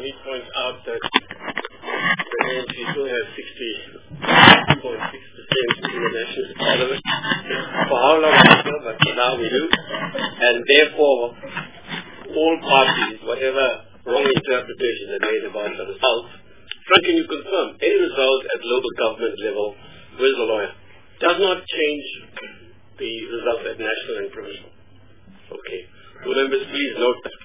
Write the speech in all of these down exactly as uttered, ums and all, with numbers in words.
me point out that the A N C still has sixty-two point six percent in the National Parliament. For how long I don't know, but for now we do. And therefore, all parties, whatever wrong interpretation they made about the results, Frank, can you confirm, any result at local government level, where's the lawyer, does not change the results at national and provincial? Okay. So members, please note that.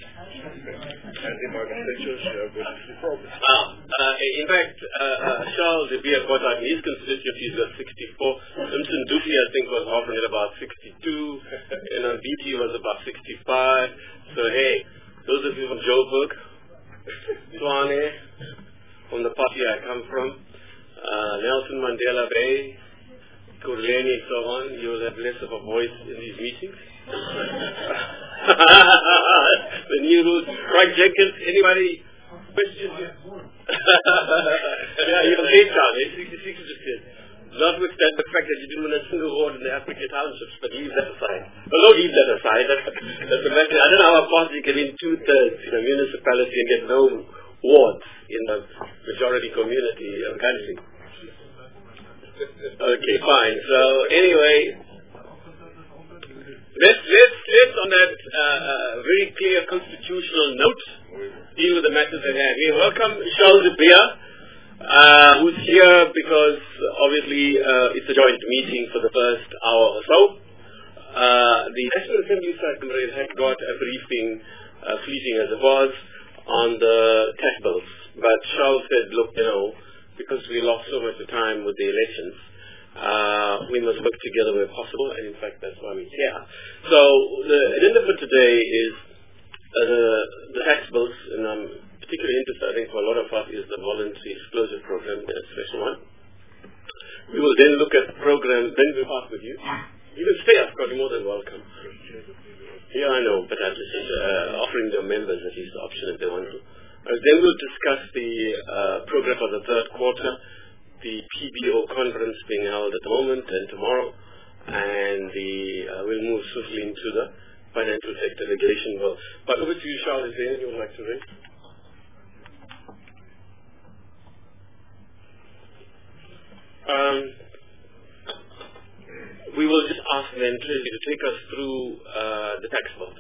Ah, uh, in fact, uh, uh, Charles De Beer got out in his constituencies at sixty-four. Simpson Duffy, I think, was offering at about sixty-two. And on B T was about sixty-five. So, hey, those of you from Joburg, Swane, from the party I come from, uh, Nelson Mandela Bay, Kurleni, so on, you will have less of a voice in these meetings. The new rules. Right, Jenkins, anybody? Questions? Yeah, you're late down. It's sixty-six percent. Notwithstanding the fact that you didn't win a single award in the African townships, but leave that aside. Well, don't leave that aside. That's, that's the matter. I don't know how a party can win two-thirds in a municipality and get no wards in the majority community of the country. Okay, fine. So, anyway, let's, let's, let's on that uh, uh, very clear constitutional note, deal with the matters at hand. We welcome Charles De Beer, uh, who's here because obviously uh, it's a joint meeting for the first hour or so. Uh, the National Assembly Secretary had got a briefing, uh, fleeting as it was, on the tax bills. But Charles said, look, you know, because we lost so much time with the elections, uh, we must work together where possible, and in fact that's why we're here. So the agenda for today is uh, the, the tax bills, and I'm particularly interested, I think, for a lot of us, is the voluntary disclosure program, the special one. We will then look at the program, then we'll pass with you. You can stay, of course, you're more than welcome. Yeah, I know, but I'm just uh, offering the members at least the option if they want to. Uh, then we'll discuss the uh, program for the third quarter, the P B O conference being held at the moment and tomorrow, and the uh, we'll move swiftly into the financial sector regulation bill. But over to you, Charles. Is there anything you would like to raise? Um, we will just ask then Tracy to take us through uh, the tax bills.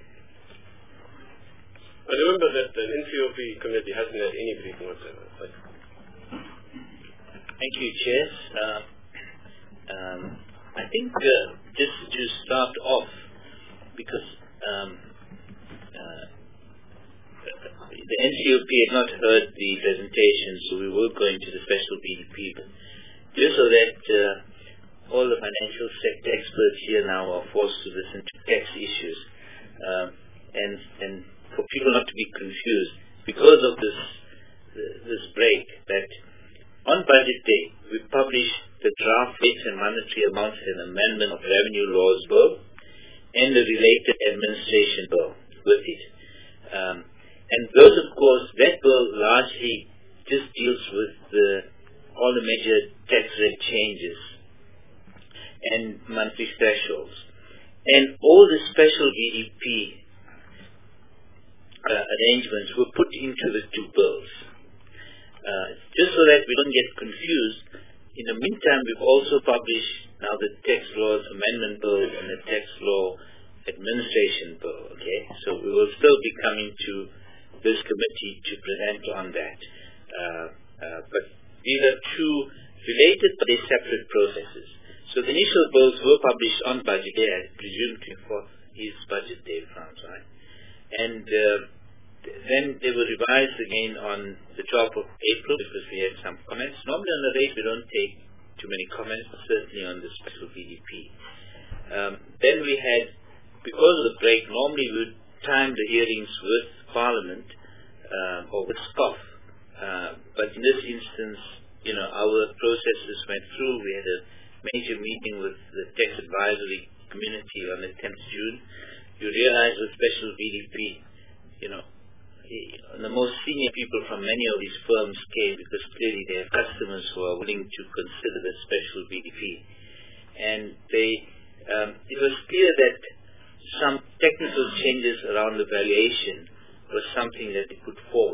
I remember that the N C O P committee hasn't had any briefing whatsoever. But Thank you, Chair. Uh, um, I think uh, just to start off, because um, uh, the N C O P had not heard the presentation, so we will go into the special B D P, but just so that uh, all the financial sector experts here now are forced to listen to tax issues, um, and and for people not to be confused, because of this uh, this break, that on budget day we publish the draft rates and monetary amounts and amendment of revenue laws bill and the related administration bill with it. Um, and those, of course, that bill largely just deals with the, all the major tax rate changes and monthly thresholds. And all the special B D P uh, arrangements were put into the two bills. Uh, just so that we don't get confused, in the meantime, we've also published now the tax laws amendment bill and the tax law administration bill. Okay, so we will still be coming to this committee to present on that. Uh, uh, but these are two related but they separate processes. So the initial bills were published on budget day, I presume twenty-fourth is budget day, France, right? And uh, then they were revised again on the twelfth of April because we had some comments. Normally on the rate we don't take too many comments, but certainly on the special B D P. Um, then we had, because of the break, normally we would time the hearings with Parliament uh, or with SCOF. Uh, but in this instance, you know, our processes went through. We had a major meeting with the tax advisory community on the tenth of June. You realize with special B D P, you know, the most senior people from many of these firms came because clearly they have customers who are willing to consider the special B D P. And they, um, it was clear that some technical changes around the valuation was something that they put forward.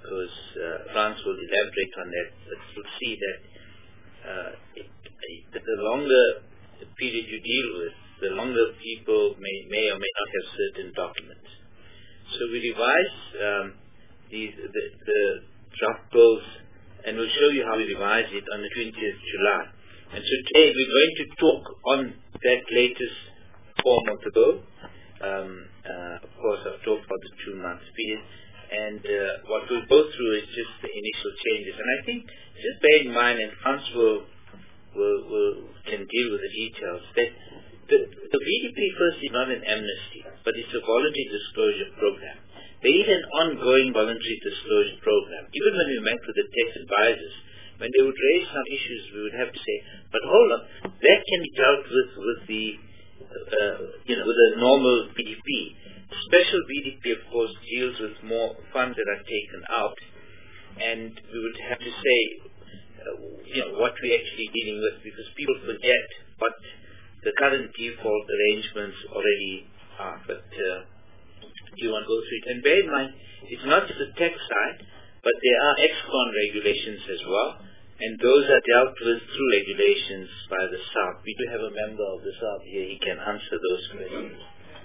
because uh, Frans will elaborate on that, but you'll see that uh, it, it, the longer period you deal with, the longer people may, may or may not have certain documents. So we revised um, these, the, the draft bills, and we'll show you how we revised it on the twentieth of July. And so today we're going to talk on that latest form of the bill. Um, uh, of course, I've talked about the two months period, and uh, what we'll go through is just the initial changes. And I think, just bear in mind, and Frans will, will, will can deal with the details, that the, the V D P first is not an amnesty, but it's a voluntary disclosure program. There is an ongoing voluntary disclosure program. Even when we met with the tax advisors, when they would raise some issues, we would have to say, but hold on, that can be dealt with with the, uh, you know, with a normal V D P. Special V D P, of course, deals with more funds that are taken out, and we would have to say, uh, you know, what we're actually dealing with, because people forget what the current default arrangements already are. But uh, do you want to go through it? And bear in mind, it's not just the tax side, but there are ex-con regulations as well, and those are dealt with through regulations by the S A R B. We do have a member of the S A R B here. He can answer those questions.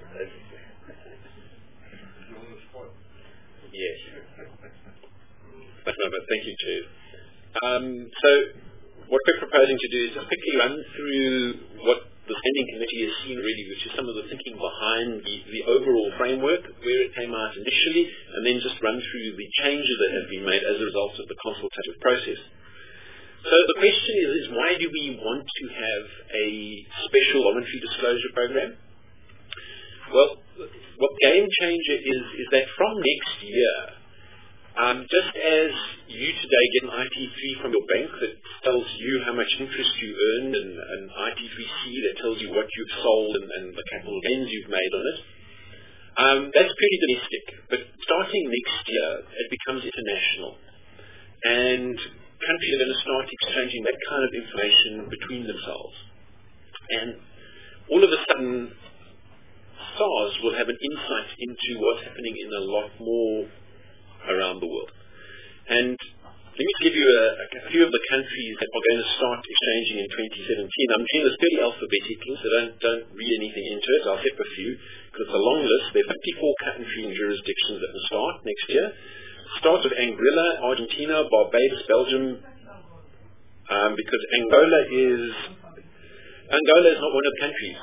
Yes. But no, but thank you, Chair. Um, so what we're proposing to do is just quickly run through what the Standing Committee has seen really, which is some of the thinking behind the, the overall framework, where it came out initially, and then just run through the changes that have been made as a result of the consultative process. So the question is, is why do we want to have a special voluntary disclosure program? Well, what Game Changer is, is that from next year, Um, just as you today get an I T three from your bank that tells you how much interest you earned, and an I T three C that tells you what you've sold and, and the capital gains you've made on it, um, that's pretty domestic. But starting next year, it becomes international. And countries are going to start exchanging that kind of information between themselves. And all of a sudden, SARS will have an insight into what's happening in a lot more around the world. And let me give you a, a few of the countries that are going to start exchanging in twenty seventeen. I'm doing this fairly alphabetically, so don't, don't read anything into it. I'll skip a few, because it's a long list. There are fifty-four countries and jurisdictions that will start next year. Start with Anguilla, Argentina, Barbados, Belgium, um, because Angola is Angola is not one of the countries.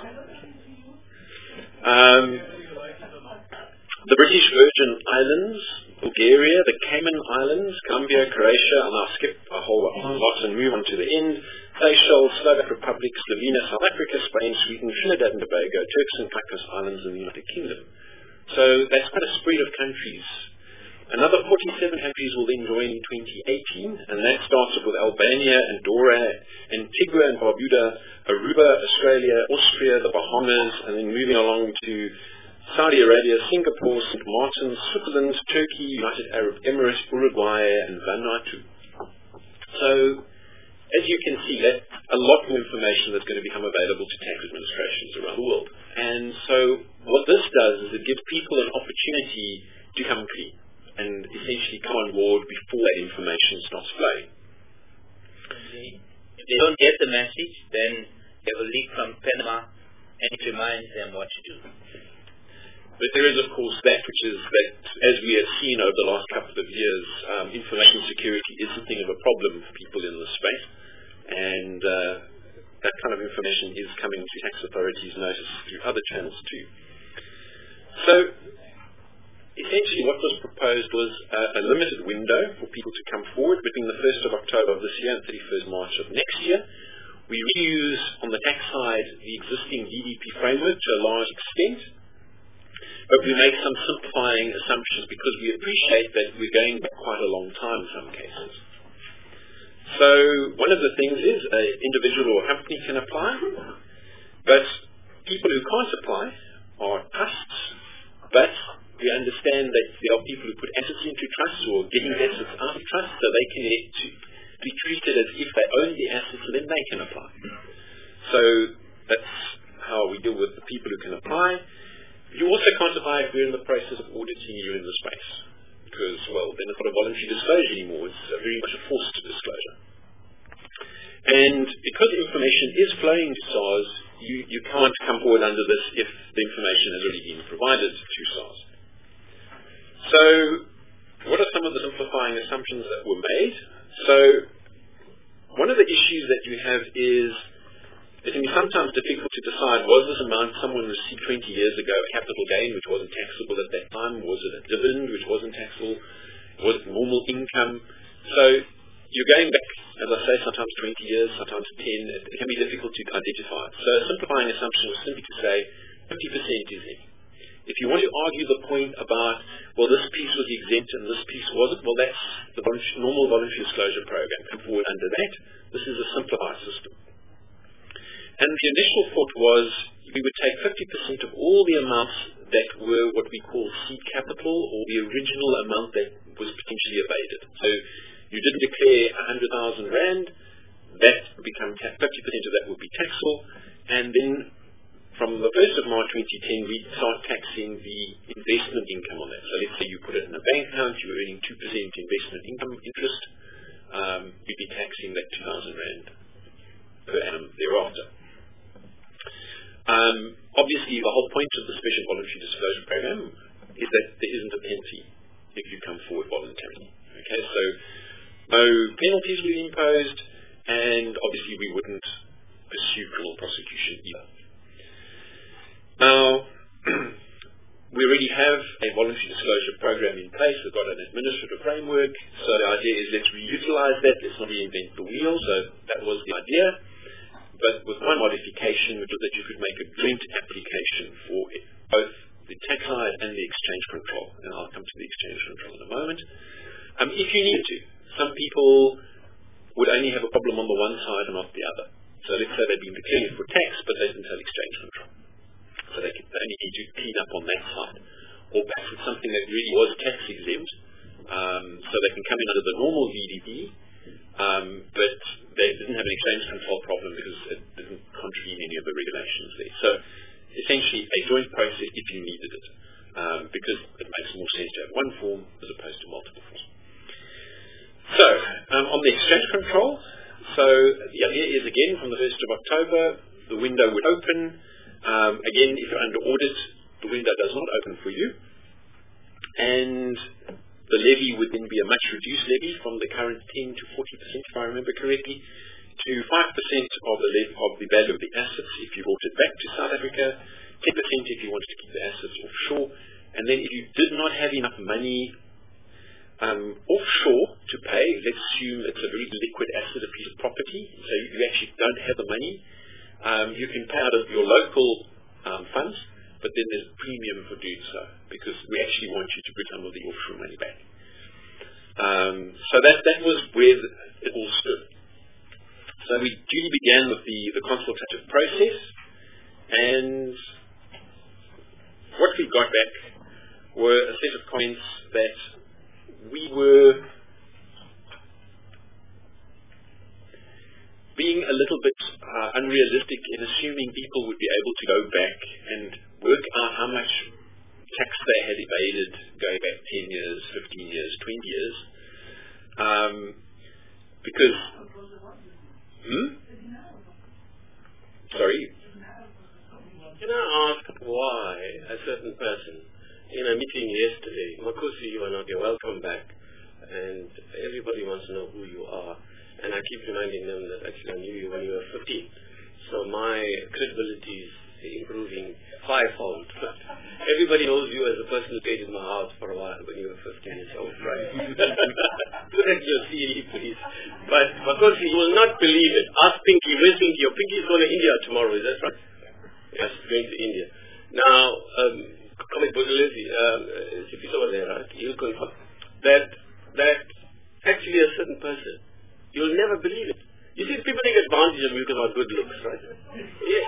Um, the British Virgin Islands, Bulgaria, the Cayman Islands, Gambia, Croatia, and I'll skip a whole lot and move on to the end. Seychelles, Slovak Republic, Slovenia, South Africa, Spain, Sweden, Trinidad and Tobago, Turks and Caicos Islands, and the United Kingdom. So that's quite a spread of countries. Another forty-seven countries will then join in twenty eighteen, and that starts with Albania, Andorra, Antigua and Barbuda, Aruba, Australia, Austria, the Bahamas, and then moving along to Saudi Arabia, Singapore, Saint Martin, Switzerland, Turkey, United Arab Emirates, Uruguay, and Vanuatu. So, as you can see, that's a lot more information that's going to become available to tax administrations around the world. And so, what this does is it gives people an opportunity to come clean and essentially come on board before that information starts flowing. If they don't get the message, then they will leak from Panama, and it reminds them what to do. But there is, of course, that which is that, as we have seen over the last couple of years, um, information security is something of a problem for people in this space, and uh, that kind of information is coming to tax authorities' notice through other channels too. So, essentially what was proposed was a, a limited window for people to come forward between the first of October of this year and thirty-first of March of next year. We reuse, on the tax side, the existing V D P framework to a large extent, but we make some simplifying assumptions because we appreciate that we're going back quite a long time in some cases. So one of the things is an individual or company can apply, but people who can't apply are trusts, but we understand that there are people who put assets into trusts or getting assets out of trusts, so they can get to be treated as if they own the assets and then they can apply. So that's how we deal with the people who can apply. You also can't apply if we're in the process of auditing you in the space. because, well, then it's not a voluntary disclosure anymore. It's uh, very much a forced disclosure. And because information is flowing to SARS, you, you can't come forward under this if the information has already been provided to SARS. So, what are some of the simplifying assumptions that were made? So, one of the issues that you have is it can be sometimes difficult to decide, was this amount someone received twenty years ago a capital gain which wasn't taxable at that time? Was it a dividend which wasn't taxable? Was it normal income? So you're going back, as I say, sometimes twenty years, sometimes ten. It can be difficult to identify. So a simplifying assumption was simply to say fifty percent is in. If you want to argue the point about, well, this piece was exempt and this piece wasn't, well, that's the normal voluntary disclosure program. Come forward under that. This is a simplified system. And the initial thought was we would take fifty percent of all the amounts that were what we call seed capital, or the original amount that was potentially evaded. So you didn't declare one hundred thousand rand, that would become fifty percent of that would be taxable, and then from the first of March twenty ten, we'd start taxing the investment income on that. So let's say you put it in a bank account, you were earning two percent investment income interest, um, you'd be taxing that two thousand rand per annum thereafter. Um, obviously, the whole point of the Special Voluntary Disclosure Program is that there isn't a penalty if you come forward voluntarily. Okay, so no penalties will be imposed, and obviously we wouldn't pursue criminal prosecution either. Now, we already have a voluntary disclosure program in place. We've got an administrative framework, so the idea is let's reutilize that, let's not reinvent the wheel. So that was the idea. But with one modification, which was that you could make a joint application for both the tax side and the exchange control. And I'll come to the exchange control in a moment. Um, if you need to, some people would only have a problem on the one side and not the other. So let's say they've been declared for tax, but they didn't have exchange control. So they, could, they only need to clean up on that side. Or perhaps it's something that really was tax exempt, um, so they can come in under the normal V D B, um, but they didn't have an exchange control problem because it didn't contravene any of the regulations there. So essentially a joint process if you needed it, um, because it makes more sense to have one form as opposed to multiple forms. So um, on the exchange control, so the idea is again from the first of October, the window would open. Um, again, if you're under audit, the window does not open for you. And the levy would then be a much reduced levy from the current ten to forty percent, if I remember correctly, to five percent of the lev- of the value of the assets if you brought it back to South Africa, ten percent if you wanted to keep the assets offshore, and then if you did not have enough money um, offshore to pay, let's assume it's a very liquid asset, a piece of property, so you actually don't have the money, um, you can pay out of your local um, funds, but then there's a premium for doing so, because we actually want you to put some of the offshore money back. Um, so that that was where it all stood. So we duly began with the, the consultative process, and what we got back were a set of comments that we were being a little bit uh, unrealistic in assuming people would be able to go back and work out how much tax they had evaded going back ten years, fifteen years, twenty years. Um, because... Hmm? Sorry? Can I ask why a certain person, in a meeting yesterday, Makosi, you are not, you're welcome back, and everybody wants to know who you are, and I keep reminding them that actually I knew you when you were fifteen, so my credibility is improving fivefold. Everybody knows you as the person who stayed in my house for a while when you were fifteen years old, right? Correct your C V, please. But Makosi, you will not believe it. Ask Pinky, where's Pinky? Your Pinky is going to India tomorrow, is that right? Yes, going to India. Now, um, Comet Bodolesi, um, if he's over there, right, he'll confirm that, that actually a certain person, you'll never believe it. You see, people take advantage of you because of our good looks, right? Yes.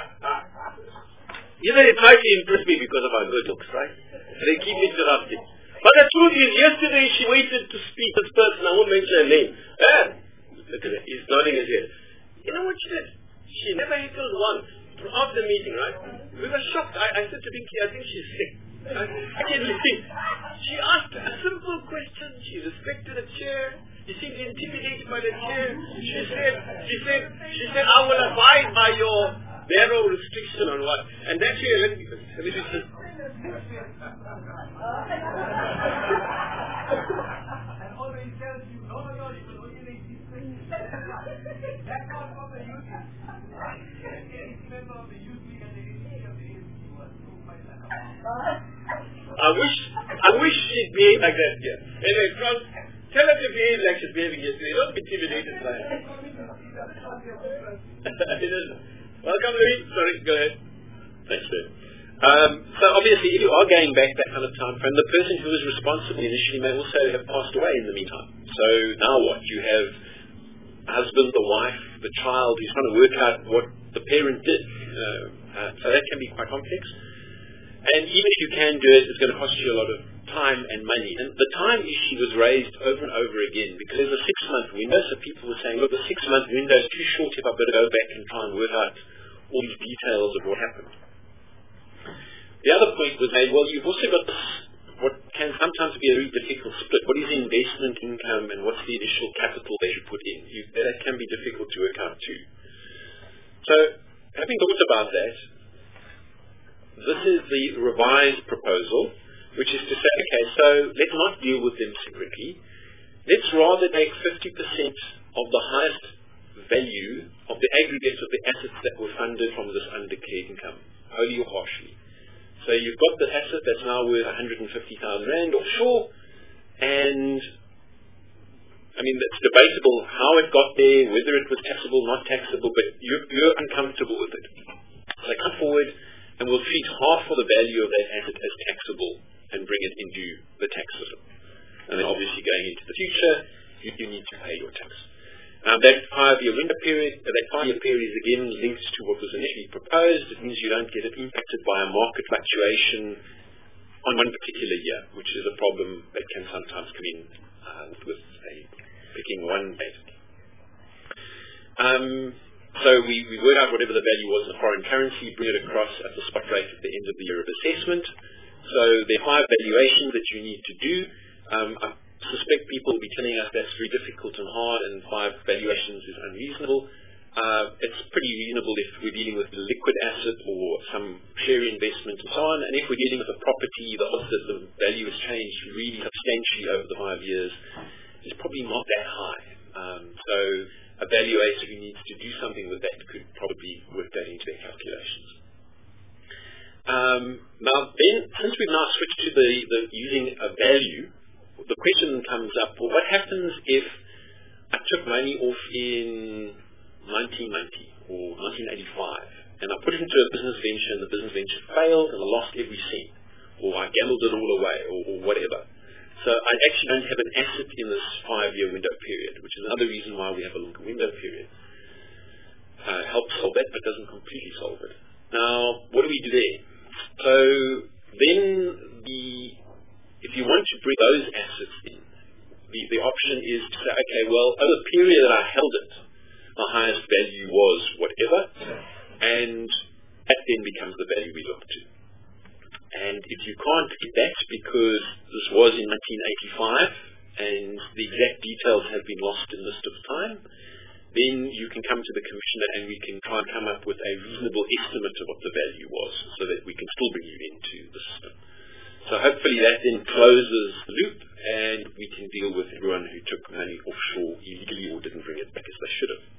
You know, they try to impress me because of our good looks, right? They keep interrupting. But the truth is, yesterday she waited to speak to this person, I won't mention her name. Eh? Look at it, he's nodding his head. You know what she did? She never heckled once throughout the meeting, right? We were shocked. I, I said to Pinky, I think she's sick. Secondly, she asked a simple question. She respected the chair. He seemed intimidated by the chair. She said, she said, she said, I will abide by your narrow restriction on what. And that's here, let me, let me just... And although he tells you, no, no, no, you will only make this question. That's not from the youth league. Any member of the youth league and the A C of the A C was so quite like I wish, I wish she'd behave like that here. Anyway, Franz, tell her to behave like she's behaving yesterday. Don't be intimidated by her. Welcome, Louis. Sorry, go ahead. Thanks, Ben. Um, so obviously, if you are going back that kind of time frame, the person who was responsible initially may also have passed away in the meantime. So now what? You have the husband, the wife, the child who's trying to work out what the parent did. Uh, uh, so that can be quite complex. And even if you can do it, it's going to cost you a lot of time and money. And the time issue was raised over and over again because there's a six-month window. So people were saying, look, the six-month window is too short if I've got to go back and try and work out all these details of what happened. The other point was made, well, you've also got this, what can sometimes be a very difficult split. What is investment income and what's the initial capital that you put in? You, that can be difficult to work out too. So having thought about that, this is the revised proposal, which is to say, okay, so let's not deal with them separately. Let's rather take fifty percent of the highest value of the aggregate of the assets that were funded from this undeclared income, wholly or partially. So you've got the asset that's now worth one hundred fifty thousand rand offshore, and I mean, it's debatable how it got there, whether it was taxable, not taxable, but you're, you're uncomfortable with it. So come forward and we'll treat half of the value of that asset as taxable and bring it into the tax system. And then obviously going into the future, you, you need to pay your tax. Um, that five-year window period, uh, that five-year period is again linked to what was initially proposed. It means you don't get it impacted by a market fluctuation on one particular year, which is a problem that can sometimes come in uh, with a, picking one date. Um, so we, we work out whatever the value was in foreign currency, bring it across at the spot rate at the end of the year of assessment. So there are five valuations that you need to do. Um, I suspect people will be telling us that's very difficult and hard and five valuations is unreasonable. Uh, it's pretty reasonable if we're dealing with a liquid asset or some share investment and so on. And if we're dealing with a property, the odds that the value has changed really substantially over the five years is probably not that high. Um, so a valuator who needs to do something with that could probably work that into their calculations. Um, now then, since we've now switched to the, the using a value, the question comes up, well, what happens if I took money off in nineteen ninety or nineteen eighty-five and I put it into a business venture and the business venture failed and I lost every cent, or I gambled it all away, or, or whatever. So I actually don't have an asset in this five-year window period, which is another reason why we have a longer window period. Uh, helps solve that, but doesn't completely solve it. Now, what do we do there? So then the if you want to bring those assets in, the, the option is to say, okay, well, over the period that I held it, my highest value was whatever, and that then becomes the value we look to. And if you can't get that because this was in nineteen eighty-five and the exact details have been lost in the mist of time, then you can come to the commissioner and we can try and come up with a reasonable estimate of what the value was so that we can still bring you into the system. So hopefully that then closes the loop and we can deal with everyone who took money offshore illegally or didn't bring it back as they should have.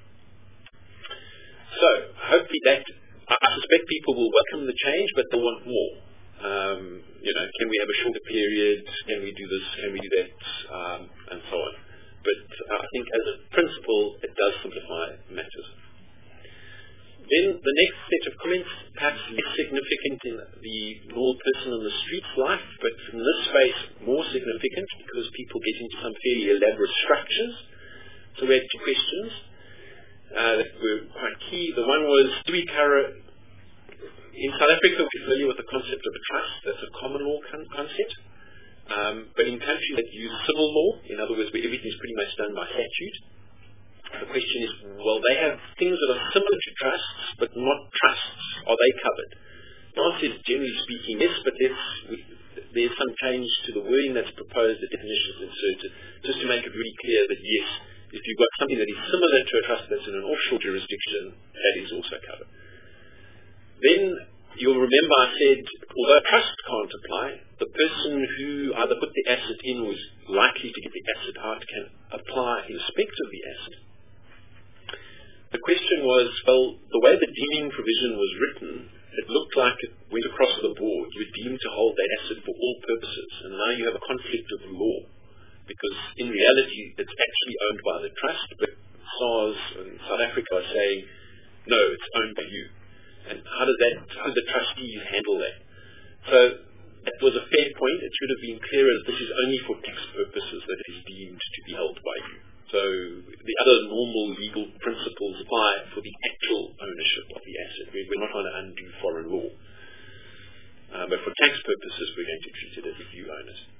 So hopefully that, I, I suspect people will welcome the change, but they'll want more. Um, you know, can we have a shorter period? Can we do this? Can we do that? Um, and so on. But uh, I think as a principle, it does simplify matters. Then the next set of comments, perhaps less significant in the normal person on the street's life, but in this space more significant because people get into some fairly elaborate structures. So we had two questions uh, that were quite key. The one was, do we cover, in South Africa we're familiar with the concept of a trust. That's a common law con- concept. Um, but in countries that use civil law, in other words where everything is pretty much done by statute, the question is, well, they have things that are similar to trusts, but not trusts. Are they covered? The answer is generally speaking yes, but there's, there's some change to the wording that's proposed, the definitions inserted, just to make it really clear that yes, if you've got something that is similar to a trust that's in an offshore jurisdiction, that is also covered. Then you'll remember I said, although a trust can't apply, the person who either put the asset in or is likely to get the asset out can apply in respect of the asset. The question was, well, the way the deeming provision was written, it looked like it went across the board. You were deemed to hold that asset for all purposes, and now you have a conflict of law, because in reality it's actually owned by the trust, but SARS and South Africa are saying, no, it's owned by you. And how does that, how do the trustees handle that? So that was a fair point. It should have been clearer that this is only for tax purposes that it is deemed to be held by you. So the other normal legal principles apply for the actual ownership of the asset. We're not going to undo foreign law. Uh, but for tax purposes, we're going to treat it as if you own it.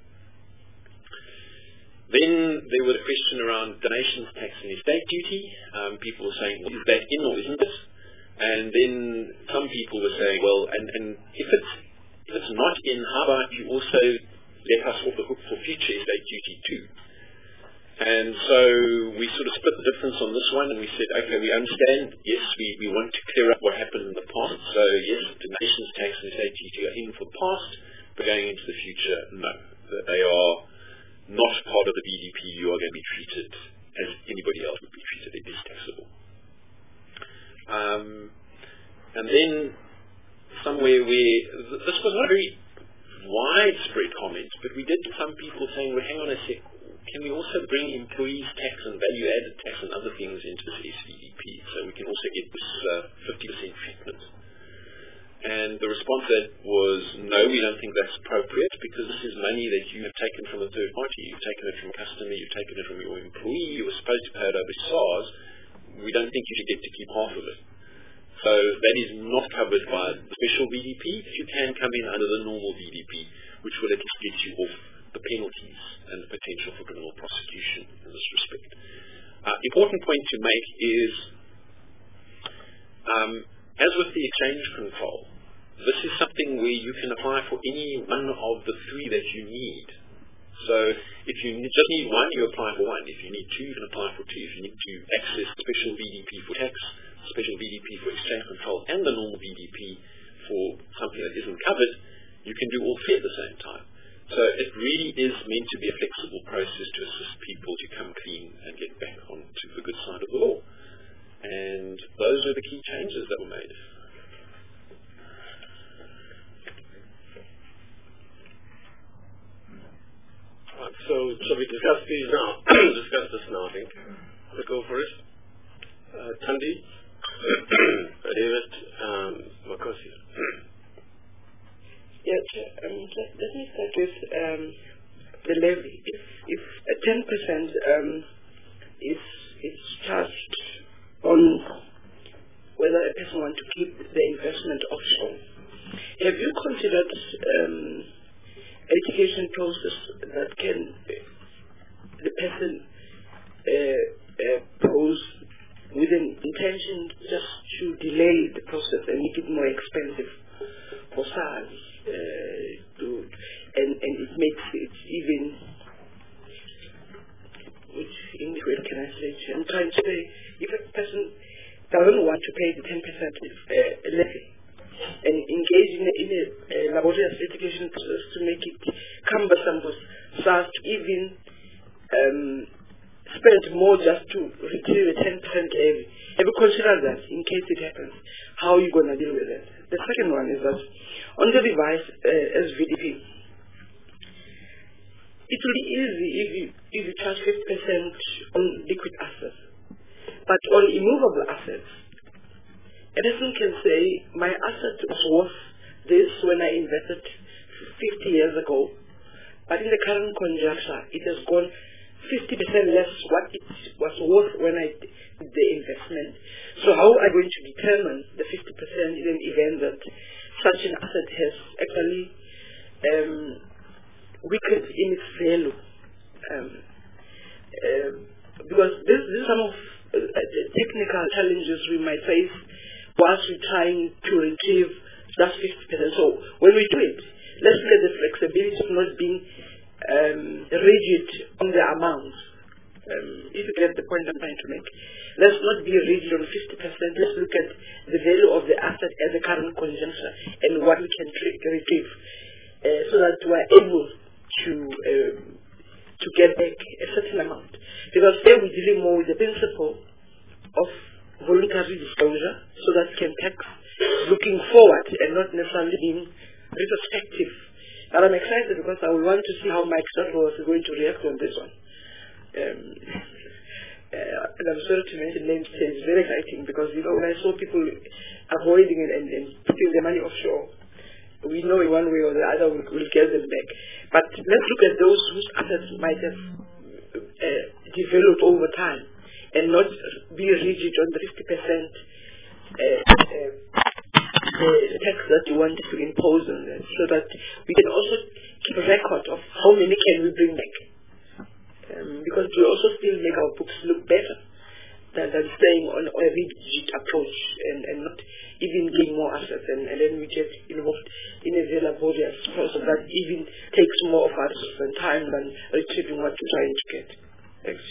Then there was a question around donations tax and estate duty. Um, people were saying, well, is that in or isn't it? And then some people were saying, well, and, and if it's if it's not in, how about you also let us off the hook for future estate duty too? And so we sort of split the difference on this one, and we said, okay, we understand, yes, we, we want to clear up what happened in the past. So yes, donations tax and estate duty are in for the past, but going into the future, no. They are not part of the B D P. You are going to be treated as anybody else would be treated. It is taxable. Um, and then somewhere where th- this was not a very widespread comment, but we did get some people saying, well, hang on a sec, can we also bring employees tax and value-added tax and other things into this S V D P, so we can also get this uh, fifty percent treatment? And the response to that was, no, we don't think that's appropriate, because this is money that you have taken from a third party. You've taken it from a customer, you've taken it from your employee, you were supposed to pay it over SARS. We don't think you should get to keep half of it. So that is not covered by the special B D P. You can come in under the normal B D P, which will at least get you off the penalties and the potential for criminal prosecution in this respect. Uh, important point to make is, um, as with the exchange control, this is something where you can apply for any one of the three that you need. So if you just need one, you apply for one. If you need two, you can apply for two. If you need to access special B D P for tax, special B D P for exchange control, and the normal B D P for something that isn't covered, you can do all three at the same time. So it really is meant to be a flexible process to assist people to come clean and get back onto the good side of the law. And those are the key changes that were made. Right, so shall we discuss these now? discuss this now, I think. Let's go for it. Uh, Tandi, David, um, Makosi. Yes, um, let, let me start with um, the levy. If if a ten percent um, is is charged on whether a person wants to keep the investment offshore, have you considered um, education process that can uh, the person uh, uh, pose with an intention just to delay the process and make it more expensive for SARS? Uh, to, and, and it makes it even, which English word can I say? I'm trying to say, if a person doesn't want to pay the ten percent uh, levy and engage in a, in a, a laborious litigation process to make it cumbersome for SARS to even um, spend more just to retrieve a ten percent levy. Have you considered that in case it happens? How are you going to deal with that? The second one is that on the revised uh, S V D P, it will be easy if you, if you charge fifty percent on liquid assets. But on immovable assets, a person can say, my asset was worth this when I invested fifty years ago, but in the current conjuncture, it has gone fifty percent less what it was worth when I did the investment. So how are you going to determine the fifty percent in an event that such an asset has actually um, weakened in its value? Um, uh, because this, this is some of uh, the technical challenges we might face whilst we're trying to retrieve That's fifty percent. So when we do it, let's look at the flexibility of not being um, rigid on the amount. Um, if you get the point I'm trying to make, let's not be rigid on fifty percent. Let's look at the value of the asset at the current conjuncture and what we can retrieve, uh, so that we are able to um, to get back a certain amount. Because there we're dealing more with the principle of voluntary disclosure, so that we can tax looking forward and not necessarily being retrospective. And I'm excited because I will want to see how Mike Stotworth is going to react on this one. Um, uh, and I'm sorry to mention names, it's very exciting because, you know, when I saw people avoiding it and, and putting their money offshore, we know in one way or the other we'll, we'll get them back. But let's look at those whose assets might have uh, developed over time and not be rigid on the fifty percent uh, uh, uh, tax that you want to impose on them, so that we can also keep a record of how many can we bring back. Um, because we also still make our books look better than, than staying on, on a rigid approach and, and not even getting more assets, and, and then we get involved in a very laborious process that even takes more of our resources and time than retrieving what we're trying to get. Thanks.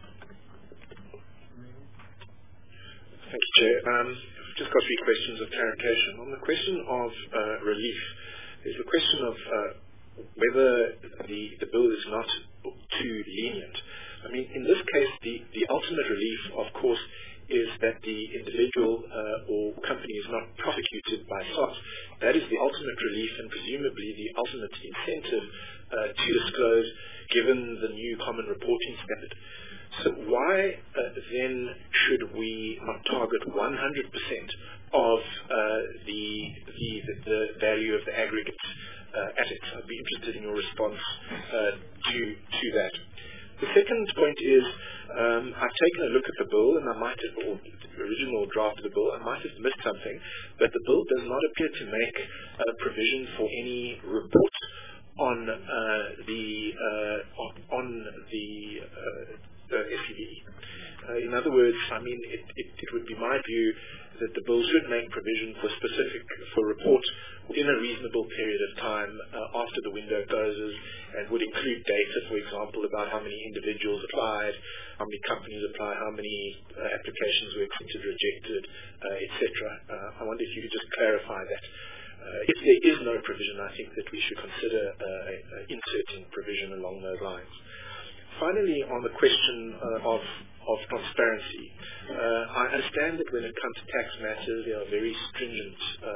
Thank you, Chair. Um, I've just got three questions of clarification. On the question of uh, relief, there's the question of uh, whether the, the bill is not too lenient. I mean, in this case, the, the ultimate relief, of course, is that the individual uh, or company is not prosecuted by S O T. That is the ultimate relief and presumably the ultimate incentive uh, to disclose, given the new common reporting standard. So why uh, then should we not target one hundred percent of uh, the, the, the value of the aggregate uh, assets? I'd be interested in your response uh, to, to that. The second point is, um, I've taken a look at the bill, and I might have, or the original draft of the bill, I might have missed something, but the bill does not appear to make uh, provision for any report on uh, the uh, on, on the uh, the S E B. Uh, in other words, I mean, it, it, it would be my view that the bill should make provision for specific for report within a reasonable period of time uh, after the window closes, and would include data, for example, about how many individuals applied, how many companies applied, how many uh, applications were accepted, rejected, uh, et cetera. Uh, I wonder if you could just clarify that. Uh, if there is no provision, I think that we should consider uh, uh, inserting provision along those lines. Finally, on the question uh, of of transparency, uh, I understand that when it comes to tax matters, there are very stringent uh,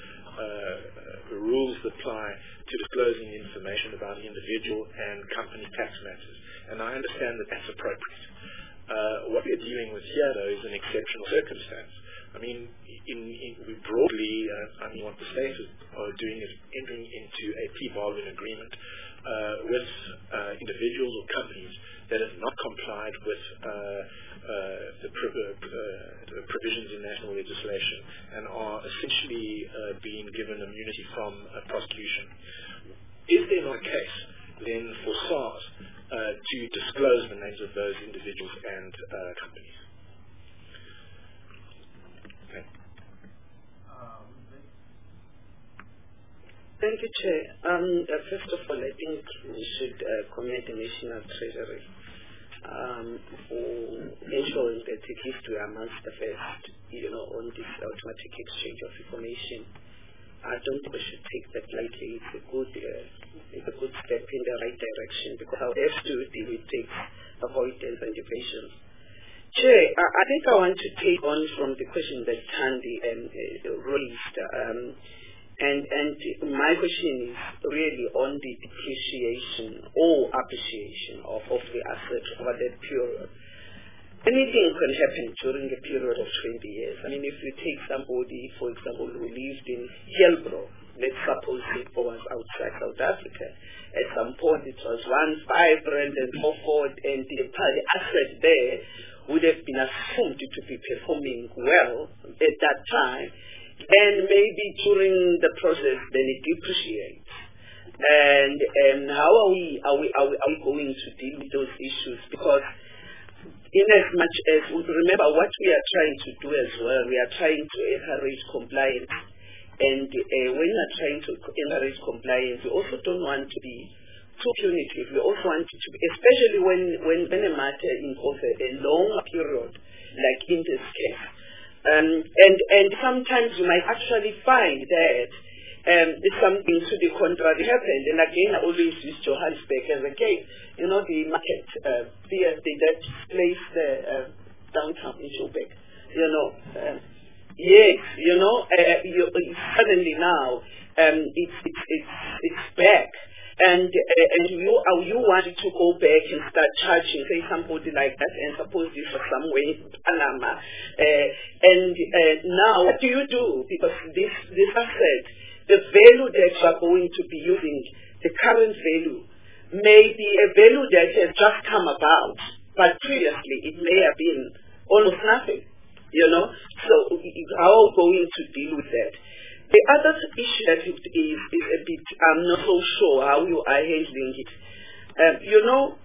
uh, rules that apply to disclosing information about individual and company tax matters, and I understand that that's appropriate. Uh, what we're dealing with here, though, is an exceptional circumstance. I mean, in, in, we broadly, uh, I mean, what the states are doing is entering into a plea bargain agreement uh, with uh, individuals or companies that have not complied with uh, uh, the, pro uh, the provisions in national legislation and are essentially uh, being given immunity from uh, prosecution. Is there not a case then for SARS uh, to disclose the names of those individuals and uh, companies? Thank you, Chair. Um, uh, first of all, I think we should uh, commend the National Treasury um, for ensuring that at least we are amongst the first, you know, on this automatic exchange of information. I don't think we should take that lightly. It's a good, uh, it's a good step in the right direction, because our F to deal with tax avoidance and evasion. Chair, I, I think I want to take on from the question that Tandy um, uh, raised. Um, And, and my question is really on the depreciation or appreciation of, of the asset over that period. Anything can happen during a period of twenty years. I mean, if you take somebody, for example, who lived in Hillbrow, let's suppose it was outside South Africa. At some point it was once vibrant and so forth, and the, the asset there would have been assumed to be performing well at that time. And maybe during the process, then it depreciates. And and how are we are we are we, are we going to deal with those issues? Because in as much as we remember what we are trying to do as well, we are trying to encourage compliance And uh, when you're trying to encourage compliance, we also don't want to be too punitive. We also want to be, especially when, when, when a matter involves a, a long period, like in this case. Um, and, and sometimes you might actually find that um, something to the contrary happened. And again, I always use Johannesburg as a case. You know, the market uh, theater that place the uh, downtown in Joburg. You know, um, yes, you know, uh, you, suddenly now um, it's, it's, it's, it's back. And uh, and you uh, you wanted to go back and start charging, say somebody like that, and suppose this was somewhere in Panama. Uh, and uh, now what do you do? Because this this asset, the value that you are going to be using, the current value, may be a value that has just come about, but previously it may have been almost nothing. You know, so how are we going to deal with that? The other issue that it is, is a bit, I'm not so sure how you are handling it. Um, you know,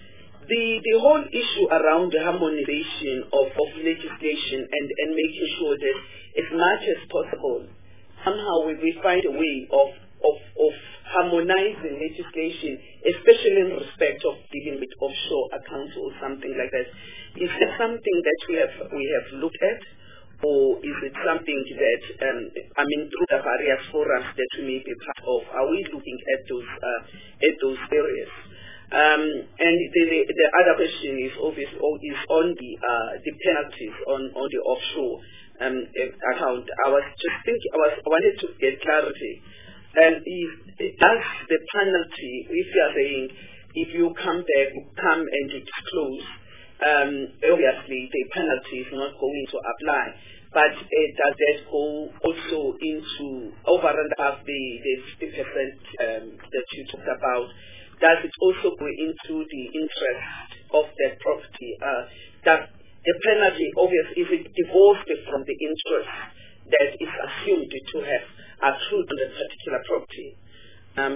the the whole issue around the harmonization of, of legislation and, and making sure that as much as possible, somehow we, we find a way of, of, of harmonizing legislation, especially in respect of dealing with offshore accounts or something like that. Is that something that we have we have looked at? Or is it something that, um, I mean, through the various forums that we may be part of, are we looking at those uh, at those areas? Um, and the, the, the other question is obviously is on the uh, the penalties on, on the offshore um, account. I was just thinking, I was I wanted to get clarity. And if, does the penalty, if you are saying if you come back, come and disclose, um, obviously the penalty is not going to apply. But uh, does that go also into over and above the, the fifty percent um, that you talked about? Does it also go into the interest of that property? Uh, does the penalty, obviously, if it divorced from the interest that is assumed to have accrued on that particular property? Um,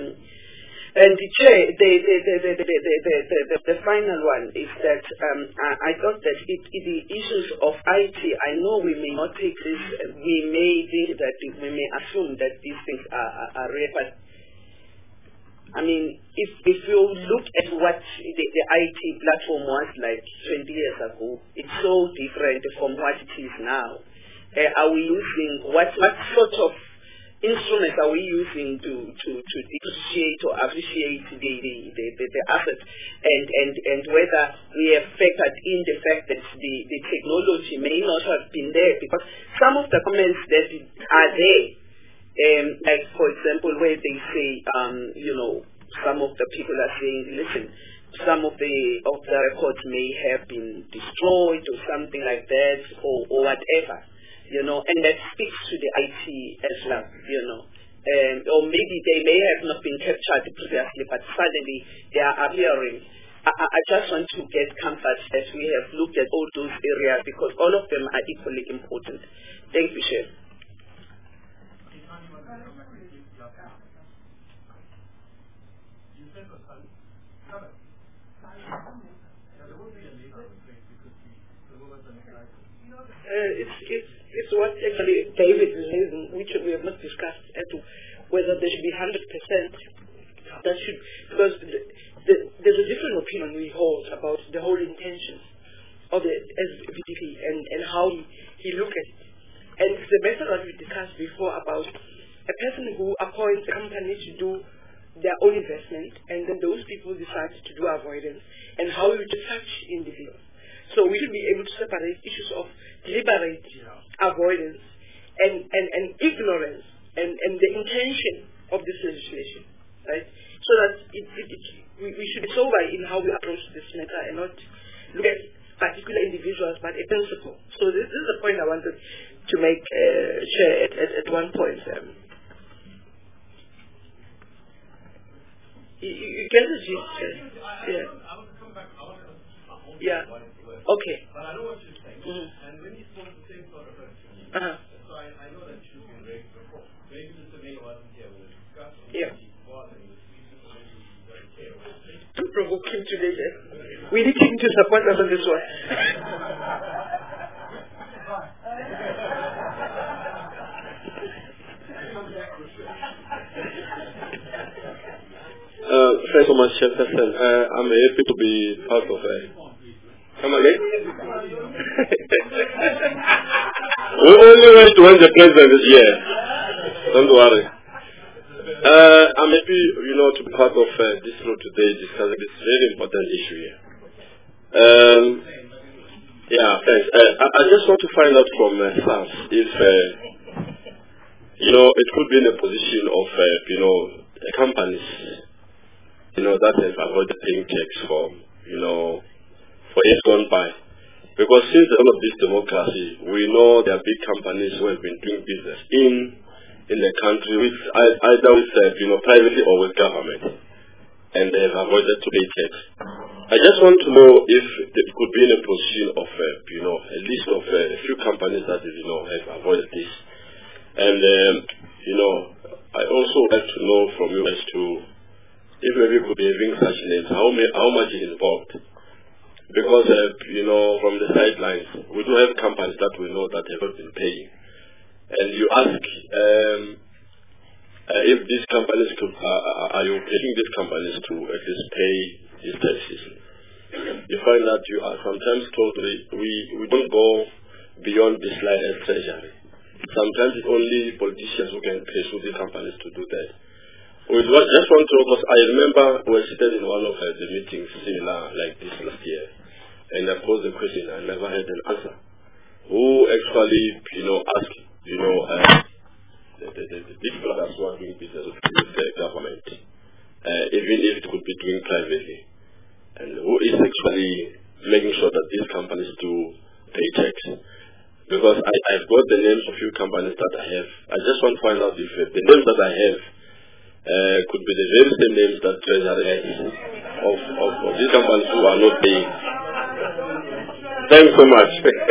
And the chair, the the the the the the, the, the, the final one is that um, I, I thought that it, it, the issues of I T. I know we may not take this. We may think that we may assume that these things are are, are real, but I mean, if if you look at what the, the I T platform was like twenty years ago, it's so different from what it is now. Uh, are we using what what sort of instruments are we using to, to, to depreciate or appreciate the, the, the, the, the asset, and, and, and whether we have factored in the fact that the, the technology may not have been there, because some of the comments that are there, um, like for example where they say, um, you know, some of the people are saying, listen, some of the of the records may have been destroyed or something like that, or, or whatever. You know, and that speaks to the I T as well, you know. Um, or maybe they may have not been captured previously, but suddenly they are appearing. I, I just want to get comfort that we have looked at all those areas, because all of them are equally important. Thank you, Chef. Uh, it's, it's, it's what actually David is raising, which we have not discussed, as to whether there should be one hundred percent. That should, because the, the, there's a different opinion we hold about the whole intention of the S V D P and, and how he, he looked at it. And the method that we discussed before about a person who appoints a company to do their own investment, and then those people decide to do avoidance, and how you judge such individuals. So we should be able to separate issues of deliberate yeah. avoidance and, and, and ignorance and, and the intention of this legislation, right? So that it, it, it, we, we should be sober in how we approach this matter and not look at particular individuals but a principle. So this, this is the point I wanted to make, uh, share at, at, at one point. Um, you, you get the gist? Uh, yeah. Yeah. Okay. But I know what you're saying. Mm. And when you spoke the same sort of question, uh-huh. so I, I know that should be raised before. Maybe Mister May wasn't here when we discussed it. Yeah. He was, and he was speaking, so maybe he's very clear. To provoke him today, yes. We need him to support us on this one. Uh, thanks so much, Chairperson. Uh, I'm happy to be part of it. Come again? We only wait when the president is here. Don't worry. Uh, I'm happy, you know, to be part of uh, this room today discussing this very important issue here. Um, yeah, thanks. Uh, I, I just want to find out from uh, SARS if, uh, you know, it could be in a position of, uh, you know, companies, you know, that have avoided paying tax for, you know, for years gone by. Because since the end of this democracy, we know there are big companies who have been doing business in in the country with either with uh, you know privately or with government, and they have avoided to pay tax. I just want to know if it could be in a position of uh, you know a list of uh, a few companies that you know have avoided this, and um, you know I also would like to know from you as to if maybe you could be having such names, how may, how much is involved. Because, uh, you know, from the sidelines, we do have companies that we know that have not been paying. And you ask um, uh, if these companies could, uh, are you getting these companies to at least pay these taxes? You find that you are sometimes told we, we, we don't go beyond this line as treasury. Sometimes it's only politicians who can pay through these companies to do that. We just want to, because I remember we were sitting in one of uh, the meetings similar like this last year, and I posed the question, I never had an answer. Who actually, you know, asked, you know, uh, the, the, the, the big brothers who are doing business with the government, uh, even if it could be doing privately, and who is actually making sure that these companies do pay tax? Because I, I've got the names of few companies that I have. I just want to find out if uh, the names that I have Uh, could be the very same names that Treasury has of, of, of these companies who are not paying. Thanks so much.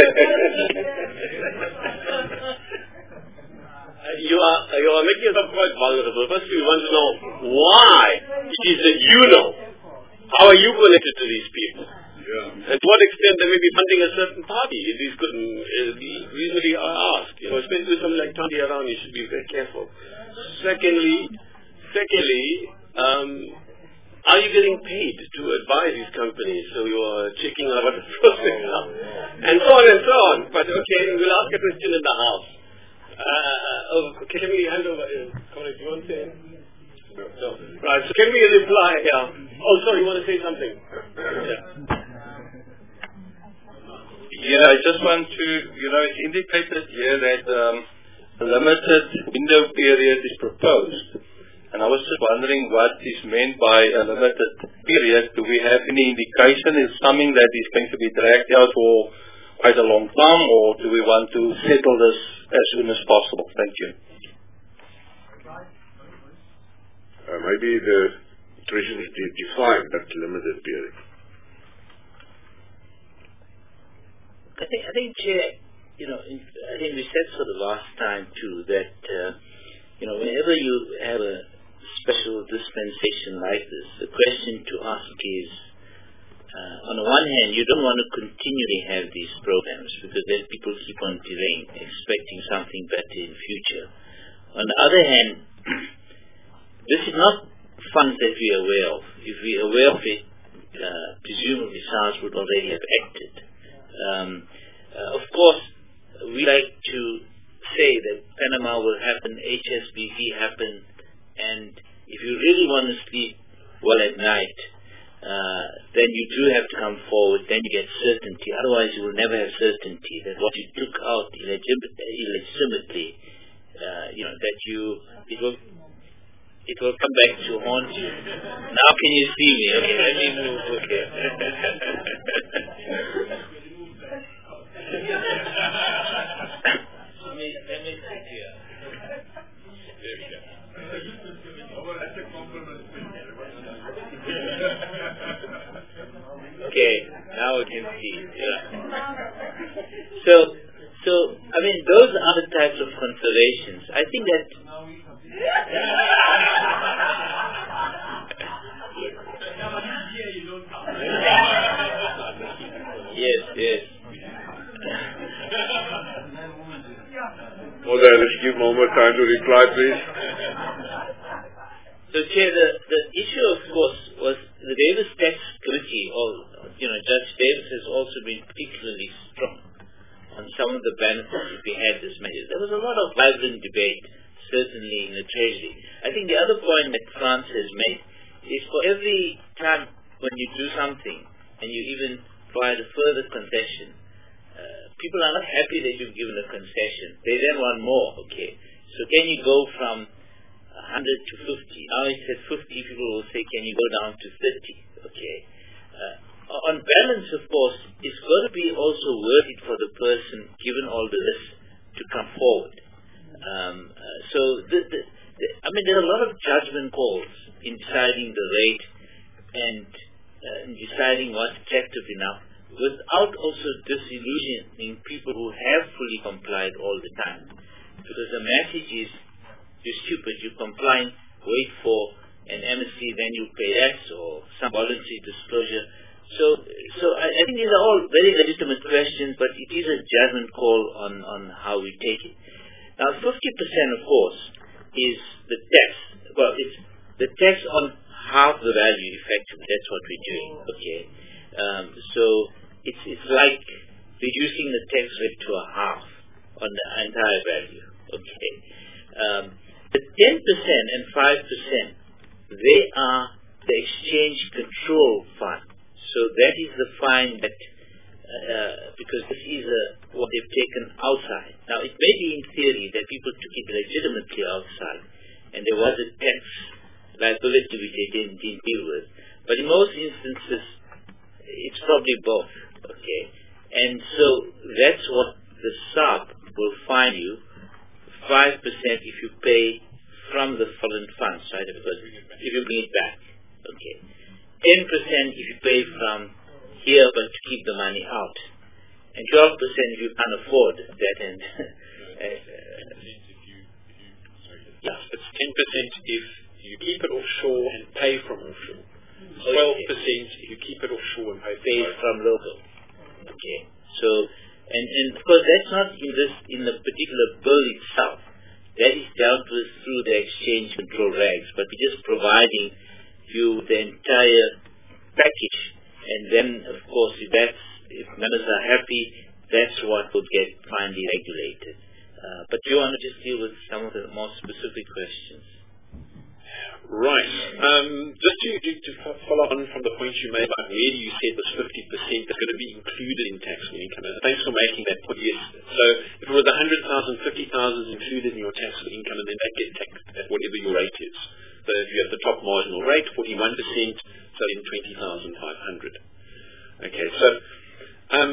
you are you are making yourself quite vulnerable. First, we want to know why it is that you know. How are you connected to these people? Yeah. And to what extent they may be funding a certain party? If these couldn't uh, reasonably asked, you know, especially with something like Tandy around, you should be very careful. Secondly. Secondly, um, are you getting paid to advise these companies? So you are checking out what the process are, and so on and so on. But okay, we'll ask a question in the house. Uh, oh, can we hand over? Uh, Colin, do you want to say anything? No. no. Right. So can we reply? Yeah. Oh, sorry. You want to say something? Yeah. Yeah. I just want to, you know, it's indicated here that um, a limited window period is proposed. And I was just wondering what is meant by a limited period. Do we have any indication? Is something that is going to be dragged out for quite a long time, or do we want to settle this as soon as possible? Thank you. Uh, maybe the Treasury define that limited period. I think, I think, Chair, you know, I think we said so the last time too that, uh, you know, whenever you have a special dispensation like this, the question to ask is, uh, on the one hand, you don't want to continually have these programs because then people keep on delaying, expecting something better in future. On the other hand, this is not funds that we are aware of. If we are aware of it, uh, presumably SARS would already have acted. Um, uh, of course, we like to say that Panama will happen, H S B C happen, and if you really want to sleep well at night, uh, then you do have to come forward, then you get certainty. Otherwise you will never have certainty that what you took out illegitimately, uh, you know, that you, it will, it will come back to haunt you. Now can you see me? Okay, let me move, okay. let me, let me sit here. There we go. Okay, now we can see. Yeah. So, so I mean, those are the types of considerations. I think that. yes, yes. Well, then, let's give Mohammed time to reply, please. So, Chair, the, the issue, of course, was the Davis Tax Committee, or, you know, Judge Davis has also been particularly strong on some of the benefits if we had this measure. There was a lot of vibrant debate, certainly in the Treasury. I think the other point that France has made is for every time when you do something and you even provide a further concession, uh, people are not happy that you've given a concession. They then want more, okay. So can you go from one hundred to fifty? Now it's at fifty, people will say, can you go down to thirty? Okay. Uh, on balance, of course, it's got to be also worth it for the person, given all the risks, to come forward. Um, uh, so, the, the, the, I mean, there are a lot of judgment calls in deciding the rate and uh, in deciding what's attractive enough, without also disillusioning people who have fully complied all the time. Because the message is, you're stupid, you're complying, wait for an amnesty, then you pay less, or some voluntary disclosure. So, so I, I think these are all very legitimate questions, but it is a judgment call on, on how we take it. Now, fifty percent, of course, is the tax. Well, it's the tax on half the value, effectively. That's what we're doing, okay? Um, so, it's, it's like reducing the tax rate to a half on the entire value, okay? Um, the ten percent and five percent, they are the exchange control fund. So that is the fine that, uh, because this is a, what they've taken outside. Now, it may be in theory that people took it legitimately outside, and there was a tax liability which they didn't, didn't deal with. But in most instances, it's probably both, okay? And so that's what the S A R B will fine you, five percent if you pay from the foreign funds, right? Because if you bring it back, okay. ten percent if you pay from here but to keep the money out. And twelve percent if you can't afford that. And uh, yes, it's ten percent if you keep it offshore and pay from offshore. twelve percent if you keep it offshore and pay, pay from local. Okay. So, and, and of course that's not in this, in the particular bill itself. That is dealt with through the exchange control regs, but we're just providing you the entire package. And then, of course, if that's, if members are happy, that's what will get finally regulated. Uh, but you want to just deal with some of the more specific questions. Right. Um, just to, to, to follow on from the point you made about where you said this fifty percent is going to be included in taxable income. And thanks for making that point. Yes. So if it was one hundred thousand, fifty thousand is included in your taxable income, and then that gets taxed at whatever your rate is. So if you have the top marginal rate, forty-one percent, so then twenty thousand five hundred. Okay, so um,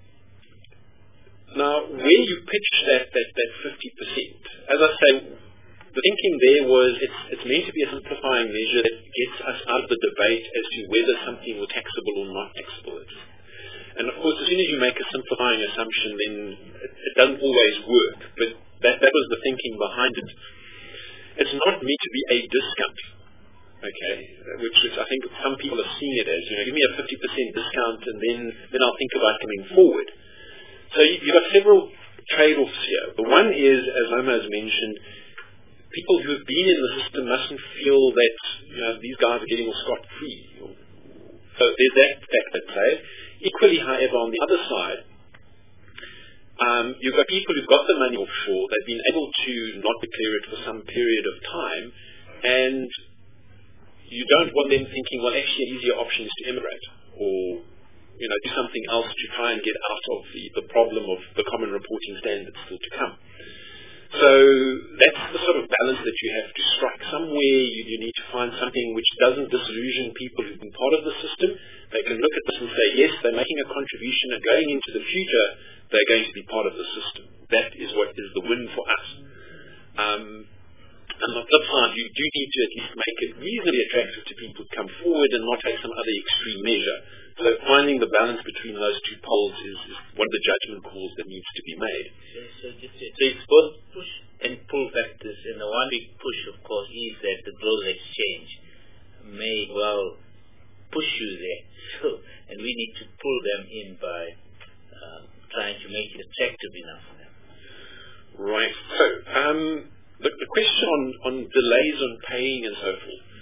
now where you pitch that, that, that fifty percent, as I say, the thinking there was it's, it's meant to be a simplifying measure that gets us out of the debate as to whether something was taxable or not taxable. And of course, as soon as you make a simplifying assumption, then it, it doesn't always work. But that, that was the thinking behind it. It's not meant to be a discount, okay, which is, I think some people are seeing it as, you know, give me a fifty percent discount and then, then I'll think about coming forward. So you, you've got several trade-offs here. The one is, as Omar has mentioned, people who have been in the system mustn't feel that, you know, these guys are getting all scot-free. So there's that fact at play. Equally, however, on the other side, um, you've got people who've got the money offshore. They've been able to not declare it for some period of time, and you don't want them thinking, well, actually an easier option is to immigrate, or, you know, do something else to try and get out of the, the problem of the common reporting standards still to come. So that's the sort of balance that you have to strike. Somewhere you, you need to find something which doesn't disillusion people who've been part of the system. They can look at this and say, yes, they're making a contribution, and going into the future, they're going to be part of the system. That is what is the win for us. Um, and on the flip side, you do need to at least make it reasonably attractive to people to come forward and not take some other extreme measure. So finding the balance between those two poles is, is one of the judgment calls that needs to be made. So, so, just, so it's both push and pull factors, and the one big push, of course, is that the global exchange may well push you there. So, and we need to pull them in by um, trying to make it attractive enough for them. Right. So, um, the, the question on, on delays on paying and so forth.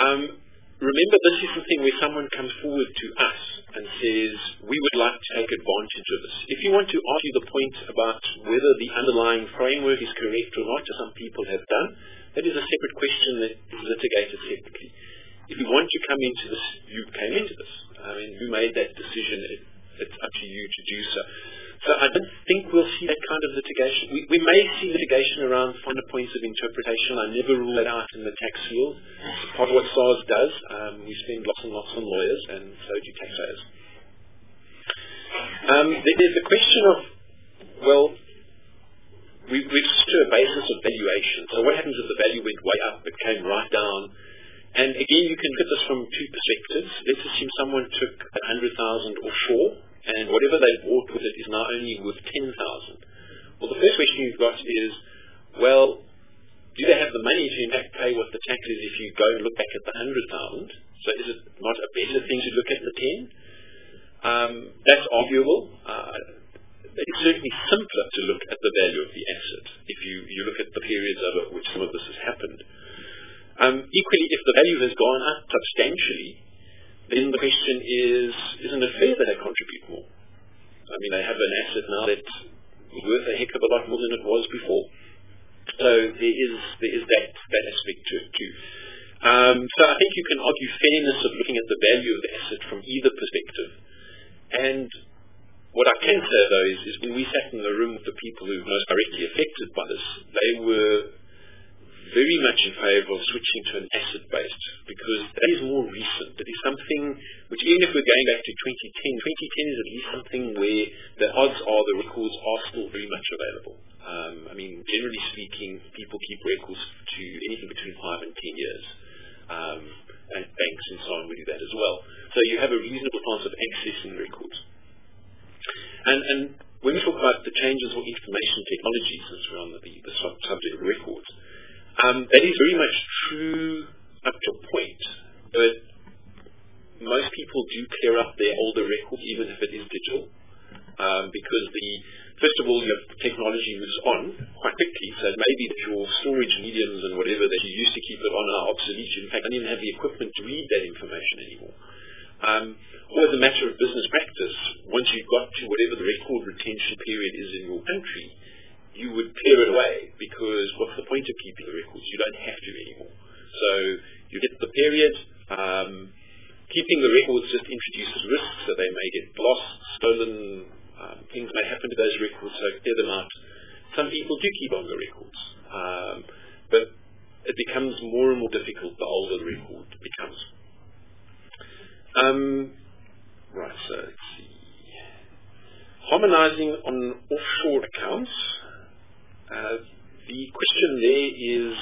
Um, remember, this is the thing where someone comes forward to us and says, we would like to take advantage of this. If you want to argue the point about whether the underlying framework is correct or not, as some people have done, that is a separate question that is litigated separately. If you want to come into this, you came into this. I mean, who made that decision? It, it's up to you to do so. So I don't think we'll see that kind of litigation. We, we may see litigation around finer points of interpretation. I never rule that out in the tax field. It's part of what SARS does. Um, we spend lots and lots on lawyers, and so do taxpayers. Um, there's the question of, well, we, we've switched to a basis of valuation. So what happens if the value went way up, it came right down? And again, you can look at this from two perspectives. Let's assume someone took one hundred thousand offshore, and whatever they bought with it is now only worth ten thousand. Well, the first question you've got is, well, do they have the money to in fact pay what the tax is if you go and look back at the one hundred thousand? So is it not a better thing to look at the ten? Um, that's arguable. Uh, it's certainly simpler to look at the value of the asset if you, you look at the periods over which some of this has happened. Um, equally, if the value has gone up substantially, then the question is, isn't it fair that they contribute more? I mean, they have an asset now that's worth a heck of a lot more than it was before. So there is there is that, that aspect to it too. Um, so I think you can argue fairness of looking at the value of the asset from either perspective. And what I can say, though, is, is when we sat in the room with the people who were most directly affected by this, they were very much in favour of switching to an asset-based, because that is more recent. It is something which, even if we're going back to twenty ten, twenty ten is at least something where the odds are the records are still very much available. Um, I mean, generally speaking, people keep records to anything between five and ten years. Um, and banks and so on will do that as well. So you have a reasonable chance of accessing records. And, and when we talk about the changes of information technology, since we're on the, the subject of records, Um, that is very much true up to a point, but most people do clear up their older records, even if it is digital, um, because the first of all, your technology moves on quite quickly, so it may be that your storage mediums and whatever that you used to keep it on are obsolete. In fact, I don't even have the equipment to read that information anymore. Um, or as a matter of business practice, once you've got to whatever the record retention period is in your country, you would clear it away, because what's the point of keeping the records? You don't have to anymore. So you get the period. Um, keeping the records just introduces risks, so they may get lost, stolen, um, things may happen to those records, so clear them out. Some people do keep on the records, um, but it becomes more and more difficult the older the record becomes. Um, right, so let's see. Harmonizing on offshore accounts. Uh, the question there is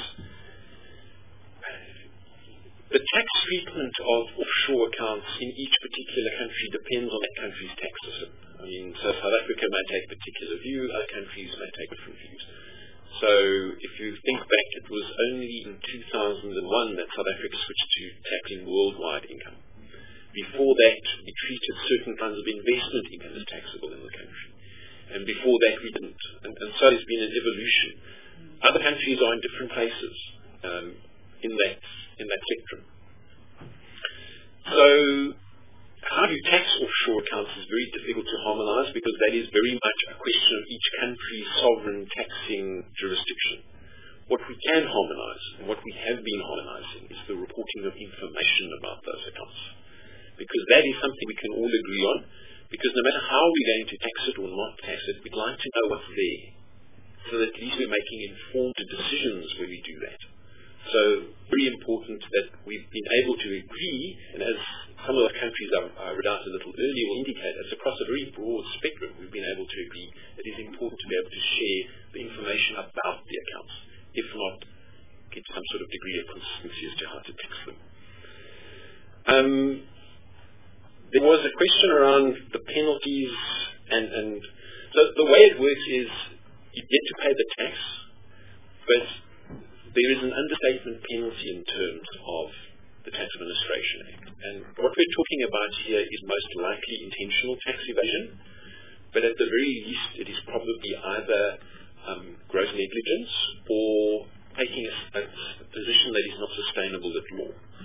the tax treatment of offshore accounts in each particular country depends on that country's tax system. I mean, so South Africa may take a particular view, other countries may take different views. So if you think back, it was only in two thousand one that South Africa switched to taxing worldwide income. Before that, we treated certain kinds of investment income as taxable in the country. And before that we didn't. And, and so there's been an evolution. Other countries are in different places um, in that in that spectrum. So how do you tax offshore accounts is very difficult to harmonize, because that is very much a question of each country's sovereign taxing jurisdiction. What we can harmonize, and what we have been harmonizing, is the reporting of information about those accounts. Because that is something we can all agree on. Because no matter how we're going to tax it or not tax it, we'd like to know what's there, so that at least we're making informed decisions when we do that. So very important that we've been able to agree, and as some of the countries I, I read out a little earlier will indicate, it's across a very broad spectrum we've been able to agree it is important to be able to share the information about the accounts, if not get some sort of degree of consistency as to how to tax them. Um, There was a question around the penalties, and, and so the way it works is you get to pay the tax, but there is an understatement penalty in terms of the Tax Administration Act. And what we're talking about here is most likely intentional tax evasion, but at the very least it is probably either um, gross negligence or taking a, a position that is not sustainable at law.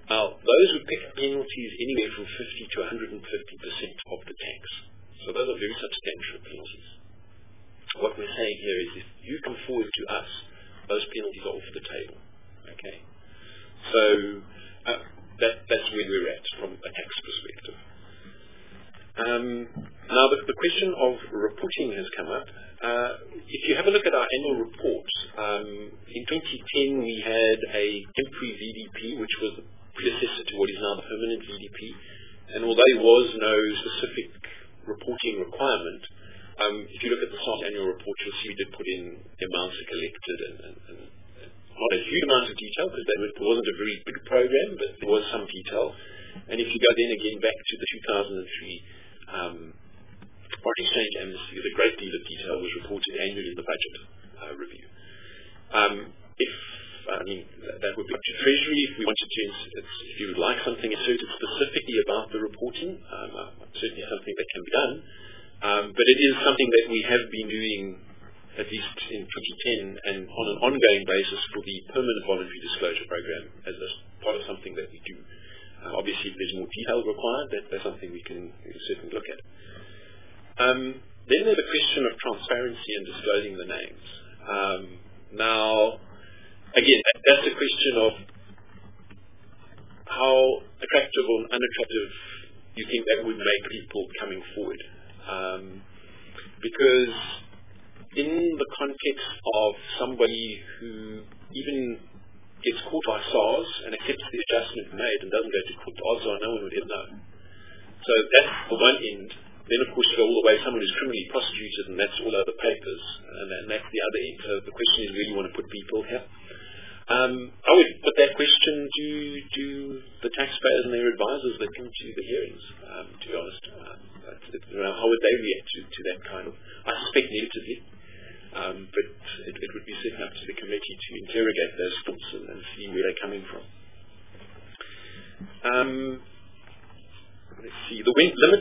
Now, those would pick penalties anywhere from fifty to one hundred fifty percent of the tax. So those are very substantial penalties. What we're saying here is if you come forward to us, those penalties are off the table. Okay? So uh, that, that's where we're at from a tax perspective. Um, now, the, the question of reporting has come up. Uh, if you have a look at our annual report, um, in twenty ten we had a temporary V D P, which was the predecessor to what is now the permanent V D P. And although there was no specific reporting requirement, um, if you look at the SARS annual report, you'll see we did put in the amounts collected and, and, and not a huge amount of detail because it wasn't a very big program, but there was some detail. And if you go then again back to the two thousand three um, foreign exchange amnesty, a great deal of detail was reported annually in the budget uh, review. Um, if I mean, that would be up to Treasury if we wanted to, if you would like something asserted specifically about the reporting, um, uh, certainly something that can be done. Um, but it is something that we have been doing at least in twenty ten and on an ongoing basis for the permanent voluntary disclosure program as a part of something that we do. Uh, obviously, if there's more detail required, that, that's something we can, we can certainly look at. Um, then there's the question of transparency and disclosing the names. Um, now, again, that, that's a question of how attractive or unattractive you think that would make people coming forward. Um, because in the context of somebody who even gets caught by SARS and accepts the adjustment made and doesn't go to court, the odds are no one would ever know. So that's the one end. Then, of course, you go all the way, someone who's criminally prosecuted, and that's all over the papers, and, and that's the other end. So the question is, where do you want to put people here? Um, I would put that question to, to the taxpayers and their advisors that come to the hearings, um, to be honest. Um, you know, how would they react to, to that kind of, I suspect negatively, um, but it, it would be setting up to the committee to interrogate those thoughts and, and see where they're coming from. Um, let's see, the wind limit.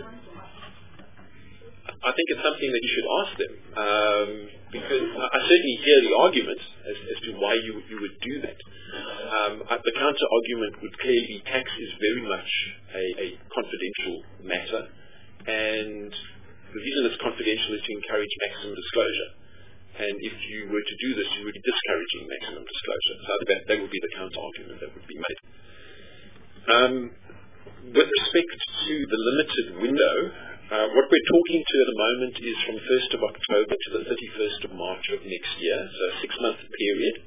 I think it's something that you should ask them, um, because I certainly hear the argument as, as to why you, you would do that. Um, the counter-argument would clearly be tax is very much a, a confidential matter, and the reason it's confidential is to encourage maximum disclosure. And if you were to do this, you would be discouraging maximum disclosure. So that, that would be the counter-argument that would be made. Um, with respect to the limited window, Uh, what we're talking to at the moment is from first of October to the thirty-first of March of next year, so a six-month period.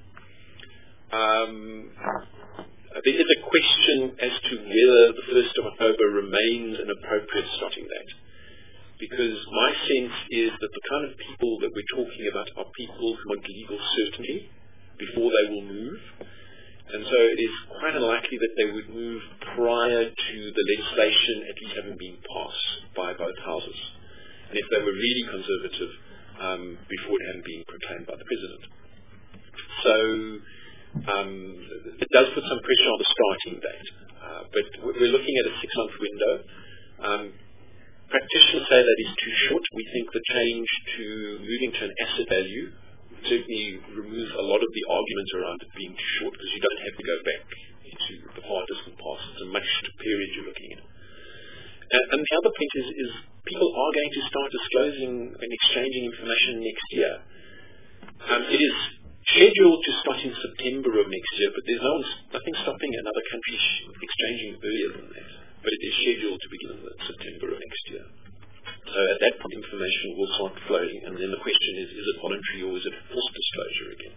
Um, there is a question as to whether the first of October remains an appropriate starting date. Because my sense is that the kind of people that we're talking about are people who want legal certainty before they will move. And so it is quite unlikely that they would move prior to the legislation at least having been passed by both houses. And if they were really conservative, um, before it hadn't been proclaimed by the President. So um, it does put some pressure on the starting date. Uh, but we're looking at a six-month window. Um, practitioners say that is too short. We think the change to moving to an asset value certainly removes a lot of the arguments around it being too short because you don't have to go back into the far distant past. It's a much period you're looking at. And, and the other point is, is people are going to start disclosing and exchanging information next year. Um, it is scheduled to start in September of next year, but there's no nothing stopping another country exchanging earlier than that. But it is scheduled to begin in September of next year. So at that point, information will start flowing, and then the question is, is it voluntary or is it forced disclosure again?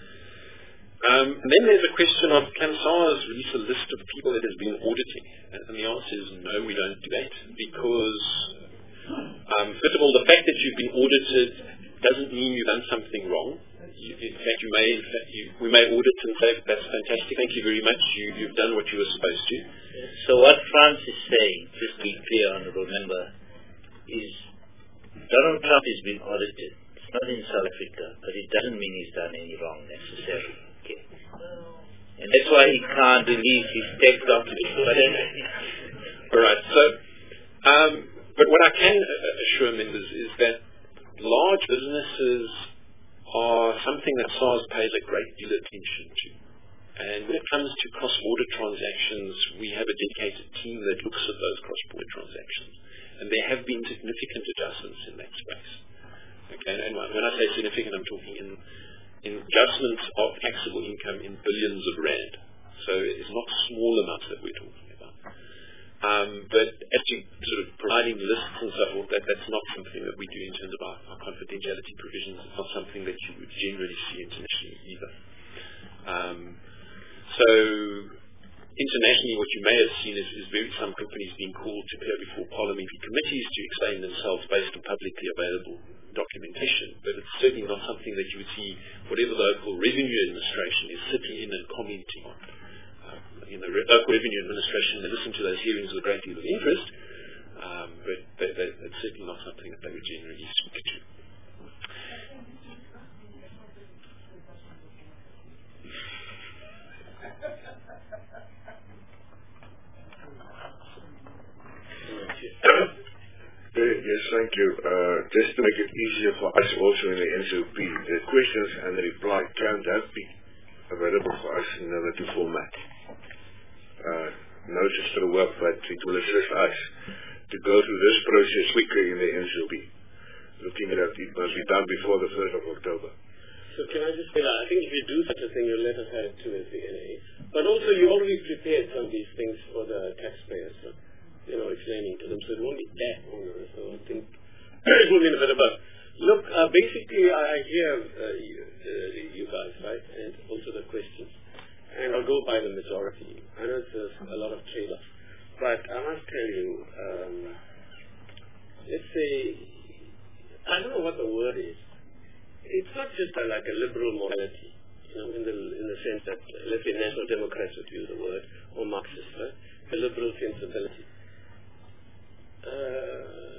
Um, and then there's a question of, can SARS release a list of people that has been auditing? And the answer is no, we don't do that, because, um, first of all, the fact that you've been audited doesn't mean you've done something wrong. You, in fact, you may, in fact, you, we may audit and say, that's fantastic, thank you very much, you, you've done what you were supposed to. So what France is saying, just to be clear, honourable member, is Donald Trump has been audited. It's not in South Africa, but it doesn't mean he's done any wrong necessarily. Okay. And that's why he can't release his tax documents. All right. So, um, but what I can assure members is that large businesses are something that SARS pays a great deal of attention to. And when it comes to cross-border transactions, we have a dedicated team that looks at those cross-border transactions. And there have been significant adjustments in that space. Okay, and when I say significant, I'm talking in, in adjustments of taxable income in billions of rand. So it's not small amounts that we're talking about. Um, but actually sort of providing lists and so forth, that, that's not something that we do in terms of our, our confidentiality provisions. It's not something that you would generally see internationally either. Um, so internationally, what you may have seen is, is very, some companies being called to appear before parliamentary committees to explain themselves based on publicly available documentation, but it's certainly not something that you would see whatever the local revenue administration is sitting in and commenting on. Uh, you know, re- local revenue administration, they listen to those hearings with a great deal of interest, um, but they, they, that's certainly not something that they would generally speak to. Yes, thank you. Uh, just to make it easier for us also in the N C O P, the questions and the reply can that be available for us in another two format. Uh, no just to the work, but it will assist us to go through this process quickly in the N C O P. Looking at it, it must be done before the first of October. So can I just say that I think if you do such a thing, you'll let us have it too as the N A. But also you already prepared some of these things for the taxpayers. So, you know, explaining to them, so it won't be that onerous. So I think it will be a bit of a look. Uh, basically, I, I hear uh, you, uh, you guys, right, and also the questions, and I'll go by the majority. I know there's a lot of trade-offs, but I must tell you, um, let's say, I don't know what the word is. It's not just a, like a liberal morality, you know, in the in the sense that, uh, let's say, National Democrats would use the word, or Marxists, right? A liberal sensibility. Uh,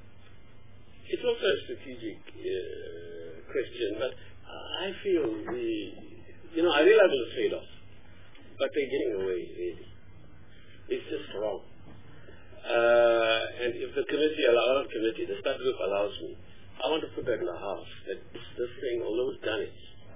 it's also a strategic uh, question, but I feel we, you know, I realize the trade-offs, but they're getting away, really. It's just wrong. Uh, and if the committee, allows the committee, the study group allows me, I want to put that in the house, that this, this thing, although it's done it,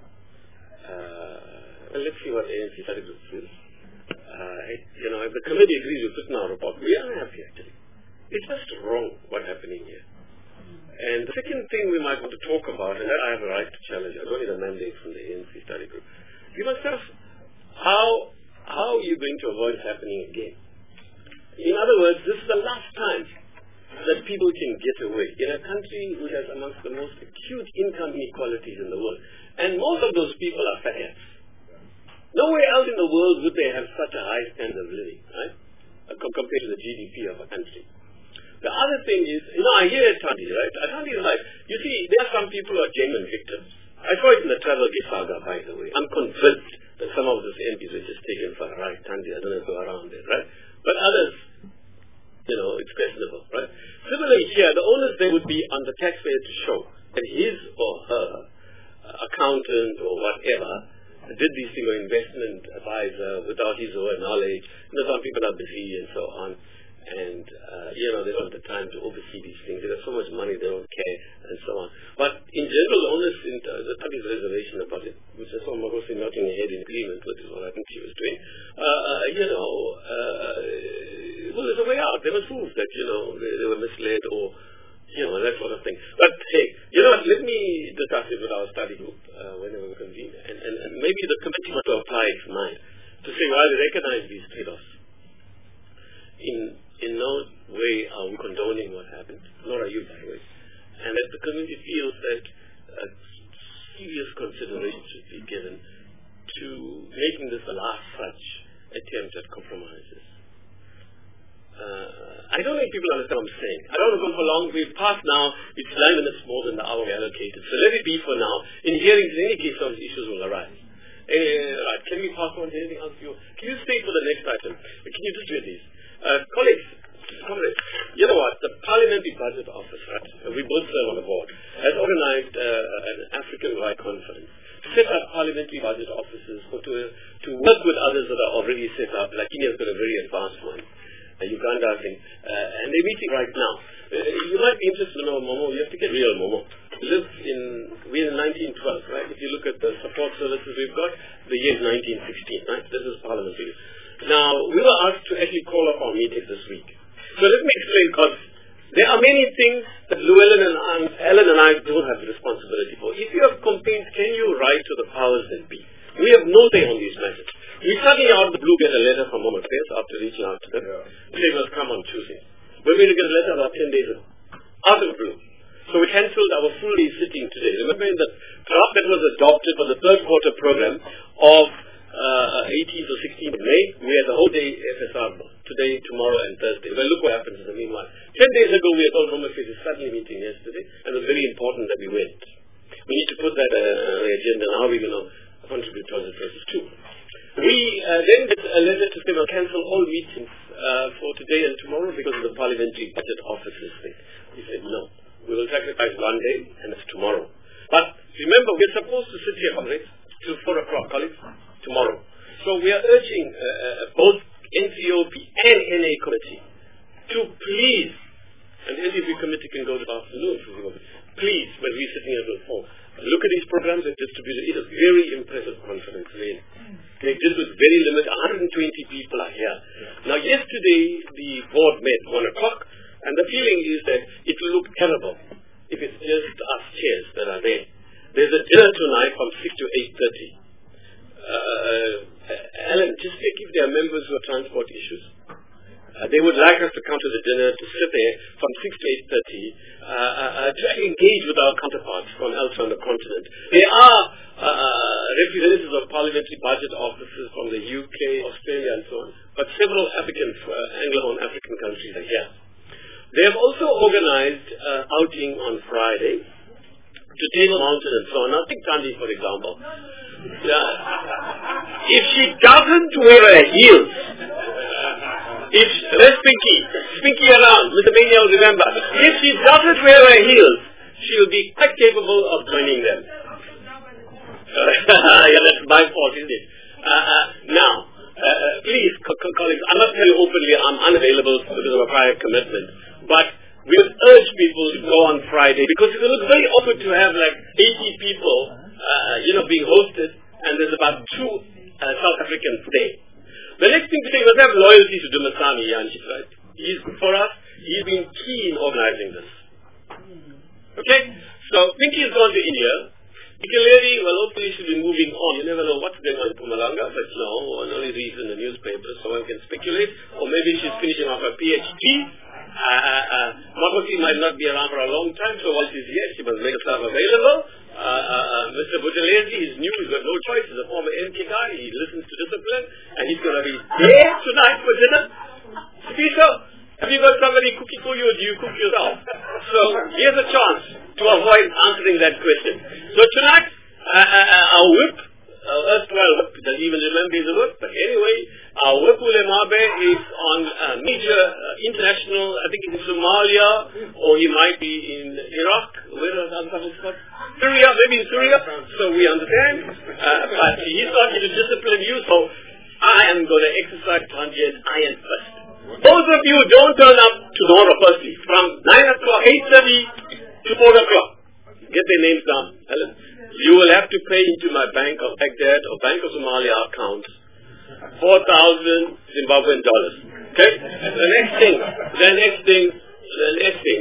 uh, well, let's see what the A N C study group feels. Uh, it, you know, if the committee agrees with it in our report, we are happy, actually. It's just wrong what's happening here. And the second thing we might want to talk about, and that I have a right to challenge, I don't need a mandate from the A N C study group. You must ask, how, how are you going to avoid it happening again? In other words, this is the last time that people can get away in a country which has amongst the most acute income inequalities in the world. And most of those people are fatheads. Nowhere else in the world would they have such a high standard of living, right? Compared to the G D P of a country. The other thing is, you know, I hear Tandi, right? Tandi is like, you see, there are some people who are genuine victims. I saw it in the Travelgate saga, by the way. I'm convinced that some of those M Ps were just taken for a ride. Tandi, I don't know if go around there, right? But others, you know, it's questionable, right? Similarly here, the onus then would be on the taxpayer to show that his or her uh, accountant or whatever did these things, or investment advisor, without his or her knowledge. You know, some people are busy and so on. And, uh, you know, they don't have the time to oversee these things. They have so much money, they don't care, and so on. But in general, the onus, in uh, the Tabi's reservation about it, which I saw Magosi nodding her head in agreement with, is what I think she was doing. Uh, you know, uh, well, there's a way out. They must prove that, you know, they, they were misled or, you know, that sort of thing. But, hey, you know what, let me discuss it with our study group uh, whenever we convene. And, and, and maybe the committee want to apply its mind to say, well, they recognize these trade-offs. In In no way are we condoning what happened, nor are you, by the way. And that the community feels that a serious consideration should be given to making this the last such attempt at compromises. Uh, I don't think people understand what I'm saying. I don't want to go for long. We've passed now. It's nine minutes more than the hour we allocated. So let it be for now. In hearings, in any case, those issues will arise. Uh, right. Can we pass on to anything else? You Can you stay for the next item? Can you just read these? Uh, colleagues, comrades, you know what? The Parliamentary Budget Office, right, we both serve on the board, has organized uh, an African-wide conference to set up parliamentary budget offices for to, to work with others that are already set up. Like India's got a very advanced one. uh, Uganda thing, uh, and they're meeting right now. Uh, you might be interested to know Momo. You have to get real Momo. Lives in, we're in nineteen twelve, right? If you look at the support services we've got, the year is nineteen sixteen, right? This is Parliament here. Now, we were asked to actually call up our meeting this week. So let me explain, because there are many things that Llewellyn and um, Ellen and I don't have the responsibility for. If you have complaints, can you write to the powers that be? We have no say on these matters. We suddenly out of the blue get a letter from Home Affairs after reaching out to them. Yeah. They must come on Tuesday. We're going to get a letter about ten days ago. Out of the blue. So we cancelled our full day sitting today. Remember in the draft that was adopted for the third quarter program of uh, eighteenth or sixteenth of May, we had the whole day F S R today, tomorrow and Thursday. Well, look what happens in the meanwhile. Ten days ago we had told Home Affairs a suddenly meeting yesterday, and it was very important that we went. We need to put that uh, on the agenda and how we're going to contribute towards the process too. We uh, then did a letter to say we'll cancel all meetings uh, for today and tomorrow because of the parliamentary budget offices thing. We said no. We will sacrifice one day, and it's tomorrow. But remember, we're supposed to sit here, comrades, till four o'clock, colleagues, tomorrow. So we are urging uh, uh, both N C O P and N A committee to please, and the N C O P committee can go this afternoon, please, when we're sitting here till four, look at these programs that distributed. It is very impressive conference, really. They did with very limited, one hundred twenty people are here. Now, yesterday, the board met one o'clock, and the feeling is that it will look terrible if it's just us chairs that are there. There's a dinner tonight from six to eight thirty. Uh, Alan, just check if there are members who have transport issues. Uh, they would like us to come to the dinner, to sit there from six to eight thirty, uh, uh, to engage with our counterparts from elsewhere on the continent. There are uh, representatives of parliamentary budget offices from the U K, Australia and so on, but several African, uh, Anglophone African countries are here. They have also organized uh, outing on Friday to Table Mountain and so on. Now, take Tandy, for example. Uh, if she doesn't wear her heels, if let's Pinky, Pinky around, Mister Mania will remember. If she doesn't wear her heels, she will be quite capable of joining them. Uh, yeah, that's my fault, isn't it? Uh, uh, now, uh, please, co- co- colleagues, I must tell you openly, I'm unavailable because of a prior commitment. But we would urge people to go on Friday because it will look very awkward to have like eighty people, uh, you know, being hosted, and there's about two uh, South Africans there. The next thing to say, we must have loyalty to Dumasani Yanchi, right? He's good for us. He's been key in organizing this. Okay? So, Pinky has gone to India. Particularly, well, hopefully she'll be moving on. You never know what's going on in Pumalanga, but no, one only reads in the newspaper, so one can speculate. Or maybe she's finishing off her PhD. Uh, uh, Makosi might not be around for a long time, so while she's here, she must make herself available. Uh, uh, uh, Mister Buthelezi is new, he's got no choice, he's a former M K guy, he listens to discipline, and he's going to be there tonight for dinner. Peter, have you got somebody cooking for you, or do you cook yourself? So, here's a chance to avoid answering that question. So tonight, uh, uh, our whip, uh, erstwhile whip, doesn't even remember he's a whip, but anyway, our whip Ulemabe is on uh, major uh, international, I think it's in Somalia, or he might be in Iraq, where are the spots? Syria, maybe in Syria, so we understand, uh, but he's not going to discipline you, so I am going to exercise Tangian iron first. Those of you who don't turn up tomorrow, firstly, from nine o'clock, eight thirty to four o'clock, get their names down, Helen. You will have to pay into my Bank of Baghdad or Bank of Somalia account four thousand Zimbabwean dollars. Okay? The next thing, the next thing, the next thing.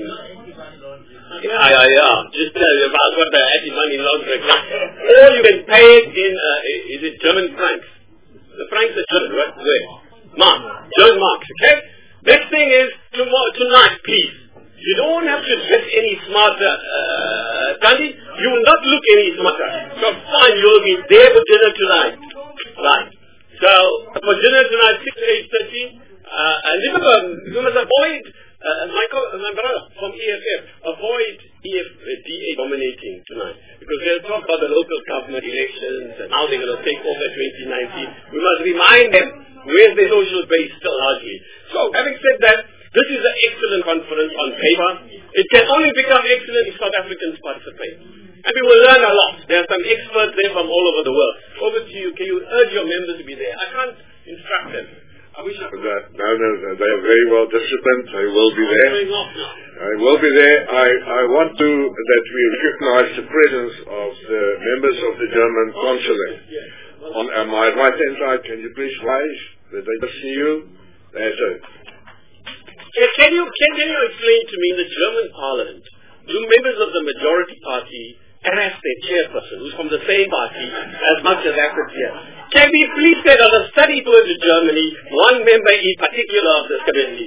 Yeah, yeah, yeah. Just tell you about what the anti-money laundering. Or you can pay it in, uh, is it German francs? The francs are German, right? Where? Mark. German marks, okay? Next thing is, tomorrow, tonight, please. You don't have to dress any smarter, uh, Tandy. You will not look any smarter. So fine, you will be there for dinner tonight. Right. So, for dinner tonight, six to eight thirty, uh, and remember, you must avoid, uh, my, co- my brother from E F F, avoid E F D A dominating tonight. Because they'll talk about the local government elections and how they're going to take over twenty nineteen. We must remind them where's their social base still largely. So, having said that, this is an excellent conference on paper. It can only become excellent if South Africans participate. And we will learn a lot. There are some experts there from all over the world. Over to you. Can you urge your members to be there? I can't instruct them. I wish I could. That, no, no, no, they are very well disciplined. They will be there. I will be there. I, I want to that we recognize the presence of the members of the German consulate. On uh, my right hand side, can you please rise that they can see you? That's it. Can you can, can you explain to me in the German Parliament, do members of the majority party harass their chairperson, who's from the same party, as much as actors here? Can we please say that a study tour to Germany, one member in particular of this committee?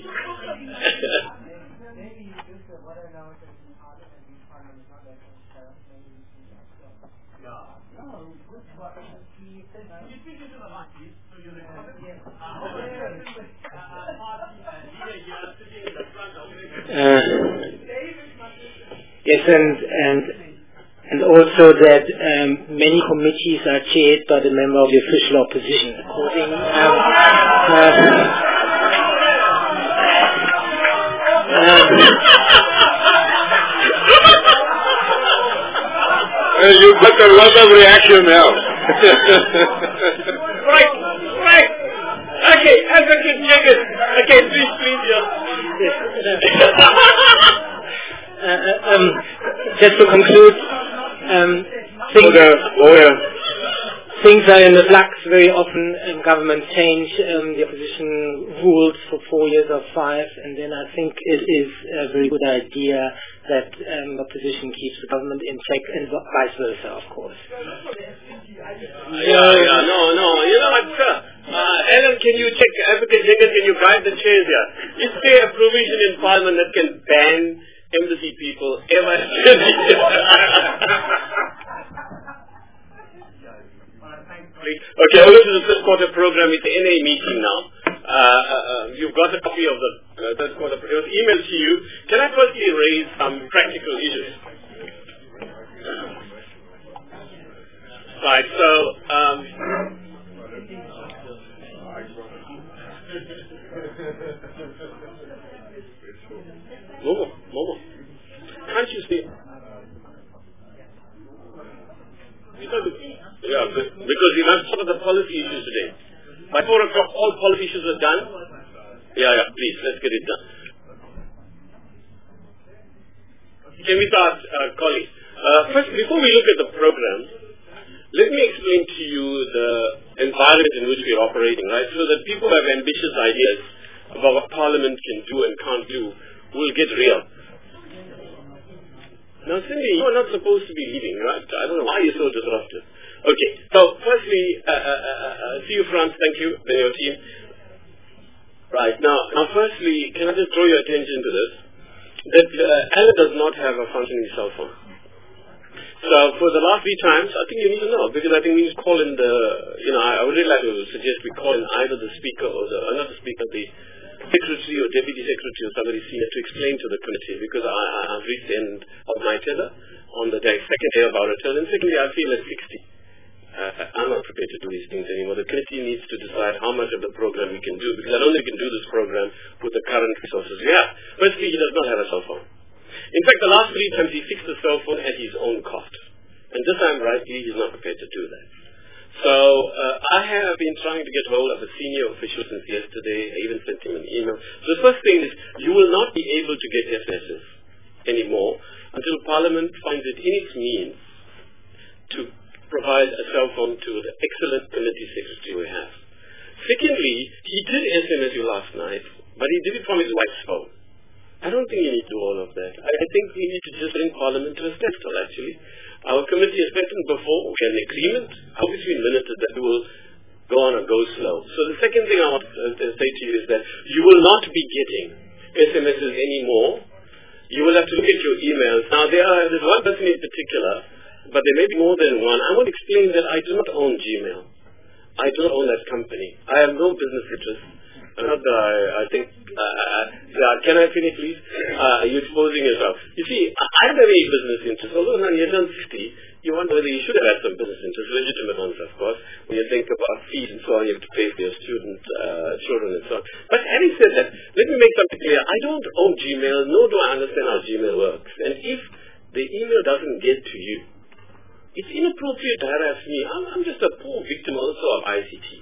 Uh, yes, and and and also that um, many committees are chaired by the member of the official opposition. According, um, uh, um, uh, you got a lot of reaction now. Right, right. Okay, Advocate Jenkins. Okay, please, please, yeah. uh, um, just to conclude, um, things, Order, order. things are in the flux very often, and governments change. Um, the opposition rules for four years or five, and then I think it is a very good idea that um, opposition keeps the government in check, and vice versa, of course. Yeah, yeah, no, no. You know what, sir? Uh, Alan, can you check, Advocate Jenkins, can you guide the chairs here? Is there a provision in Parliament that can ban embassy people ever? Okay, over to the third quarter program. It's the N A meeting now. Uh, uh, you've got a copy of the uh, third quarter program. It was emailed to you. Can I firstly raise some practical issues? Right, so, um, Momo, Momo, can't you see? Yeah, because we must cover the policy issues today. By four o'clock, all policy issues are done. Yeah, yeah, please, let's get it done. Can we start, uh, colleagues? Uh, first, before we look at the program, let me explain to you the environment in which we are operating, right? So that people who have ambitious ideas about what Parliament can do and can't do will get real. Now, Cindy, you are not supposed to be leading, right? I don't know why you're so disruptive. Okay, so firstly, uh, uh, uh, uh, see you, Franz, thank you, and your team. Right, now, now firstly, can I just draw your attention to this? That uh, Alan does not have a functioning cell phone. So for the last three times, I think you need to know, because I think we need to call in the, you know, I, I would really like to suggest we call in either the speaker or the, uh, not the speaker, the secretary or deputy secretary or somebody senior to explain to the committee, because I, I, I've reached the end of my tether on the day, second day of our return, and secondly, I feel at sixty. Uh, I'm not prepared to do these things anymore. The committee needs to decide how much of the program we can do, because I don't think we can do this program with the current resources we have. Firstly, he does not have a cell phone. In fact, the last three times he fixed the cell phone at his own cost. And this time, rightly, he's not prepared to do that. So uh, I have been trying to get hold of a senior official since yesterday. I even sent him an email. So the first thing is, you will not be able to get S M Ss anymore until Parliament finds it in its means to provide a cell phone to the excellent committee secretary we have. Secondly, he did S M S you last night, but he did it from his wife's phone. I don't think you need to do all of that. I, I think we need to just bring Parliament to a standstill, actually. Our committee has mentioned before, we had an agreement, obviously limited, that we will go on or go slow. So the second thing I want to say to you is that you will not be getting S M Ss anymore. You will have to look at your emails. Now, there are, there's one person in particular, but there may be more than one. I want to explain that I do not own Gmail. I do not own that company. I have no business interest. Not that I, I think, uh, uh, can I finish please? Uh, you're exposing yourself. You see, I, I don't have any business interest. Although now you're done sixty, you wonder whether you should have had some business interest, legitimate ones of course, when you think about fees and so on, you have to pay for your student, uh, children and so on. But having said that, let me make something clear. I don't own Gmail, nor do I understand how Gmail works. And if the email doesn't get to you, it's inappropriate to harass me. I'm, I'm just a poor victim also of I C T.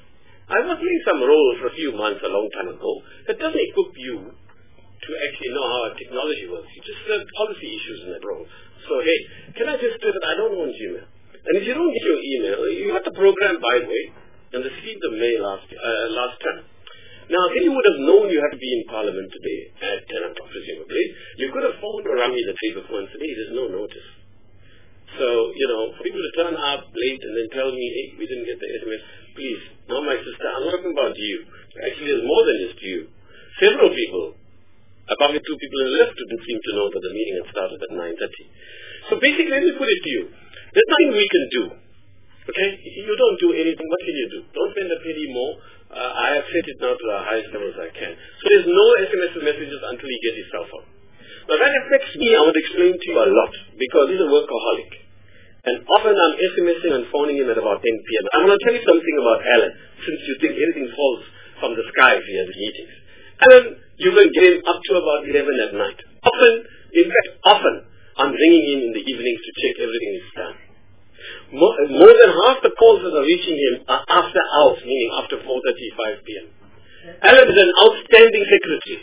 I was playing some role for a few months a long time ago. That doesn't equip you to actually know how our technology works. You just have policy issues in that role. So, hey, can I just do that? I don't want Gmail. And if you don't get your email, you got the program, by the way, and received the mail last, uh, last time. Now, if you would have known you had to be in Parliament today at ten o'clock, presumably, you could have phoned or rang me the day before and said, hey, there's no notice. So, you know, for people to turn up late and then tell me, hey, we didn't get the S M S, please, now my sister, I'm not talking about you. Actually, there's more than just you. Several people, apart from two people in the left, didn't seem to know that the meeting had started at nine thirty. So basically, let me put it to you. There's nothing we can do. Okay? You don't do anything. What can you do? Don't spend a penny more. Uh, I have set it now to the highest level as I can. So there's no S M S messages until you get your cell phone. Now that affects me, I want to explain to you a lot, because he's a workaholic. And often I'm SMSing and phoning him at about ten p.m. I want to tell you something about Alan, since you think anything falls from the sky if he has meetings. Alan, you can get him up to about eleven at night. Often, in fact, often, I'm ringing him in the evenings to check everything is done. More, more than half the calls that are reaching him are after hours, meaning after four thirty, five p.m. Alan is an outstanding secretary.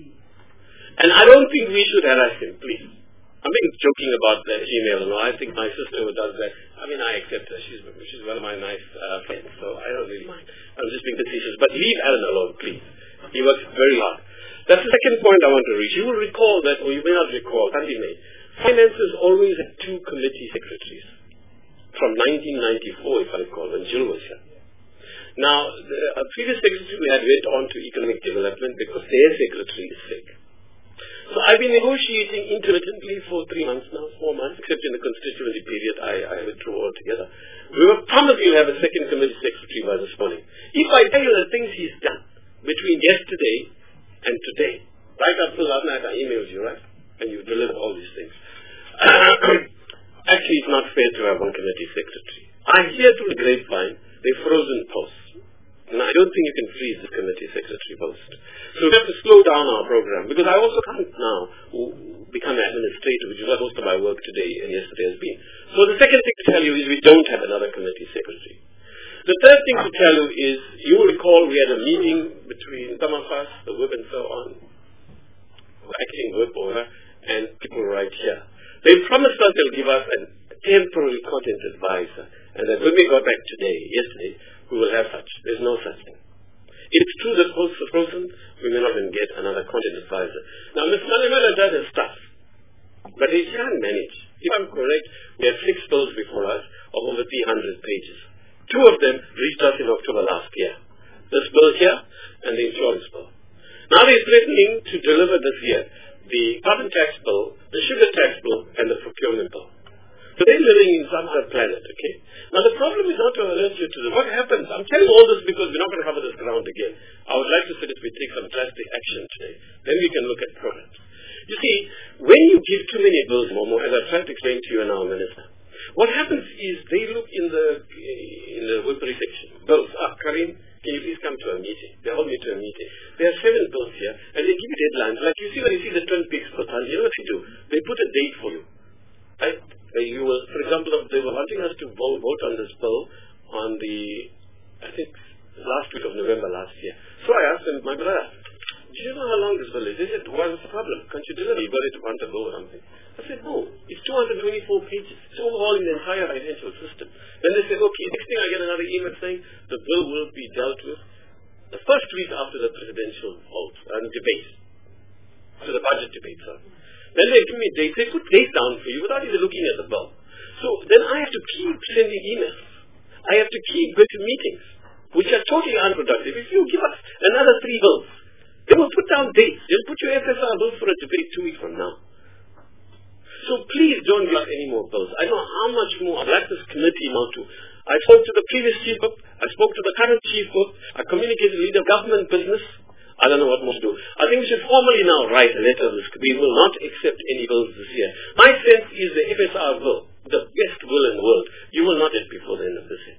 And I don't think we should harass him, please. I'm being joking about the email. You know, I think my sister who does that, I mean, I accept her. She's, she's one of my nice uh, friends, so I don't really mind. I'm just being facetious. But leave Alan alone, please. He works very hard. That's the second point I want to reach. You will recall that, or you may not recall, Sandy May, finances always had two committee secretaries. From nineteen ninety-four, if I recall, when Jill was here. Now, the uh, previous secretary we had went on to economic development because their secretary is sick. So I've been negotiating intermittently for three months now, four months, except in the constituency period I, I withdrew altogether. We were promised we'll have a second committee secretary by this morning. If I tell you the things he's done between yesterday and today, right up to last night I emailed you, right? And you delivered all these things. Actually, it's not fair to have one committee secretary. I hear through the grapevine they've frozen posts. And I don't think you can freeze the committee secretary post. So we have to slow down our program, because I also can't now become an administrator, which is what most of my work today and yesterday has been. So the second thing to tell you is we don't have another committee secretary. The third thing to tell you is, you will recall we had a meeting between some of us, the whip and so on, acting whip over, and people right here. They promised us they'll give us a temporary content advisor, and that when we got back today, yesterday, we will have such. There's no such thing. It's true that posts are frozen, we may not even get another content advisor. Now, Miz Manuela does her stuff, but he can't manage. If I'm correct, we have six bills before us of over three hundred pages. Two of them reached us in October last year. This bill here and the insurance bill. Now they're threatening to deliver this year the carbon tax bill, the sugar tax bill, and the procurement bill. So they're living in some other planet, okay? Now the problem is not to alert you to this. What happens? I'm telling all this because we're not going to cover this ground again. I would like to say that we take some drastic action today. Then we can look at products. You see, when you give too many bills, Momo, as I've tried to explain to you now, Minister, what happens is they look in the in the whippery section. Bills. Ah, Karim, can you please come to a meeting? They hold me to a meeting. There are seven bills here, and they give you deadlines. Like you see when you see the Twin Peaks per ton, you know what they do? They put a date for you. Right? You will, for example, they were wanting us to vote, vote on this bill on the, I think, last week of November last year. So I asked them, my brother, do you know how long this bill is? They said, what's the problem? Can't you deliver? You got it one to go or something. I said, no, it's two hundred twenty-four pages. It's overhauling the entire financial system. Then they said, okay, next thing I get another email saying the bill will be dealt with the first week after the presidential vote and debate. So the budget debate, sorry. Then they give me dates. They put dates down for you without even looking at the bill. So then I have to keep sending emails. I have to keep going to meetings, which are totally unproductive. If you give us another three bills, they will put down dates. They'll put your F S R bill for a debate two weeks from now. So please don't give us any more bills. I know how much more I'd like this committee now to. I spoke to the previous chief whip. I spoke to the current chief whip. I communicated with the leader of government business. I don't know what more to do. I think we should formally now write a letter. We will not accept any bills this year. My sense is the F S R bill, the best bill in the world, you will not get before the end of this year.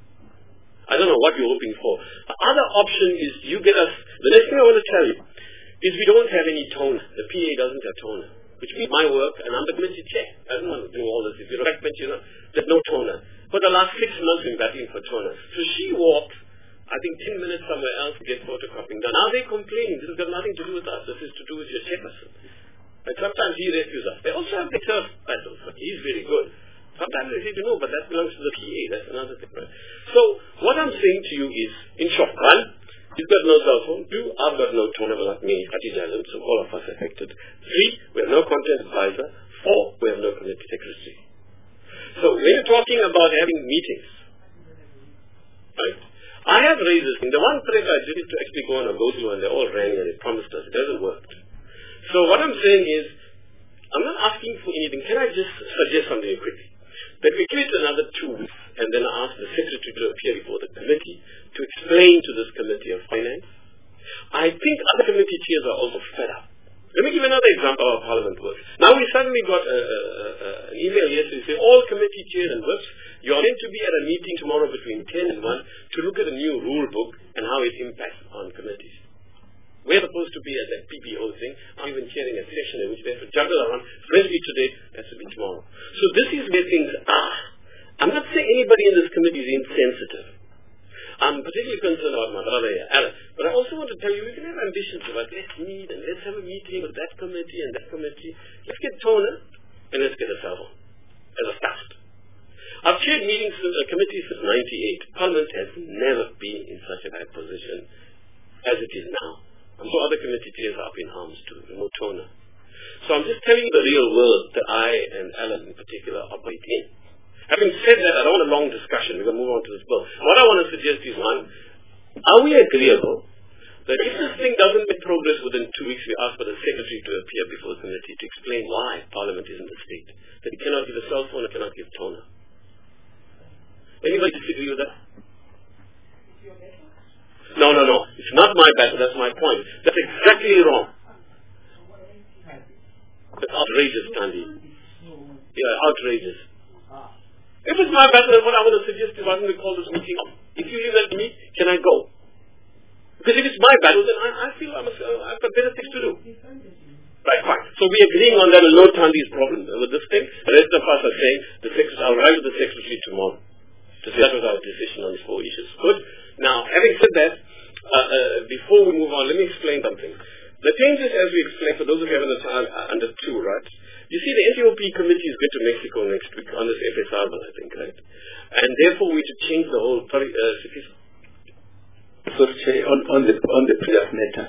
I don't know what you're hoping for. The other option is you get us, the next thing I want to tell you is we don't have any toner. The P A doesn't have toner, which means my work, and I'm the committee chair. I don't want to do all this. If you respect me, you know, there's no toner. For the last six months we've been battling for toner. So she walked I think ten minutes somewhere else to get photocopying done. Now they're complaining. This has got nothing to do with us. This is to do with your chairperson. And sometimes he rescues us. They also have the turf battles, but he's very good. Sometimes they say to know, but that belongs to the P A. That's another thing, right? So what I'm saying to you is, in short, one, you've got no cell phone. Two, I've got no tournament like me, Khadija, so all of us affected. Three, we have no content advisor. Four, we have no committee secretary. So when you're talking about having meetings, right? I have raised this thing. The one place I did it to actually go on a go-to and they all rang and they promised us. It doesn't work. So what I'm saying is, I'm not asking for anything. Can I just suggest something quickly? That we give it another two weeks and then ask the secretary to appear before the committee to explain to this committee of finance. I think other committee chairs are also fed up. Let me give another example of how Parliament works. Now we suddenly got a, a, a, an email yesterday saying all committee chairs and whips, you're meant to be at a meeting tomorrow between ten and one to look at a new rule book and how it impacts on committees. We're supposed to be at that P P O thing. I'm even chairing a session in which they have to juggle around. Freshly today, has to be tomorrow. So this is where things are. I'm not saying anybody in this committee is insensitive. I'm particularly concerned about my brother here, Alan. But I also want to tell you, we can have ambitions about let's meet and let's have a meeting with that committee and that committee. Let's get Tona and let's get a cell phone as a start. I've chaired meetings, uh, committees since ninety-eight. Parliament has never been in such a bad position as it is now. I'm sure other committee chairs are up in arms too, no Tona. So I'm just telling you the real world that I and Alan in particular operate in. Having said that, I don't want a long discussion. We're going to move on to this bill. What I want to suggest is, one, are we agreeable that if this thing doesn't make progress within two weeks, we ask for the secretary to appear before the committee to explain why Parliament is in the state, that he cannot give a cell phone or cannot give Tona? Anybody disagree with that? No, no, no. It's not my battle. That's my point. That's exactly wrong. That's outrageous, Tandy. Yeah, outrageous. If it's my battle, then what I want to suggest is why don't we call this meeting up? If you leave that to me, can I go? Because if it's my battle, then I, I feel I must, uh, I've got better things to do. Right, fine. So we're agreeing on that. There's no Tandy's problem with this thing. The rest of us are saying the secretary, I'll write to the secretary tomorrow to say that was our decision on these four issues. Good. Now, having said that, uh, uh, before we move on, let me explain something. The changes, as we explained, for those of you who haven't uh, under two, right? You see, the N T O P committee is going to Mexico next week on this F S R bill, I think, right? And therefore, we should change the whole. Sorry, uh, so, Chair, on, on the on the previous matter,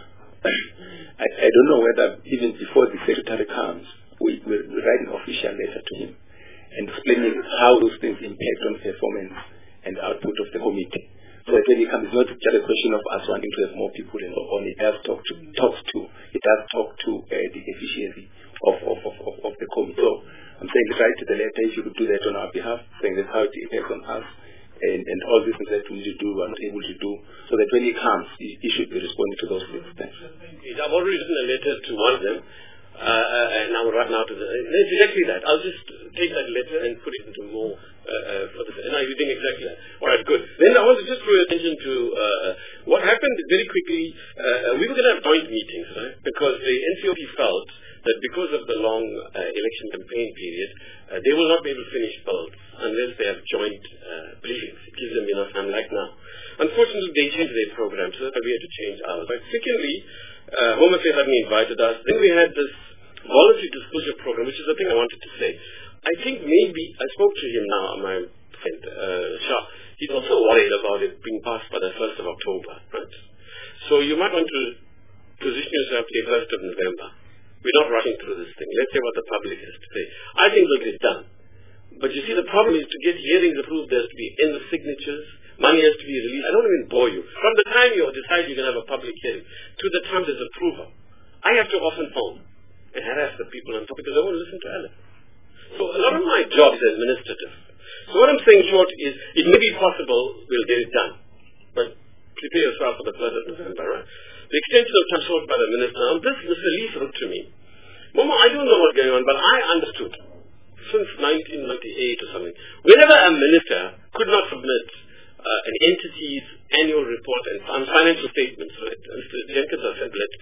I, I don't know whether even before the secretary comes, we will write an official letter to him and explaining how those things impact on performance and output of the committee. So that when he comes, it's not just a question of us wanting to have more people and on. It does talk to talks to it does talk to uh, the efficiency of of, of, of of the committee. So I'm saying write the letter if you could do that on our behalf, saying that's how it impacts on us and, and all these things that we need to do, we're not able to do, so that when he comes, he, he should be responding to those things. Thanks. I've already written a letter to one of them. Uh, uh, and now right now to the, it's exactly that. I'll just take that letter and put it into more uh, uh, for the, and now you're doing exactly that. All right, good. Then I want to just draw your attention to uh, what happened very quickly. Uh, we were going to have joint meetings, right? Because the N C O P felt that because of the long uh, election campaign period, uh, they will not be able to finish bills unless they have joint uh, briefings. It gives them enough time, like now. Unfortunately, they changed their program, so that we had to change ours. But secondly, uh, Home Affairs hadn't invited us. Then we had this voluntary disclosure program, which is the thing I wanted to say. I think maybe, I spoke to him now, my friend, uh, Shah. He's also worried about it being passed by the first of October, right? So you might want to position yourself to the first of November. We're not rushing through this thing. Let's say what the public has to say. I think we'll get done. But you see, the problem is to get hearings approved, there has to be in the signatures, money has to be released. I don't even bore you. From the time you decide you're going to have a public hearing to the time there's approval, I have to often phone and harass the people on top because I won't listen to Alan. So a lot of my job is administrative. So what I'm saying short is, it may be possible we'll get it done. But prepare yourself for the first of November, right? The extension of time sought by the minister. Now this, Mister Lee wrote to me, Mama, I don't know what's going on, but I understood since nineteen ninety-eight or something, whenever a minister could not submit uh, an entity's annual report and financial statements, right? Mister Jenkins has said that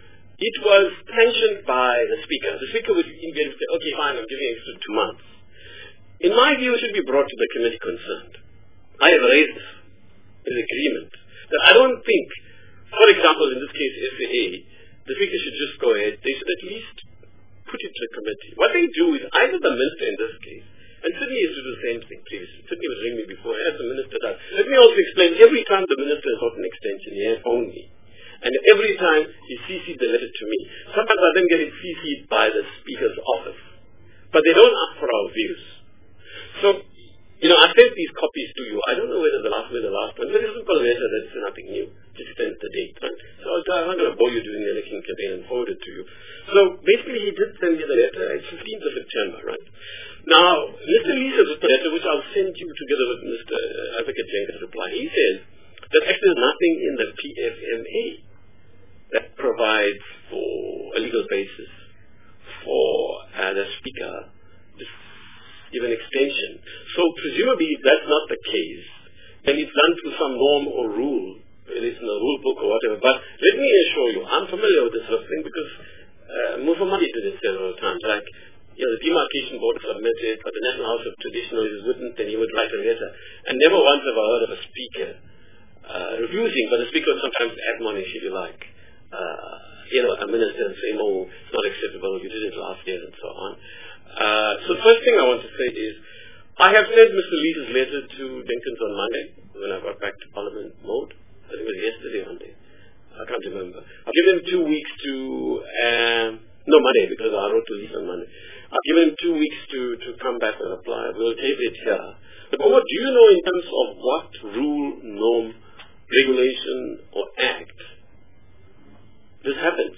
it was sanctioned by the Speaker. The Speaker would immediately say, okay, fine, I'm giving extra two months. In my view, it should be brought to the committee concerned. I have raised this as agreement that I don't think, for example, in this case, S A A, the Speaker should just go ahead. They should at least put it to the committee. What they do is either the Minister in this case, and Sydney used to do the same thing previously. Sydney would ring me before, as the Minister does. Let me also explain, every time the Minister has got an extension, he has phoned me. And every time he C C'd the letter to me. Sometimes I then get it C C'd by the Speaker's office. But they don't ask for our views. So, you know, I sent these copies to you. I don't know whether the last one the last one. Very simple letter that's nothing new. Just send the date, right? So I'm not going to bore you during the election campaign and forward it to you. So basically he did send me the letter. It's fifteenth of September, right? Now, Mister Lee says the letter, which I'll send you together with Mister Advocate Jenkins' reply. He says that actually there's nothing in the P F M A that provides for a legal basis for uh, the Speaker to give an extension. So presumably if that's not the case, then it's done through some norm or rule, whether it's in a rule book or whatever. But let me assure you, I'm familiar with this sort of thing because uh, Mufamadi did it several times. Like, you know, the demarcation board submitted, but the National House of Traditionalists wouldn't, then he would write a letter. And never once have I heard of a speaker uh, refusing, but the speaker would sometimes admonish, if you like, uh, you know, a minister and say, no, it's not acceptable, you did it last year, and so on. Uh, so the first thing I want to say is, I have sent Mister Lee's letter to Jenkins on Monday, when I got back to Parliament mode. I think it was yesterday Monday. I can't remember. I've given him two weeks to, um, no, Monday, because I wrote to Lee on Monday. I've given him two weeks to, to come back and apply. We'll tape it here. But what do you know in terms of what rule, norm, regulation, or act this happens?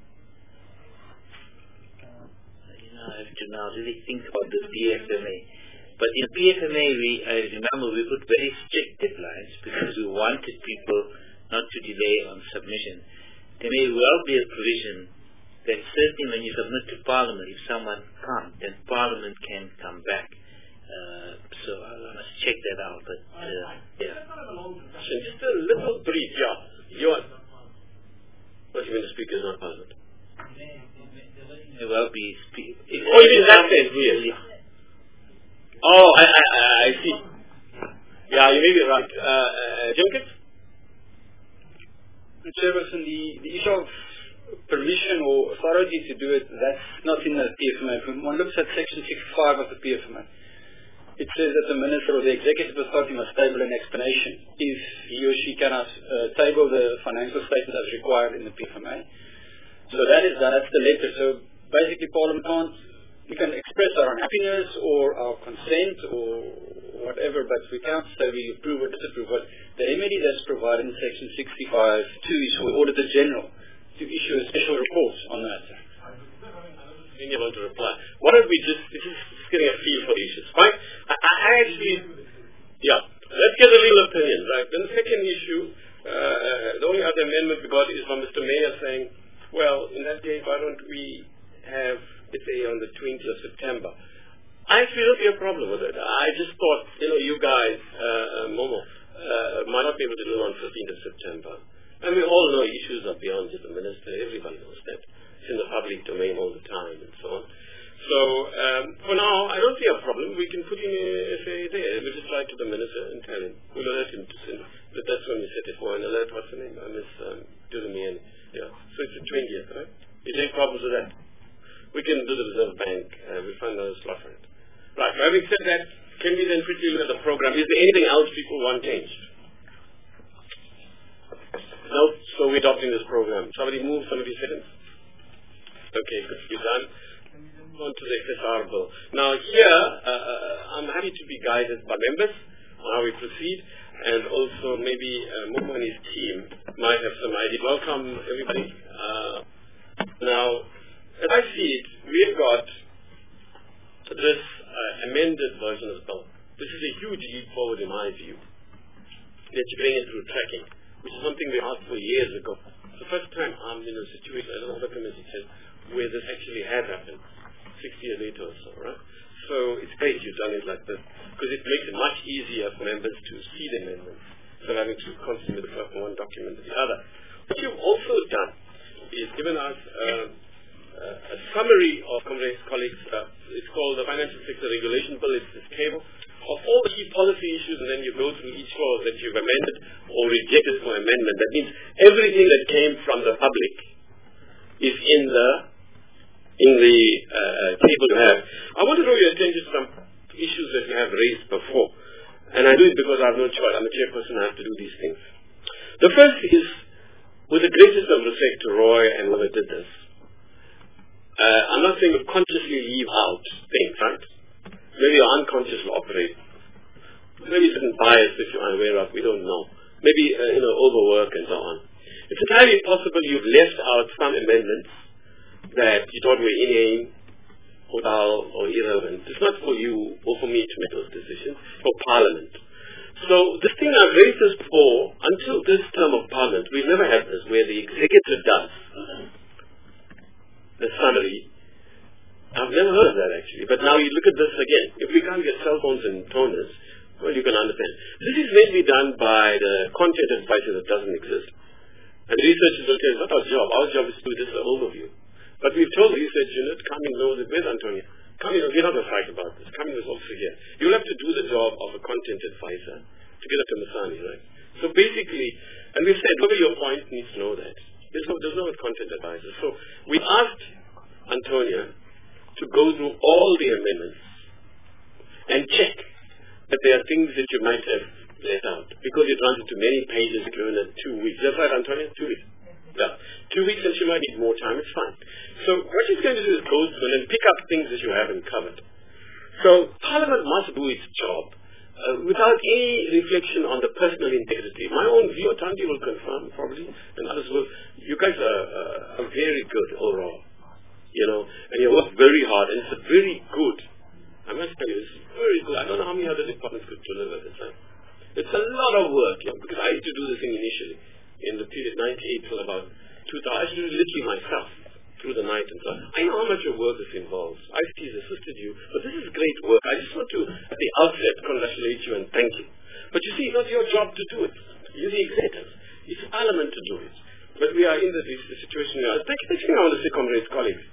Uh, you know, I have to now really think about the P F M A. But in P F M A, we, I remember we put very strict deadlines because we wanted people not to delay on submission. There may well be a provision that certainly when you submit to Parliament, if someone can't, then Parliament can come back. Uh, so I must check that out. But uh, yeah. So just a little brief, yeah. You're, what do you mean the Speaker is not Parliament? There will be spe- Oh, you mean that sense, yes. Oh, I, I, I see. Yeah, you may be right. Uh, uh, Jenkins? Chairperson, the, the issue of permission or authority to do it, that's not in the P F M A. When one looks at section sixty-five of the P F M A, it says that the Minister or the Executive Authority must table an explanation if he or she cannot uh, table the financial statement as required in the P F M A. So that is that, that's the letter. So basically Parliament can't, we can express our unhappiness or our consent or whatever, but we can't say we approve or disapprove. But the remedy that's provided in section sixty-five two is for the Auditor General to issue a special report on that. Then you want to reply. Why don't we just, this is getting a feel for the issues, right? I, I actually, yeah, let's get a legal opinion, right? Then the second issue, uh, the only other amendment we got is from Mister Mayor saying, well, in that case, why don't we have it say on the twentieth of September? I actually don't see a problem with it. I just thought, you know, you guys, uh, Momo, uh, might not be able to do it on fifteenth of September. And we all know issues are beyond just the Minister. Everybody knows that. It's in the public domain all the time and so on. So, um, for now, I don't see a problem. We can put in a S A there. We'll just write to the Minister and tell him. We'll alert him to send. But that's when we set it for an alert. What's the name? I miss um, Dudamian. Yeah. So it's the twentieth, right? Is there any problems with that? We can do the Reserve Bank. Uh, we'll find another slot for it. Right. Having said that, can we then quickly look at the program? Is there anything else people want changed? No? So we're adopting this program. Somebody move, somebody seconds. Okay, good. You're done. On to the F S R bill. Now here, uh, I'm happy to be guided by members on how we proceed, and also maybe uh, Momo and his team might have some idea. Welcome, everybody. Uh, now, as I see it, we've got this uh, amended version of the bill. This is a huge leap forward in my view. That you bring it through tracking, which is something we asked for years ago. It's the first time I'm in a situation, I don't know what the committee said, where this actually has happened, six years later or so, right? So it's great you've done it like this, because it makes it much easier for members to see the amendments, so having to constantly refer from one document to the other. What you've also done is given us uh, uh, a summary of Congress colleagues. Uh, it's called the Financial Sector Regulation Bill. It's this table. of all the key policy issues, and then you go through each clause that you've amended or rejected for amendment. That means everything that came from the public is in the in the uh, table you have. I want to draw your attention to some issues that you have raised before, and I do it because I have no choice. I'm a chairperson, I have to do these things. The first is, with the greatest of respect to Roy and whoever did this, uh, I'm not saying to consciously leave out things, right? Maybe you unconsciously operate. Maybe certain bias that you're unaware of, we don't know. Maybe, uh, you know, overwork and so on. It's entirely possible you've left out some amendments that you thought were inane, or dull, or irrelevant. It's not for you or for me to make those decisions, for Parliament. So this thing I've raised this for, until this term of Parliament, we've never had this, where the executive does the summary. I've never heard of that actually, but now you look at this again. If we can't get cell phones and toners, well, you can understand. This is mainly done by the content advisor that doesn't exist. And researchers will tell you, it's not our job. Our job is to do this overview. But we've told the research unit, Cumming knows it. Where's Antonia? Cumming, we're not going to fight about this. Cumming is also here. You'll have to do the job of a content advisor to get up to Masani, right? So basically, and we've said, whoever your point needs to know that. There's no, there's no content advisor. So we asked Antonia to go through all the amendments and check that there are things that you might have left out. Because it runs into many pages given at two weeks. That's right, Antonia? Two weeks. Yeah. Two weeks and she might need more time, it's fine. So what she's going to do is go through and pick up things that you haven't covered. So Parliament must do its job uh, without any reflection on the personal integrity. My own view, Tanti will confirm probably, and others will. You guys are, uh, are very good overall, you know, and you work very hard, and it's a very good, I must tell you, it's very good. I don't know how many other departments could deliver this time. It's a lot of work, you know, because I used to do this thing initially. In the period ninety-eight till about two thousand, I used to do it literally myself through the night and so on. I know how much your work this involves. I C has assisted you, but this is great work. I just want to, at the outset, congratulate you and thank you. But you see, it's not your job to do it. You're the executives. It's Parliament to do it. But we are in the, the situation we are. The next thing I want to say, comrades, colleagues,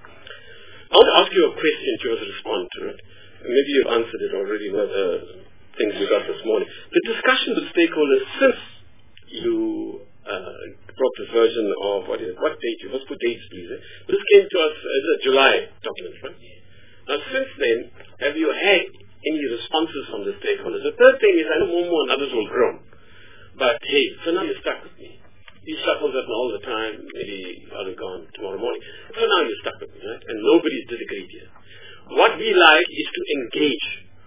I want to ask you a question to respond to it. Maybe you've answered it already with the things we got this morning. The discussion with stakeholders since you Uh, brought this version of, what is it, what date, let's put dates please. Eh? This came to us as a July document, right? Now since then, have you had any responses from the stakeholders? The third thing is, I know Momo and others will groan, but hey, so now you're stuck with me. He shuffles up all the time, maybe I'll be gone tomorrow morning. So now you're stuck with me, right? And nobody's disagreed here. What we like is to engage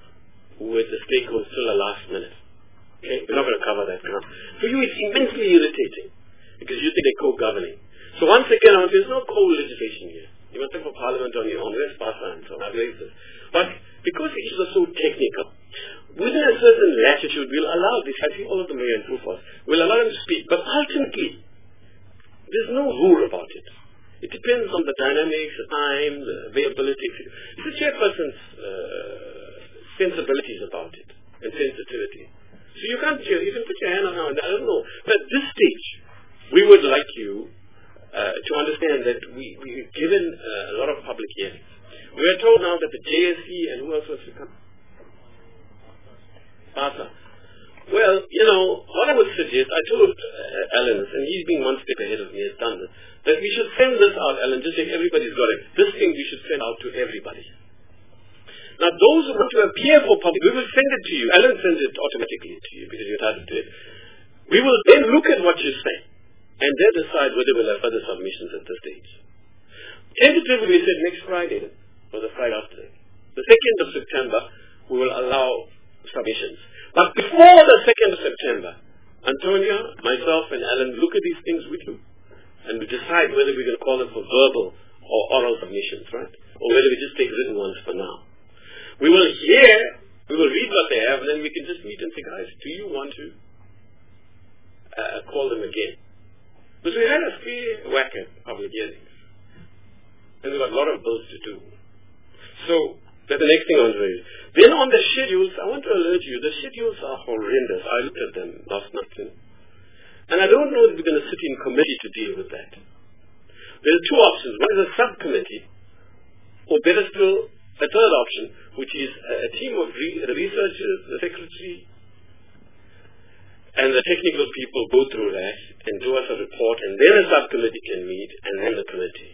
with the stakeholders till the last minute. Okay? We're not going to cover that now. For you, it's immensely irritating because you think they're co-governing. So once again, there's no co-legislation here. You must think for Parliament on your own. Where's PASA and so on? I've raised this. But because the issues are so technical, within a certain latitude, we'll allow this. I think all of them are in proof of. We'll allow them to speak. But ultimately, there's no rule about it. It depends on the dynamics, the time, the availability. It's the chairperson's uh, sensibilities about it and sensitivity. So you can't, you can put your hand on, I don't know. But at this stage, we would like you uh, to understand that we, we've given uh, a lot of public hearings. We are told now that the J S C and who else was to come? PASA. Well, you know, what I would suggest, I told uh, Alan, and he's being one step ahead of me, has done this, that we should send this out, Alan, just like everybody's got it. This thing we should send out to everybody. Now, those who want to appear for public, we will send it to you. Alan sends it automatically to you because you're entitled to it. We will then look at what you say and then decide whether we'll have further submissions at this stage. Tentatively, we said next Friday or the Friday after that. The second of September, we will allow submissions. But before the second of September, Antonia, myself, and Alan look at these things with you and we decide whether we're going to call them for verbal or oral submissions, right? Or whether we just take written ones for now. We will hear, we will read what they have, and then we can just meet and say, guys, do you want to uh, call them again? Because we had a free whack at public hearings. And we've got a lot of bills to do. So, that's the next thing I want to raise. Then on the schedules, I want to alert you, the schedules are horrendous. I looked at them last night. And I don't know if we're going to sit in committee to deal with that. There are two options. One is a subcommittee, or better still, a third option, which is a, a team of re- researchers, the secretary, and the technical people go through that and do us a report, and then a subcommittee can meet, and then the committee.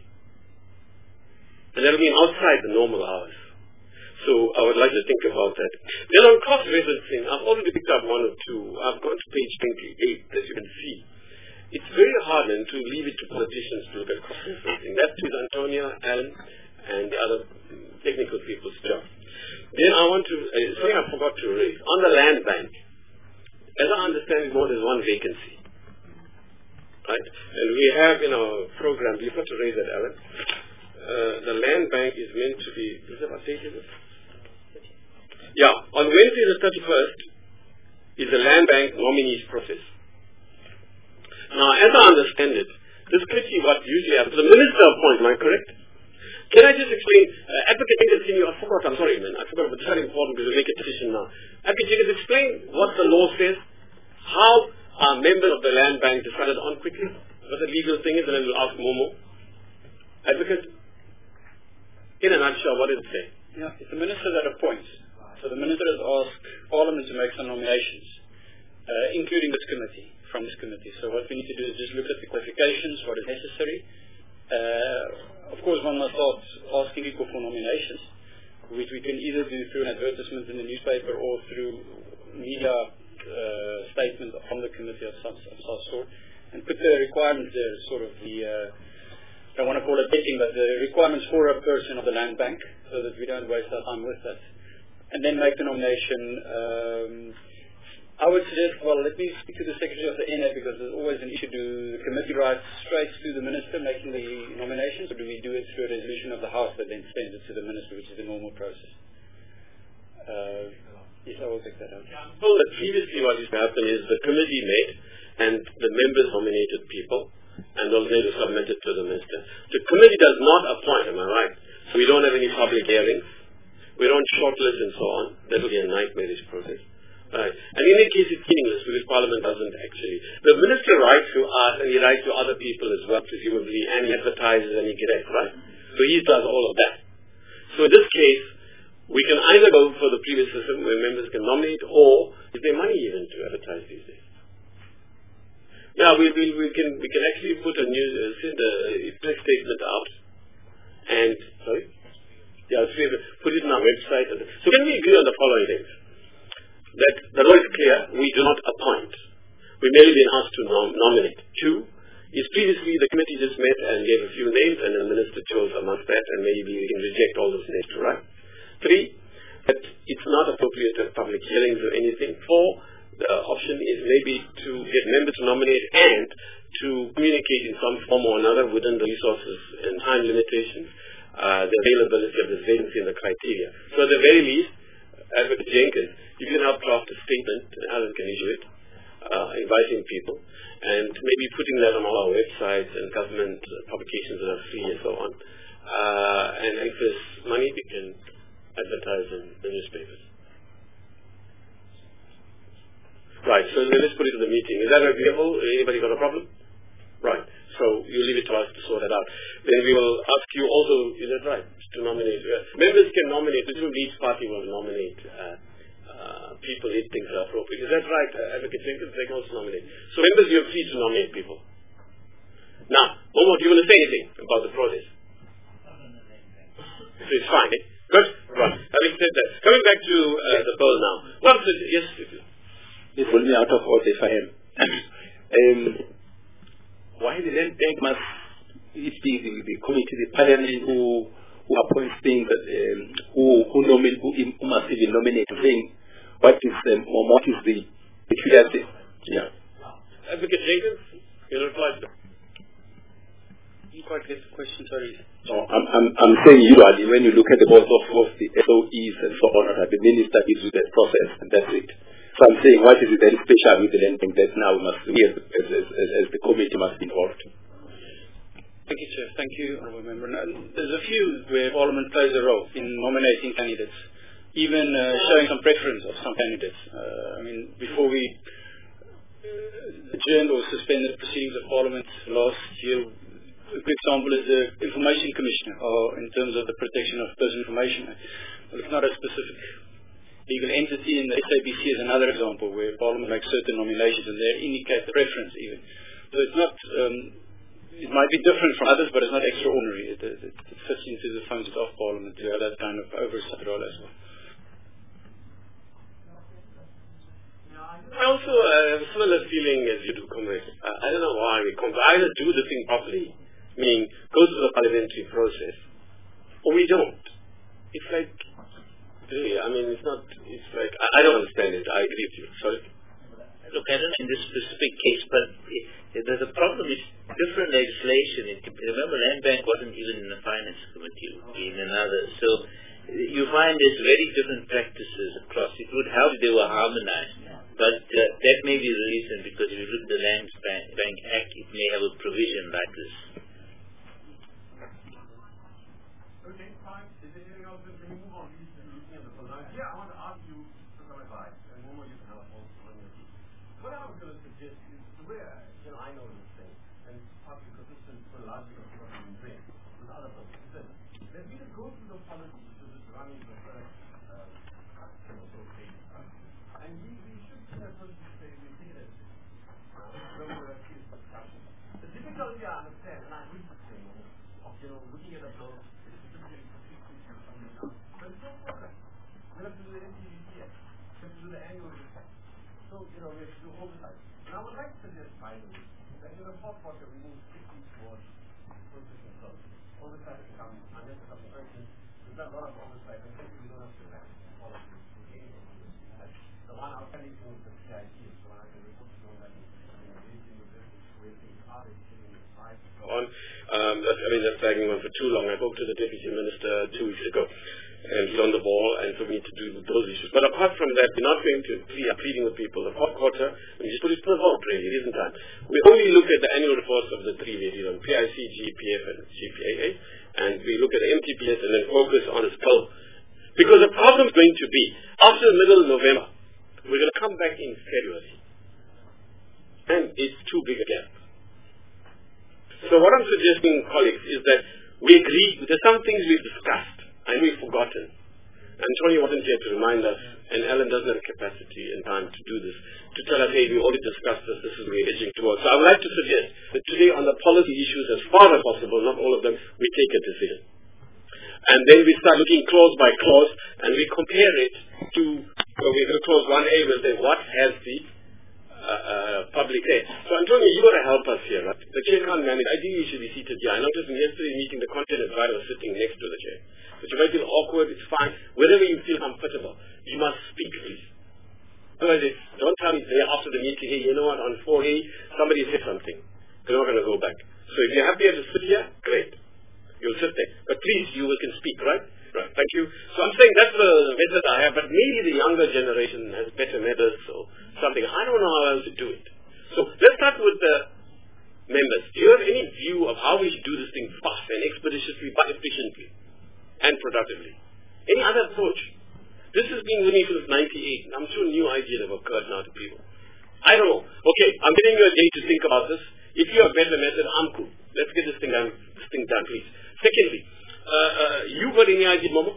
And that will be outside the normal hours. So I would like to think about that. Then on cost referencing, I've already picked up one or two. I've gone to page twenty-eight, as you can see. It's very hard then to leave it to politicians to look at cost referencing. That is Antonia, Alan, and the other technical people's job. Then I want to, uh, something I forgot to raise. On the land bank, as I understand it, more than one vacancy. Right? And we have in our program, we have to raise that, Alan. Uh, the land bank is meant to be, is that what date is it? Yeah, on Wednesday the thirty-first is the land bank nominees process. Now, as I understand it, this committee, what usually happens, the minister appoints, am I correct? Can I just explain, uh, Advocate Jenkins, can you, I forgot, I'm sorry man, I forgot, but it's very important because we make a decision now. Advocate Jenkins, explain what the law says, how are members of the land bank decided on quickly, what the legal thing is, and then we'll ask Momo. Advocate, in a nutshell, what does it say? Yeah, it's the minister that appoints. So the minister has asked Parliament to make some nominations, uh, including this committee, from this committee. So what we need to do is just look at the qualifications, what is necessary. Uh, of course, one must start asking people for nominations, which we can either do through an advertisement in the newspaper or through media uh, statement from the committee of some, of some sort, and put the requirements there, sort of the, uh, I don't want to call it betting, but the requirements for a person of the land bank, so that we don't waste our time with that. And then make the nomination. Um, I would suggest, well, let me speak to the Secretary of the N A, because there's always an issue. Do the committee write straight to the Minister making the nominations, or do we do it through a resolution of the House that then sends it to the Minister, which is the normal process? Uh, yes, I will take that out. Well, that previously what used to happen is the committee met, and the members nominated people, and those names were submitted to the Minister. The committee does not appoint, am I right? So we don't have any public hearings. We don't shortlist and so on. That will be a nightmarish process. Right. And in any case, it's meaningless because Parliament doesn't actually. The Minister writes to us and he writes to other people as well, presumably, and he advertises and he gets, right? So he does all of that. So in this case, we can either go for the previous system where members can nominate, or is there money even to advertise these days? Yeah, we, we, we can we can actually put a new uh, send a press statement out, and sorry. Yeah, put it on our website. So can we agree on the following things? That the law is clear, we do not appoint. We merely been asked to nom- nominate. Two, is previously the committee just met and gave a few names and the minister chose amongst that, and maybe we can reject all those names, right? Three, that it's not appropriate to have public hearings or anything. Four, the option is maybe to get members to nominate and to communicate in some form or another within the resources and time limitations. Uh, the availability of this vacancy and the criteria. So at the very least, Advocate Jenkins, you can help draft a statement, and Alan can issue it, uh, inviting people, and maybe putting that on all our websites and government uh, publications that are free and so on. Uh, and if there's money, we can advertise in the newspapers. Right, so let's put it to the meeting. Is that agreeable? Anybody got a problem? Right. So you leave it to us to sort that out. Then we will ask you also, is that right, to nominate. Uh, members can nominate, presumably each party will nominate uh, uh, people if things are appropriate. Is that right, uh, Advocate Jenkins? They can also nominate. So members, you're free to nominate people. Now, Momo, do you want to say anything about the process? So it's fine, eh? Good? Right. Having said that, coming back to uh, the bill now. Well, so, yes, if you... This will be out of order if I am. um, why the land bank must it be the, the committee, the parliament who who appoints things, that, um, who who, nomin, who, who must even nominate things? What is um, or what is the peculiarity? Yeah. Advocate Jenkins, you reply to that. You quite get the question, sorry. No, I'm, I'm, I'm saying usually when you look at the board of, of the S O Es and so on, the minister gives you that process and that's it. So I'm saying, what is it then special with the land bank that now we must, we as, as, as, as the committee must be involved? Thank you, Chair. Thank you, Honourable Member. Now, there's a few where Parliament plays a role in nominating candidates, even uh, showing some preference of some candidates. Uh, I mean, before we uh, adjourned or suspended proceedings of Parliament last year, a good example is the Information Commissioner, or in terms of the Protection of Personal Information Act. Well, it's not a specific legal entity, and the S A B C is another example where Parliament makes certain nominations and they indicate the preference even. So it's not, um, it might be different from others, but it's not extraordinary. It, it, it fits into the functions of Parliament to have that kind of oversight role as well. I also uh, have a similar feeling as you do, comrade. Uh, I don't know why we come to either do the thing properly, meaning go through the parliamentary process, or we don't. It's like, really, I mean, it's not, it's like, I, I don't understand it. I agree with you. Sorry. Look, I don't know in this specific case, but it, it, there's a problem with different legislation. It, remember, Land Bank wasn't even in the Finance Committee, it would be in another. So you find there's very different practices across. It would help if they were harmonized. But uh, that may be the reason, because if you look at the Land Bank, Bank Act, it may have a provision like this. Okay, fine. Is there anything else? Can we move on? Looking at the program. Yeah, I want to ask you for some advice, and Momo, you can help also on your feet. What I was going to suggest is the way I, you know, I know this thing, and it's partly consistent with the logic of what we've been doing with other folks, is that let me just go through the policies which are just running the first, uh, you know, sort of thing, right? And we, we should see that person say we take it as when we have this discussion. The difficulty I understand, and I agree with you, of, you know, looking at a bill, it's specifically for fifty to something else. But it's no problem. We have to do the N T V T S. We have to do the annual report. So, you know, we have to do oversight. And I would like to suggest, finally, that in the fourth quarter we move quickly towards processing service. Oversight can come unless there's something urgent. We've done a lot of oversight, and maybe we don't have to have policy to gain it. The one outstanding thing is the P I C, so I can report to you on that. On. Um, that's, I mean, that's dragging on for too long. I spoke to the Deputy Minister two weeks ago, and he's on the ball, and so we need to do those issues. But apart from that, we're not going to plead, pleading with people. The fourth quarter, we just put it to the vote, really. It isn't time. We only look at the annual reports of the three areas, on P I C, G P F, and G P A A, and we look at the M T P S and then focus on its bill. Because the problem is going to be, after the middle of November, we're going to come back in February. And it's too big a gap. So what I'm suggesting, colleagues, is that we agree, there's some things we've discussed and we've forgotten. And Tony wasn't here to remind us, and Ellen doesn't have capacity and time to do this, to tell us, hey, we already discussed this, this is where we're edging towards. So I would like to suggest that today on the policy issues, as far as possible, not all of them, we take a decision. And then we start looking clause by clause, and we compare it to, well, we're going to close one A, we'll say, what has the Uh, uh, public say. So Antonio, you got to help us here, right? The chair can't manage. Ideally, you should be seated here. I noticed in yesterday's meeting, the content advisor was sitting next to the chair. But you might feel awkward, it's fine. Wherever you feel comfortable, you must speak, please. Otherwise, it's, don't tell me there after the meeting, hey, you know what, on four A, somebody said something. We're not going to go back. So if you're happy to sit here, great. You'll sit there. But please, you can speak, right? Right, thank you. So I'm saying that's the method I have, but maybe the younger generation has better methods or something. I don't know how else to do it. So let's start with the members. Do you have any view of how we should do this thing fast and expeditiously, but efficiently and productively? Any other approach? This has been with me since ninety-eight. I'm sure new ideas have occurred now to people. I don't know. Okay, I'm giving you a day to think about this. If you have a better method, I'm cool. Let's get this thing done, this thing done, please. Secondly, Uh, uh, you got any idea, Momo,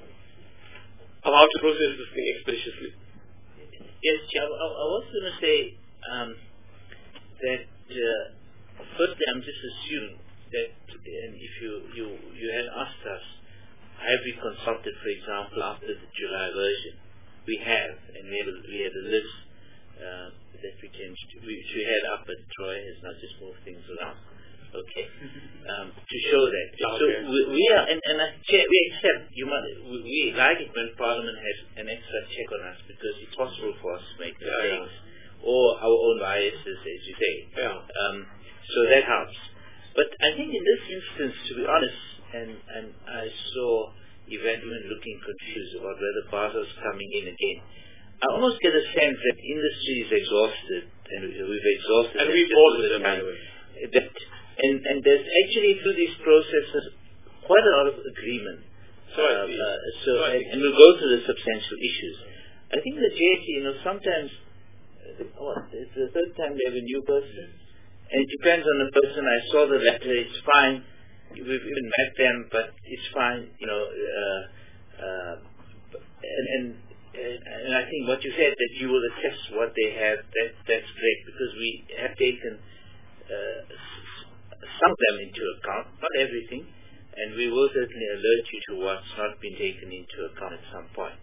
of how to process this thing expeditiously? Yes, I, I, I was going to say um, that uh, firstly, I'm just assuming that um, if you, you, you had asked us, have we consulted, for example, after the July version? We have, and we have a, we had a list uh, that we can, which we had up at Troy, it's not just move things around. Okay, um, to show that. Okay. So we, we are, and, and I, we accept, you must, we, we like it when Parliament has an extra check on us, because it's possible for us to make mistakes, yeah, yeah. or our own biases, as you say. Yeah. Um, so that helps. But I think in this instance, to be honest, and, and I saw Evangeline looking confused about whether Basel's coming in again. I almost get a sense that industry is exhausted, and we've exhausted. And we've all of them, by the way. That, And, and there's actually through these processes quite a lot of agreement. So, uh, uh, so and, and we'll go to the substantial issues. I think the J T, you know, sometimes uh, oh, it's the third time they have a new person, and it depends on the person. I saw the letter; it's fine. we've even met them, but it's fine, you know. Uh, uh, and, and and I think what you said, that you will assess what they have, that that's great, because we have taken uh, some of them into account, not everything, and we will certainly alert you to what's not been taken into account at some point.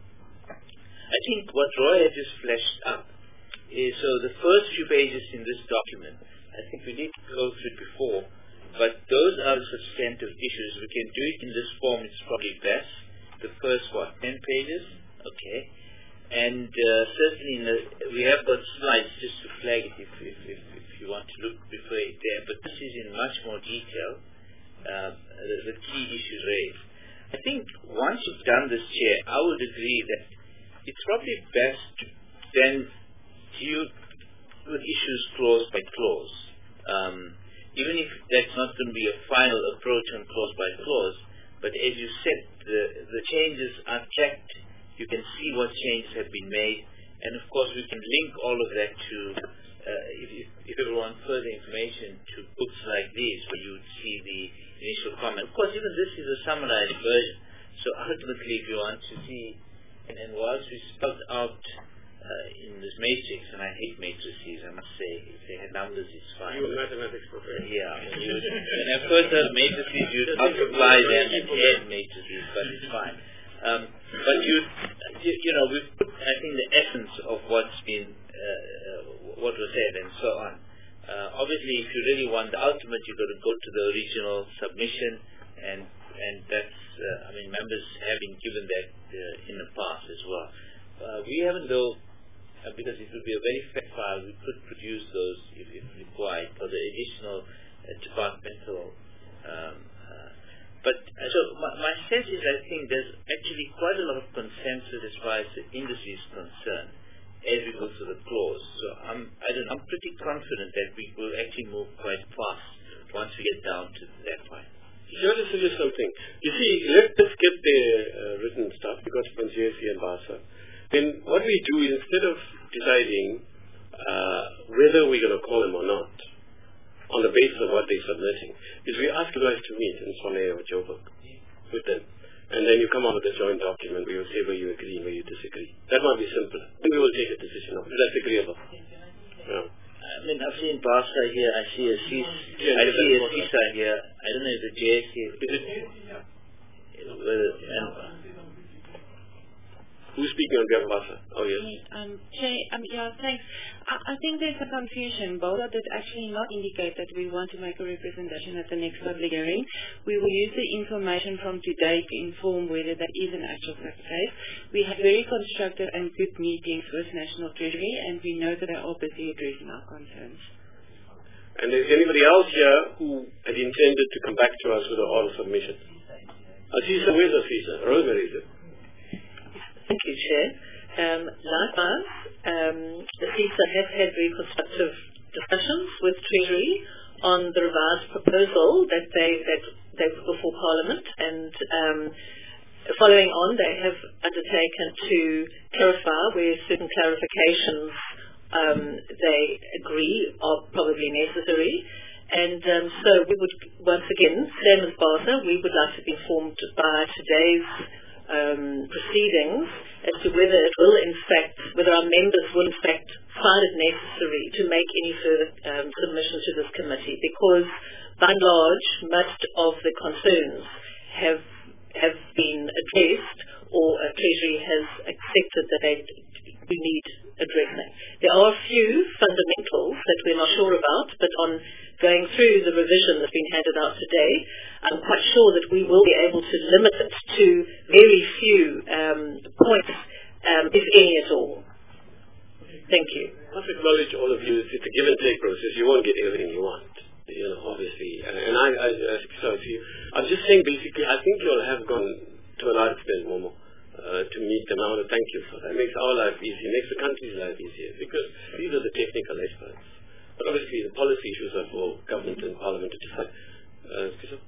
I think what Roy had just fleshed up is, so the first few pages in this document, I think we need to go through it before, but those are the substantive issues. We can do it in this form, it's probably best. The first, what, ten pages? Okay. And uh, certainly in the, we have got slides just to flag it if, if, if, if you want to look before it there, but this is in much more detail, uh, the, the key issues raised. I think once you've done this, Chair, I would agree that it's probably best to then deal with issues clause by clause. Um, even if that's not going to be a final approach on clause by clause, but as you said, the, the changes are checked. You can see what changes have been made, and of course we can link all of that to, uh, if, if, if you want further information, to books like these where you would see the initial comment. Of course, even this is a summarized version, so ultimately if you want to see, and, and whilst we spelled out uh, in this matrix, and I hate matrices, I must say, if they had numbers it's fine. You were mathematics professor. Yeah, I mean, you, when I first heard matrices, you'd multiply them and add matrices, but it's fine. Um, but you, you, you know, we've put, I think, the essence of what's been, uh, what was said and so on. Uh, obviously, if you really want the ultimate, you've got to go to the original submission, and and that's, uh, I mean, members have been given that uh, in the past as well. Uh, we haven't, though, uh, because it would be a very fat file, we could produce those if, if required for the additional uh, departmental. Um, But uh, so my, my sense is, I think there's actually quite a lot of consensus as far as the industry is concerned as we go through the clause. So I'm, I don't, I'm pretty confident that we will actually move quite fast once we get down to that point. Let me suggest something. You see, let's just get the uh, written stuff, because from J S C and BASA. Then what we do is, instead of deciding uh, whether we're going to call them or not, on the basis of what they're submitting, is we ask you guys to meet in Swanepoel or Joburg with them. And then you come out with a joint document where you say where you agree and where you disagree. That might be simpler. Then we will take a decision. That's agreeable. Yeah. I mean, I've seen BASA here, I see a C I S, yeah, I see a C I S A here, I don't know if the J S C is it, and, who's speaking on behalf of BASA? Oh, yes. Um, Chair, um, yeah, thanks. I, I think there's a confusion. BASA did actually not indicate that we want to make a representation at the next public hearing. We will use the information from today to inform whether that is an actual case. We had very constructive and good meetings with National Treasury, and we know that they are busy addressing our concerns. And is anybody else here who had intended to come back to us with an oral submission? Asisa, where's Asisa? Rosemary, is it? Thank you, Chair. Um, likewise, um, the C I S A has had very constructive discussions with Treasury on the revised proposal that they that they put before Parliament, and um, following on, they have undertaken to clarify where certain clarifications um, they agree are probably necessary. And um, so we would, once again, same as BASA, we would like to be informed by today's Um, proceedings as to whether it will in fact, whether our members will in fact find it necessary to make any further um, submission to this committee, because by and large most of the concerns have have been addressed, or uh, Treasury has accepted that they we need addressing. There are a few fundamentals that we're not sure about, but on going through the revision that's been handed out today, I'm quite sure that we will be able to limit it to very few um, points, um, if any at all. Thank you. I must acknowledge all of you, it's a give and take process. You won't get everything you want, you know, obviously. And, and I, I, I so if you, I'm just saying basically, I think you'll have gone to a large extent, Momo, uh, to meet them. I want to thank you for that. It makes our life easier, it makes the country's life easier, because these are the technical experts. But obviously the policy issues are for government and Parliament to decide. Uh,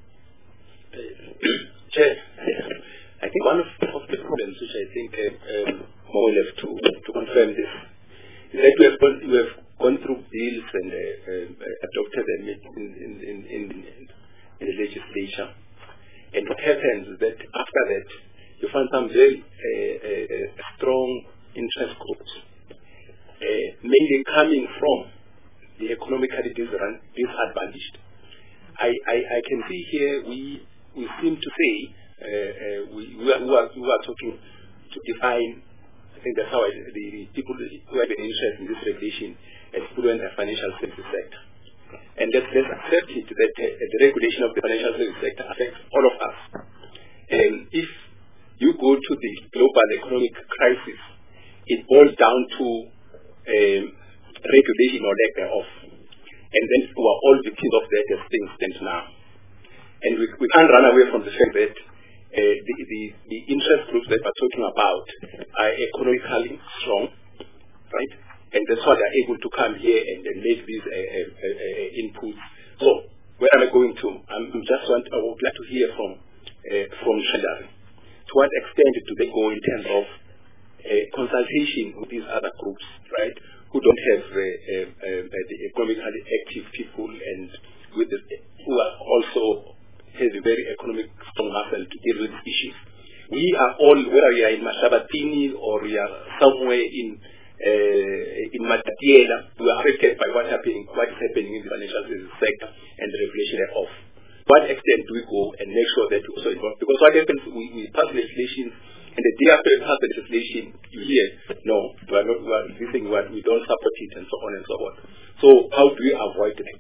Chair, I think one of, of the problems which I think uh, um, more or less to, to confirm this is that we have gone, we have gone through bills and uh, uh, adopted them in, in, in, in, in the legislature. And what happens is that after that, you find some very uh, uh, strong interest groups, uh, mainly coming from the economically disadvantaged. I, I, I can see here we we seem to say uh, uh, we, we, are, we, are, we are talking to define. I think that's how I, the, the people who have an interest in this regulation as people in the financial services sector. And let's, let's accept it that uh, the regulation of the financial services sector affects all of us. And if you go to the global economic crisis, it boils down to um, regulation or lack thereof. And then we are all victims of that as things stand now. And we, we can't run away from the fact that uh, the, the, the interest groups that we're talking about are economically strong, right? And that's why they're able to come here and, and make these uh, uh, uh, inputs. So, where am I going to? I'm just want, I would like to hear from uh, from Treasury. To what extent do they go in terms of uh, consultation with these other groups, right? Who don't have uh, uh, uh, the economically active people and with the, who are also have a very economic strong muscle to deal with issues. We are all, whether we are in Mashabatini or we are somewhere in uh, in Matatiela, we are affected by what happening, what is happening in the financial services sector and the regulation thereof. To what extent do we go and make sure that we also involve? Because what happens, we, we pass legislation, and the day after we pass the legislation, you hear, no, we are not, we are listening, we don't support it, and so on and so on. So how do we avoid it?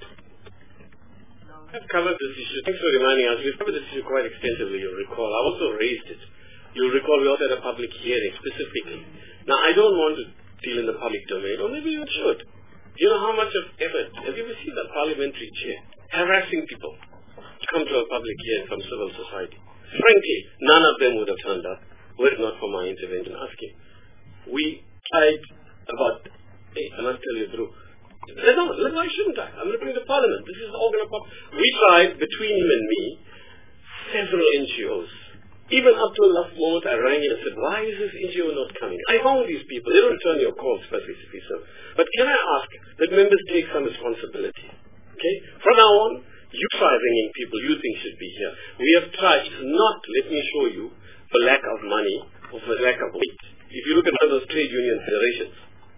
I've covered this issue. Thanks for reminding us. We've covered this issue quite extensively, you'll recall. I also raised it. You'll recall we also had a public hearing specifically. Now, I don't want to deal in the public domain, or maybe you should. Do you know how much of effort? Have you ever seen the parliamentary chair harassing people to come to a public hearing from civil society? Frankly, none of them would have turned up were it not for my intervention asking. We tried about, hey, I must tell you the truth. No, why shouldn't I? I'm looking at the parliament. This is all going to pop. We tried, between him and me, several N G Os. Even up to the last moment, I rang in and said, why is this N G O not coming? I found these people. They don't return your calls, specifically, sir. But can I ask that members take some responsibility? Okay? From now on, you try ringing people you think should be here. We have tried. It's not, let me show you, for lack of money or for lack of weight. If you look at one of those trade union federations,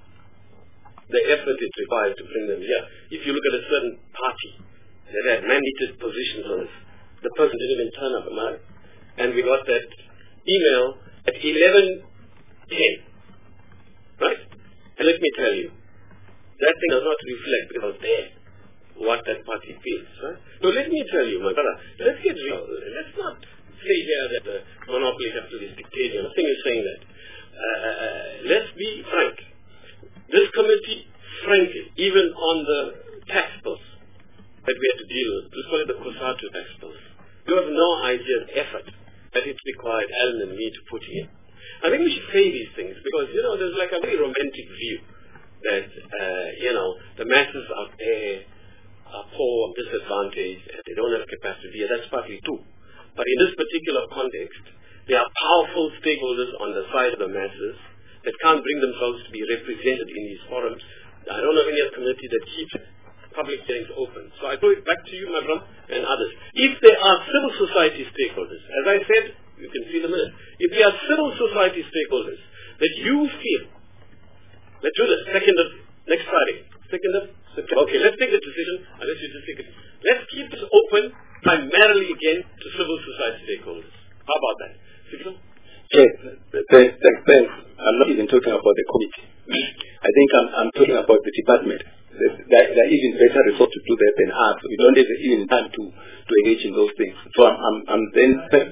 the effort it requires to bring them here. If you look at a certain party that had mandated positions on this, the person didn't even turn up, am I? And we got that email at eleven ten. Right? And let me tell you, that thing does not reflect because there what that party feels. Right? So let me tell you, my brother, let's get real. Let's not say here that the monopoly has to be dictated. Nothing is saying that. Uh, uh, let's be frank. This committee, frankly, even on the tax bills that we had to deal with, let's call it the COSATU tax bills, you have no idea of effort that it required Alan and me to put in. I think we should say these things because, you know, there's like a very romantic view that, uh, you know, the masses out there are poor, disadvantaged, and they don't have capacity. Yeah, that's partly true. But in this particular context, there are powerful stakeholders on the side of the masses that can't bring themselves to be represented in these forums. I don't know any other committee that keeps public hearings open. So I throw it back to you, my brother, and others. If there are civil society stakeholders, as I said, you can see them in it. If there are civil society stakeholders that you feel, let's do this, second of, next Friday, second of September. Okay, let's take the decision, unless you just take it. Let's keep this open primarily again to civil society stakeholders. How about that? Sigil? Yes, thanks, thanks, thanks. I'm not even talking about the committee. I think I'm, I'm talking about the department. There, there are even better resources to do that than us. We don't have even time to, to engage in those things. So I'm, I'm, I'm then,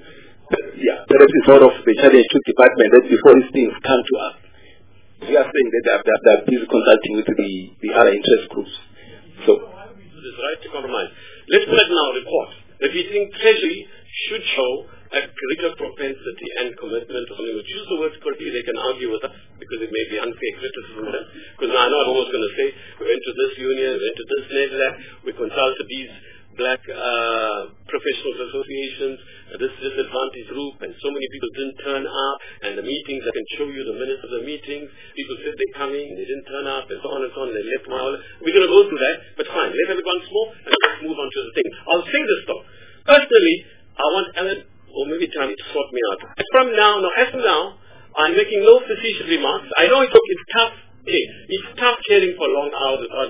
yeah, perhaps it's sort of the challenge to the department that before these things come to us, we are saying that they're, they're, they're busy consulting with the, the other interest groups. So, this right to compromise. Let's let now report that we think Treasury should show a greater propensity and commitment to something. We'll use the word scrutiny. They can argue with us because it may be unfair criticism. Because now I know I'm almost going to say, we went to this union, we went to this NEDLAC, we consulted these black uh, professional associations, uh, this disadvantaged group, and so many people didn't turn up, and the meetings, I can show you the minutes of the meetings, people said they're coming, they didn't turn up, and so on and so on, they left my We're going to go through that, but fine, let everyone smoke, and let's move on to the thing. I'll say this though, Personally, I want Alan or maybe Tommy to sort me out. As from now, no, as from now, I'm making no facetious remarks. I know it's, it's tough. Hey, it's tough caring for long hours without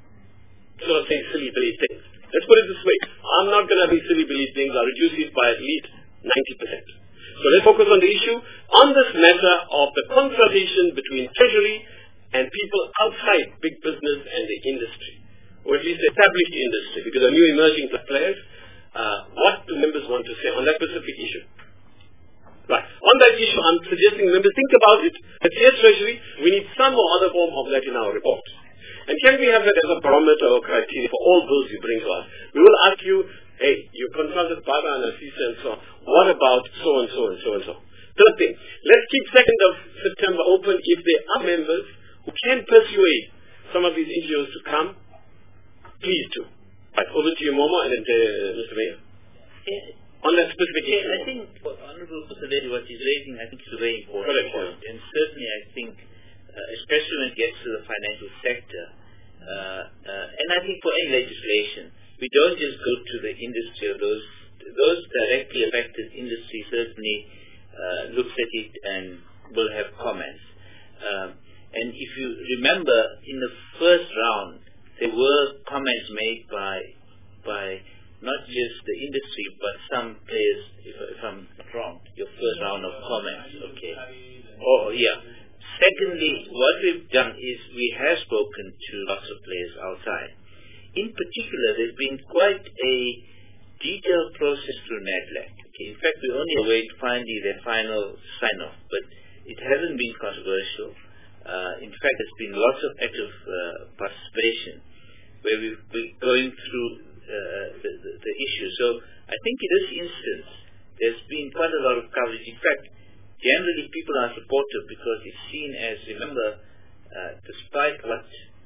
sort of saying silly silly things. Let's put it this way. I'm not going to be silly silly things. I'll reduce it by at least ninety percent. So let's focus on the issue, on this matter of the consultation between Treasury and people outside big business and the industry, or at least the established industry, because the new emerging players, uh, what do members want to say on that specific issue? Right. On that issue, I'm suggesting members think about it. At dear Treasury, we need some or other form of that in our report. And can we have that as a barometer or criteria for all bills you bring to us? We will ask you, hey, you consulted Baba and Asisa and so on. What about so and so and so and so? Third thing, let's keep second of September open if there are members who can persuade some of these N G Os to come. Please do. Right, over to you, Momo, and then to uh, Mister Mayor. Yeah. On that specific yeah, issue. I think what Honourable Kusaledi, what he's raising, I think is a very important Correct, point. And certainly I think, uh, especially when it gets to the financial sector, uh, uh, and I think for any legislation, we don't just go to the industry or those those directly affected industry certainly uh, looks at it and will have comments. Um, and if you remember, in the first round, there were comments made by by not just the industry, but some players, if, if I'm wrong, your first round of comments, okay. Oh, yeah. Secondly, what we've done is we have spoken to lots of players outside. In particular, there's been quite a detailed process through NADLAC. Okay. In fact, we're only await finally their final sign-off, but it hasn't been controversial. Uh, in fact, there's been lots of active uh, participation where we've been going through uh, the, the, the issue. So I think in this instance, there's been quite a lot of coverage. In fact, generally people are supportive because it's seen as, remember, uh, despite what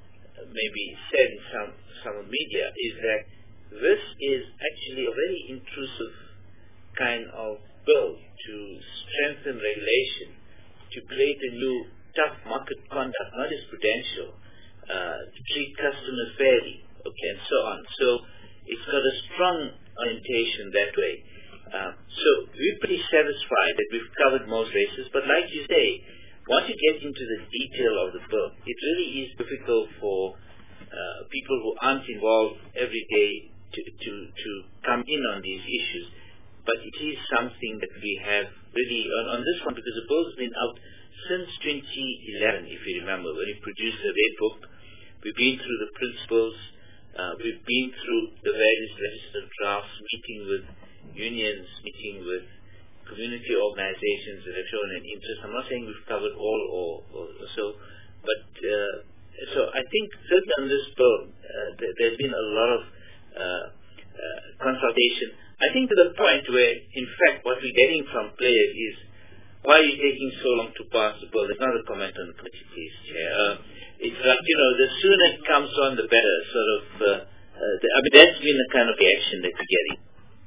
may be said in some, some media, is that this is actually a very intrusive kind of bill to strengthen regulation, to create a new tough market conduct, not just prudential, uh, to treat customers fairly, okay, and so on. So it's got a strong orientation that way. Uh, so we're pretty satisfied that we've covered most races, but like you say, once you get into the detail of the bill, it really is difficult for uh, people who aren't involved every day to, to, to come in on these issues. But it is something that we have really, on, on this one, because the bill's been out since twenty eleven, if you remember, when we produced the Red Book. We've been through the principles, uh, we've been through the various legislative drafts, meeting with unions, meeting with community organizations that have shown an interest. I'm not saying we've covered all or, or so, but uh, so I think certainly on this bill, uh, there, there's been a lot of uh, uh, consultation. I think to the point where, in fact, what we're getting from players is, why are you taking so long to pass the bill? There's not a comment on the committee, please, Chair. Uh, it's like, you know, the sooner it comes on, the better, sort of. Uh, uh, the, I mean, that's been the kind of reaction that we're getting.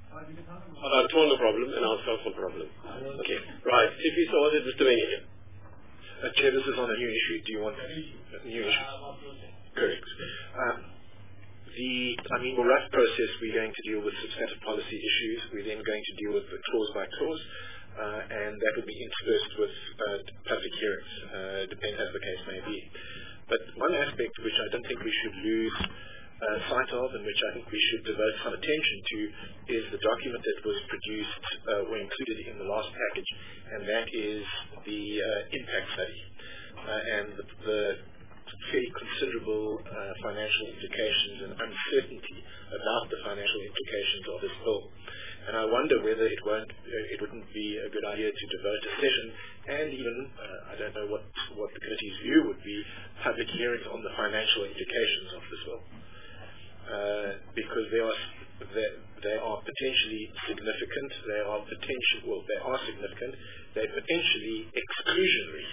I'll turn the problem and I'll solve the problem. Okay. Right. If you saw it, Mister Mayor. Uh, Chair, this is on a new issue. Do you want a new issue? Correct. Um, the, I mean, the rough process, we're going to deal with substantive policy issues. We're then going to deal with the clause by clause, uh, and that will be interspersed with uh, public hearings, uh, depends as the case may be. But one aspect which I don't think we should lose uh, sight of, and which I think we should devote some attention to, is the document that was produced uh, or included in the last package, and that is the uh, impact study uh, and the, the fairly considerable uh, financial implications and uncertainty about the financial implications of this bill. And I wonder whether it won't, uh, it wouldn't be a good idea to devote a session, and even uh, I don't know what what the committee's view would be, public hearings on the financial implications of this bill, uh, because they are they, they are potentially significant. They are potential well, they are significant. They're potentially exclusionary.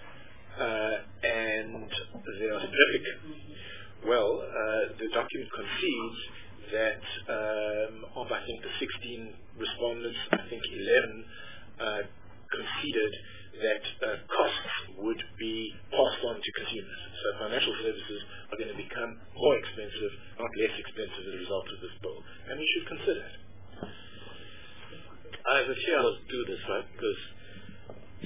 Uh, and they are significant. Well, uh, the document concedes that um, of I think the sixteen respondents, I think eleven uh, conceded that uh, costs would be passed on to consumers. So financial services are going to become more expensive, not less expensive as a result of this bill. And we should consider it.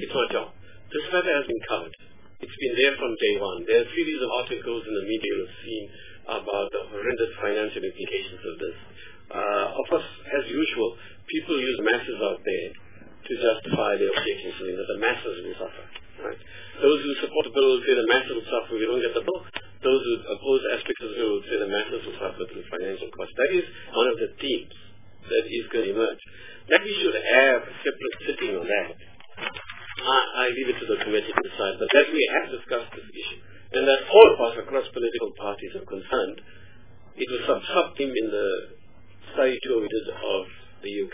It's not job. This matter has been covered. It's been there from day one. There are a series of articles in the media you've seen about the horrendous financial implications of this. Uh, of course, as usual, people use masses out there to justify their objections, saying that the masses will suffer. Right? Those who support the bill will say the masses will suffer, we don't get the bill. Those who oppose aspects of the bill will say the masses will suffer through financial costs. That is one of the themes that is going to emerge. That we should have a separate sitting on that. I, I leave it to the committee to decide, but that we have discussed this issue. And that all of us across political parties are concerned. It was some sub-theme in the study tour we did of the U K.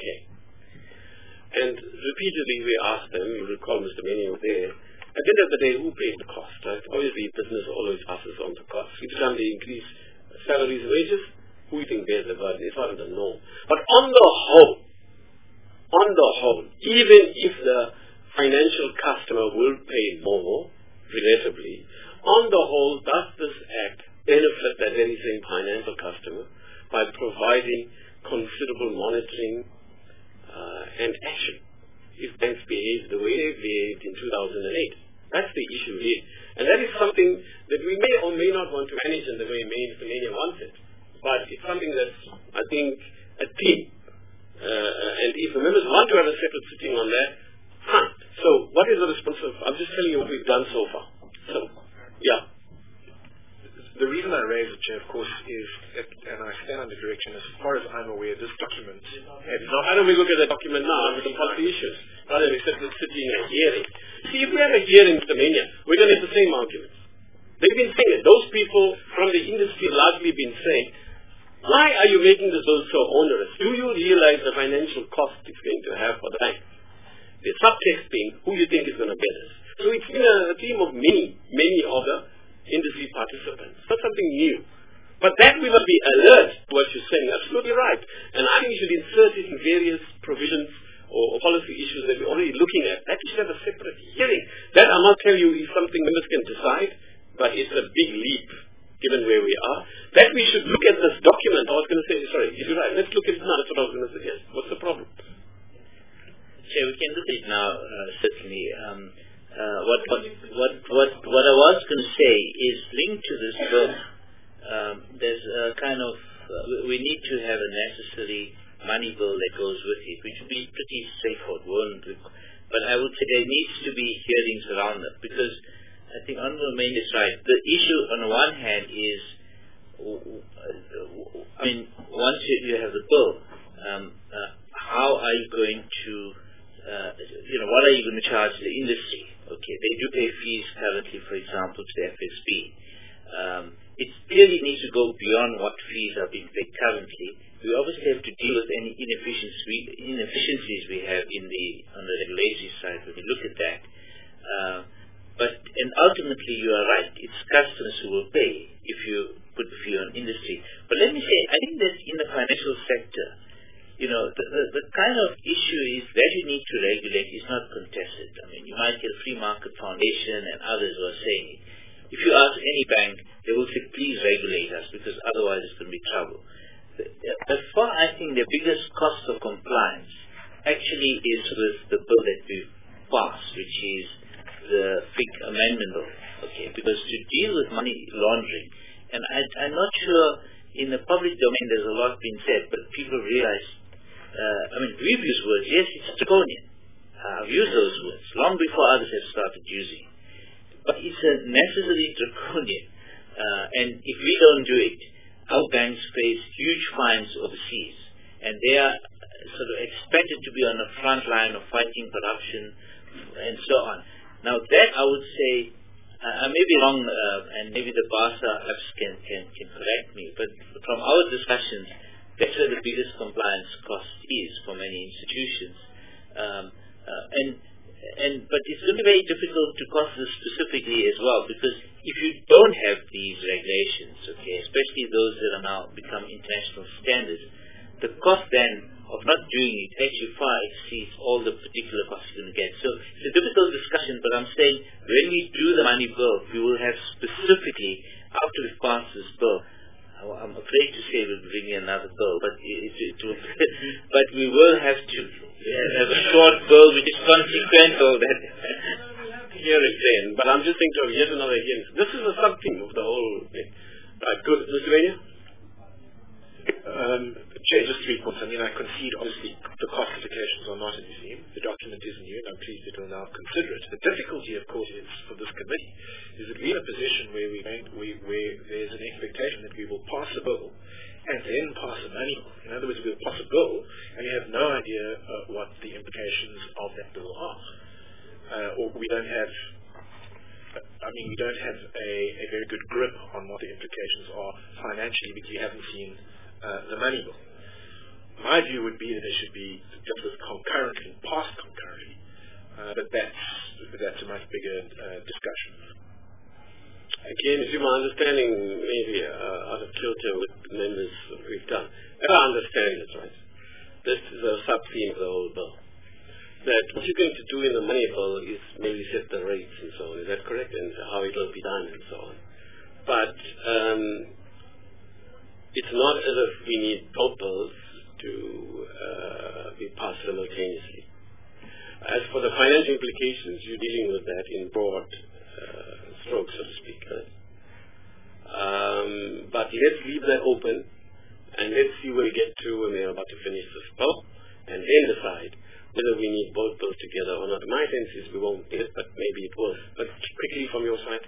And repeatedly we asked them, you recall Mister Many was there, at the end of the day, who paid the cost, right? Obviously, business always passes on the cost. Each time they increase salaries and wages, who you think bears the burden? It's not the norm. But on the whole, on the whole, even if the financial customer will pay more, relatively, on the whole, does this act benefit that very same financial customer by providing considerable monitoring uh, and action if banks behave the way they behaved in two thousand eight? That's the issue here. And that is something that we may or may not want to manage in the way Mister Mania wants it. But it's something that's, I think, a theme. Uh, and if the members want to have a separate sitting on that, huh. So what is the response of, I'm just telling you what we've done so far. So, yeah. The reason I raise it, Chair, of course, is, that, and I stand under direction, as far as I'm aware, this document is not... How do we look at the document now with the policy issues, rather than accept it sitting in a hearing? See, if we have a hearing, Mister Mania, we're going to have the same arguments. They've been saying it. Those people from the industry have largely been saying, why are you making this bill so onerous? Do you realize the financial cost it's going to have for the bank? The subtext being, who you think is going to bear this? So it's been a, a theme of many, many of the industry participants. It's not something new. But that we must be alert to what you're saying. Absolutely right. And I think we should insert it in various provisions or, or policy issues that we're already looking at. That we should have a separate hearing. That, I must tell you, is something members can decide, but it's a big leap given where we are. That we should look at this document. I was going to say, sorry, you're right. Let's look at it now. That's what I was going to suggest. What's the problem? Chair, we can look at it now, uh, certainly. Um, Uh, what, what what what what I was going to say is linked to this bill. Um, there's a kind of uh, we need to have a necessary money bill that goes with it, which would be pretty straightforward. But I would say there needs to be hearings around it, because I think Honourable Main is right. The issue on the one hand is, I mean, once you, you have the bill, um, uh, how are you going to, uh, you know, what are you going to charge the industry? Okay, they do pay fees currently, for example, to the F S B. Um, it clearly needs to go beyond what fees are being paid currently. We obviously have to deal with any inefficiencies, inefficiencies we have in the on the regulatory side when we look at that. Uh, but and ultimately, you are right. It's customers who will pay if you put the fee on industry. But let me say, I think that in the financial sector, you know, the, the, the kind of issue is that you need to regulate is not contested. I mean, you might get a Free Market Foundation and others who are saying it. If you ask any bank, they will say, please regulate us, because otherwise it's going to be trouble. As far I think the biggest cost of compliance actually is with the bill that we've passed, which is the FIG amendment bill. Okay, because to deal with money laundering, and I, I'm not sure in the public domain there's a lot being said, but people realize Uh, I mean, we've used words, yes, it's draconian. Uh, I've used those words long before others have started using it. But it's a necessary draconian. Uh, and if we don't do it, our banks face huge fines overseas. And they are sort of expected to be on the front line of fighting corruption and so on. Now that, I would say, uh, I may be wrong, uh, and maybe the BASA can, can, can correct me, but from our discussions, that's where the biggest compliance cost is for many institutions. Um, uh, and and but it's going to be very difficult to cost this specifically as well, because if you don't have these regulations, okay, especially those that are now become international standards, the cost then of not doing it actually far exceeds all the particular costs you're going to get. So it's a difficult discussion, but I'm saying when we do the money bill, we will have specifically, after we pass this bill, I'm afraid to say we'll bring in another bill, but it, it will, but we will have to have a short bill which is consequential that hear it then, but I'm just thinking of yet another hearing. This is a sub-theme of the whole thing. Right, good. Mister Vania? Um, Chair, just three points. I mean, I concede, obviously, the cost implications are not in the theme. The document is new, and I'm pleased it will now consider it. The difficulty, of course, is for this committee, is that we're in a position where, we, we, where there's an expectation that we will pass a bill and then pass a manual. In other words, we'll pass a bill, and we have no idea uh, what the implications of that bill are. Uh, or we don't have, I mean, we don't have a, a very good grip on what the implications are financially because we haven't seen uh, the money bill. My view would be that it should be dealt with concurrently, passed concurrently, uh, but that's, that's a much bigger uh, discussion. Again, if my understanding maybe uh, out of kilter with the members we've done, if I understand it right, this is a sub-theme of the whole bill. That what you're going to do in the money bill is maybe set the rates and so on. Is that correct? And how it will be done and so on. But um, it's not as if we need both bills to uh, be passed simultaneously. As for the financial implications, you're dealing with that in broad uh, strokes, so to speak. Right? Um, but let's leave that open, and let's see where we get to when we're about to finish this bill, and then decide whether we need both bills together or not. My sense is we won't need it, but maybe it will. But quickly from your side.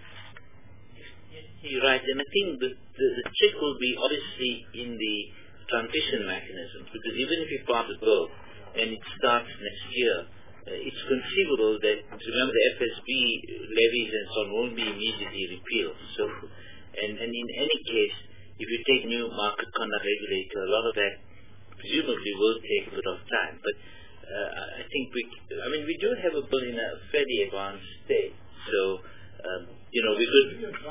You're right, and I think the, the, the trick will be obviously in the transition mechanism, because even if you pass a bill and it starts next year, uh, it's conceivable that, remember, the F S B levies and so on won't be immediately repealed. So, and, and in any case, if you take new market conduct regulator, a lot of that presumably will take a bit of time. But uh, I think we, I mean, we do have a bill in a fairly advanced state. So, um, you know, we could.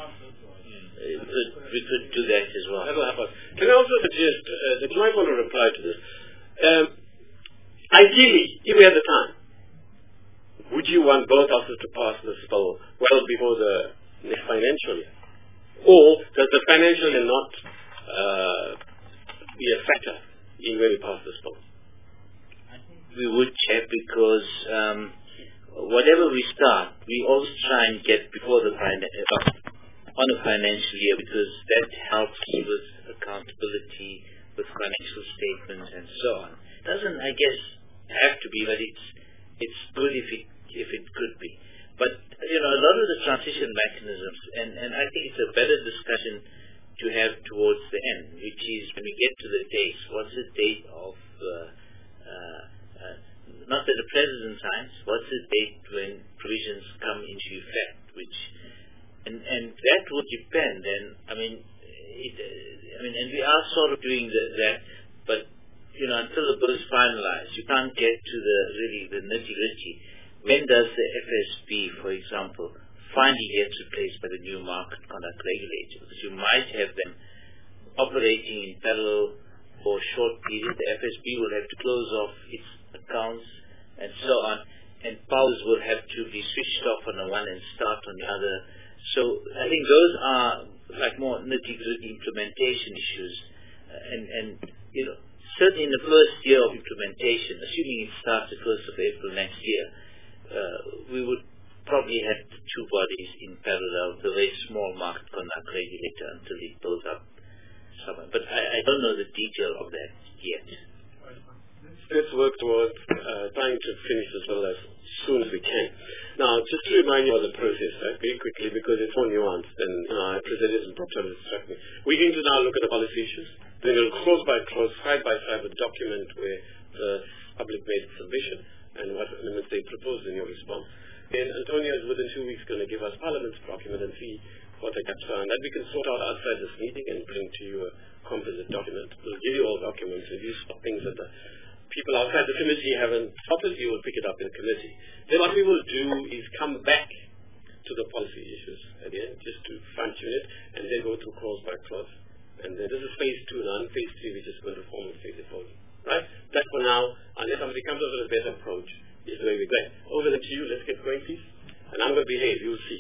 We could, we could do that as well. That will happen. Can I also suggest uh, that you might want to reply to this? Um, ideally, if we had the time, would you want both houses to pass this bill well before the next financial year? Or does the financial year not uh, be a factor in when we pass this bill? I think we would check because um, whatever we start, we always try and get before the financial on a financial year, because that helps with accountability, with financial statements and so on. Doesn't, I guess, have to be, but it's it's good if it if it could be. But you know, a lot of the transition mechanisms, and, and I think it's a better discussion to have towards the end, which is when we get to the dates. What's the date of uh, uh, uh, not that the president signs? What's the date when provisions come into effect? Which And, and that would depend, and I mean, it, I mean, and we are sort of doing the, that, but you know, until the bill is finalized, you can't get to the really the nitty-gritty. When does the F S B, for example, finally get replaced by the new market conduct regulator? Because you might have them operating in parallel for a short period. The F S B will have to close off its accounts and so on, and powers will have to be switched off on the one and start on the other. So I think those are like more nitty-gritty implementation issues, uh, and, and you know, certainly in the first year of implementation, assuming it starts the first of April next year, uh, we would probably have two bodies in parallel, the very small market conduct regulator until it builds up somewhere. But I, I don't know the detail of that yet. Let's work towards uh, trying to finish this bill as soon as we can. Now, just to remind you of the process, right, very quickly, because it's more nuanced, and you know, I presented in proper instruct me. We're going to now look at the policy issues. Then we'll close by close, side by side, with a document where the public made submission and what amendments they proposed in your response. And Antonio is within two weeks going to give us Parliament's document and see what the gaps are, and that we can sort out outside this meeting and bring to you a composite document. We'll give you all documents. If you spot things that the people outside the committee haven't spotted, you will pick it up in the committee. Then what we will do is come back to the policy issues again, just to fine-tune it, and then go through clause by clause. And then this is phase two now, and phase three, which is going to form a phase of voting. Right? That for now, unless somebody comes up with a better approach, is where we go. Over to you, let's get going, please. And I'm going to behave, you'll see.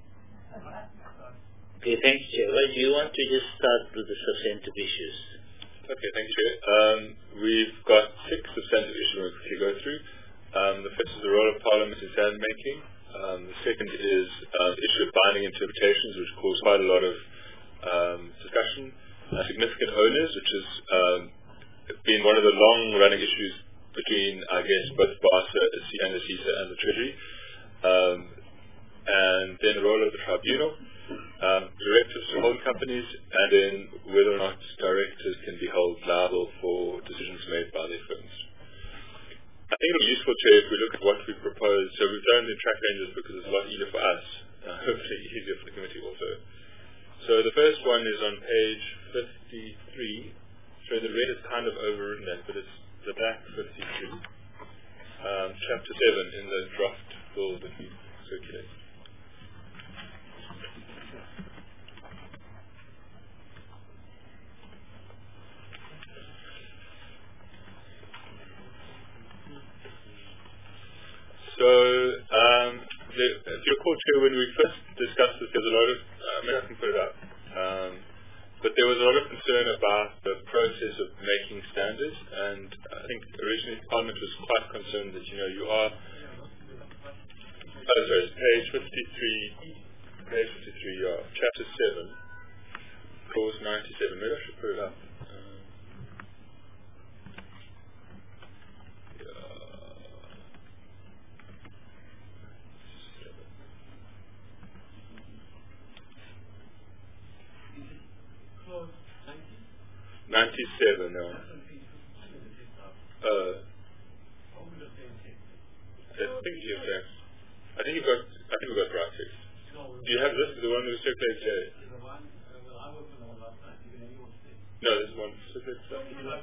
Okay, thanks, Chair. Well, do you want to just start with the substantive issues? Okay, thanks, Chair. Um, we've got six substantive issues to go through. Um, the first is the role of Parliament in decision making. Um, the second is uh, the issue of binding interpretations, which caused quite a lot of um, discussion. Uh, significant owners, which has um, been one of the long-running issues between, I guess, both BASA and the CISA and the Treasury. Um, and then the role of the tribunal, um, directives to hold companies, and then whether or not directors can be held liable for decisions made by their firms. I think it'll be useful, Chair, if we look at what we propose. So we've done the track ranges because it's a lot easier for us, uh, hopefully easier for the committee also. So the first one is on page fifty-three. So the red is kind of overwritten that, but it's the back fifty-three. Um, chapter seven in the draft bill that we circulate. So, um, the, if you recall, Chair, when we first discussed this, there was a lot of, uh, maybe I can put it up, um, but there was a lot of concern about the process of making standards, and I think originally Parliament was quite concerned that, you know, you are, oh, sorry, it's page fifty-three, page fifty-three, yeah, chapter seven, clause ninety-seven, maybe I should put it up. ninety-seven, no. Uh, I think you have I think you've got, I think we've got the right text. Do you have this, the one that was circulated today? No, this one circulated stuff.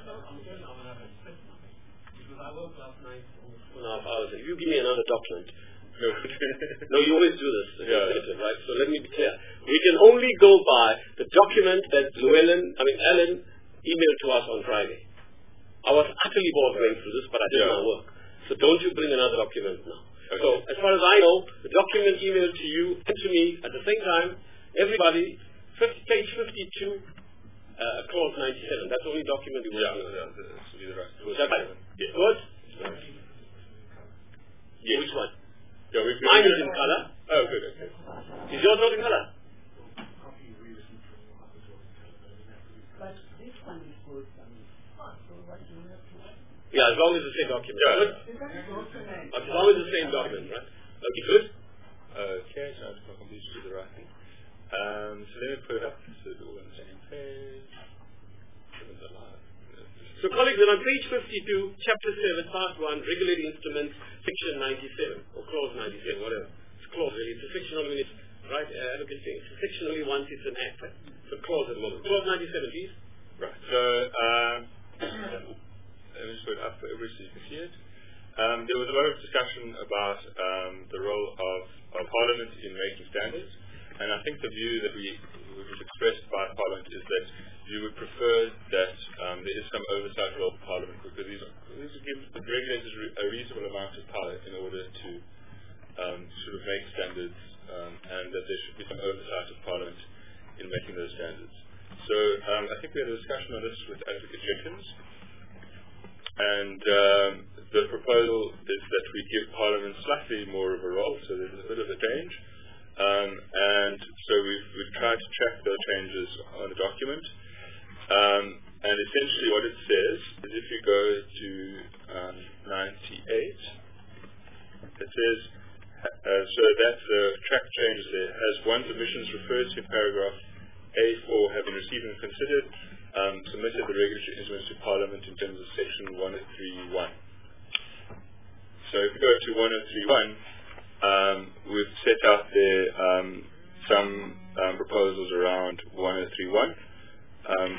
You give me another document. No, no, you always do this, yeah. Right? So let me be clear. We can only go by the document that Llewellyn, I mean Alan, emailed to us on Friday. I was utterly bored going through this, but I did yeah. my work. So don't you bring another document now. Okay. So as far as I know, the document emailed to you and to me at the same time, everybody, fifty, page fifty-two, uh, clause ninety-seven. That's the only document you will yeah, yeah, this will be the rest. Was that right? Yeah. Good? Yeah. Which one? Yeah, mine is in color. Oh, good, okay. Is yours not in color? Yeah, as long as it's the same document. Yeah. Good? As long as it's the same document, right? Okay, good? Okay, so I'm going to complete to the right thing. Um, so let me put it up so it's all on the same page. So colleagues, then on page fifty-two, chapter seven, part one, regulating instruments, section ninety-seven, or clause ninety-seven, whatever. It's clause really, it's a section only when it's, right, uh, advocate saying, it's a section only once it's an act. It's a clause at the moment. Clause ninety-seven, please. Right, so, um, let me just put it up for everybody so you can see it. Um, there was a lot of discussion about um, the role of, of Parliament in making standards, and I think the view that we, which was expressed by Parliament is that you would prefer that um, there is some oversight role of Parliament, because these, these give the regulators a reasonable amount of power in order to um, sort of make standards, um, and that there should be some oversight of Parliament in making those standards. So um, I think we had a discussion on this with Advocate Jenkins, and um, the proposal is that we give Parliament slightly more of a role, so there's a bit of a change. Um, and so we've, we've tried to track those changes on the document. Um, and essentially what it says is, if you go to um, ninety-eight, it says, uh, so that's the track changes there, as one submissions referred to in paragraph A four have been received and considered, um, submitted the regulatory instruments to Parliament in terms of section one oh three one. So if we go to one oh three one, um, we've set out there um, some um, proposals around one oh three one. Um,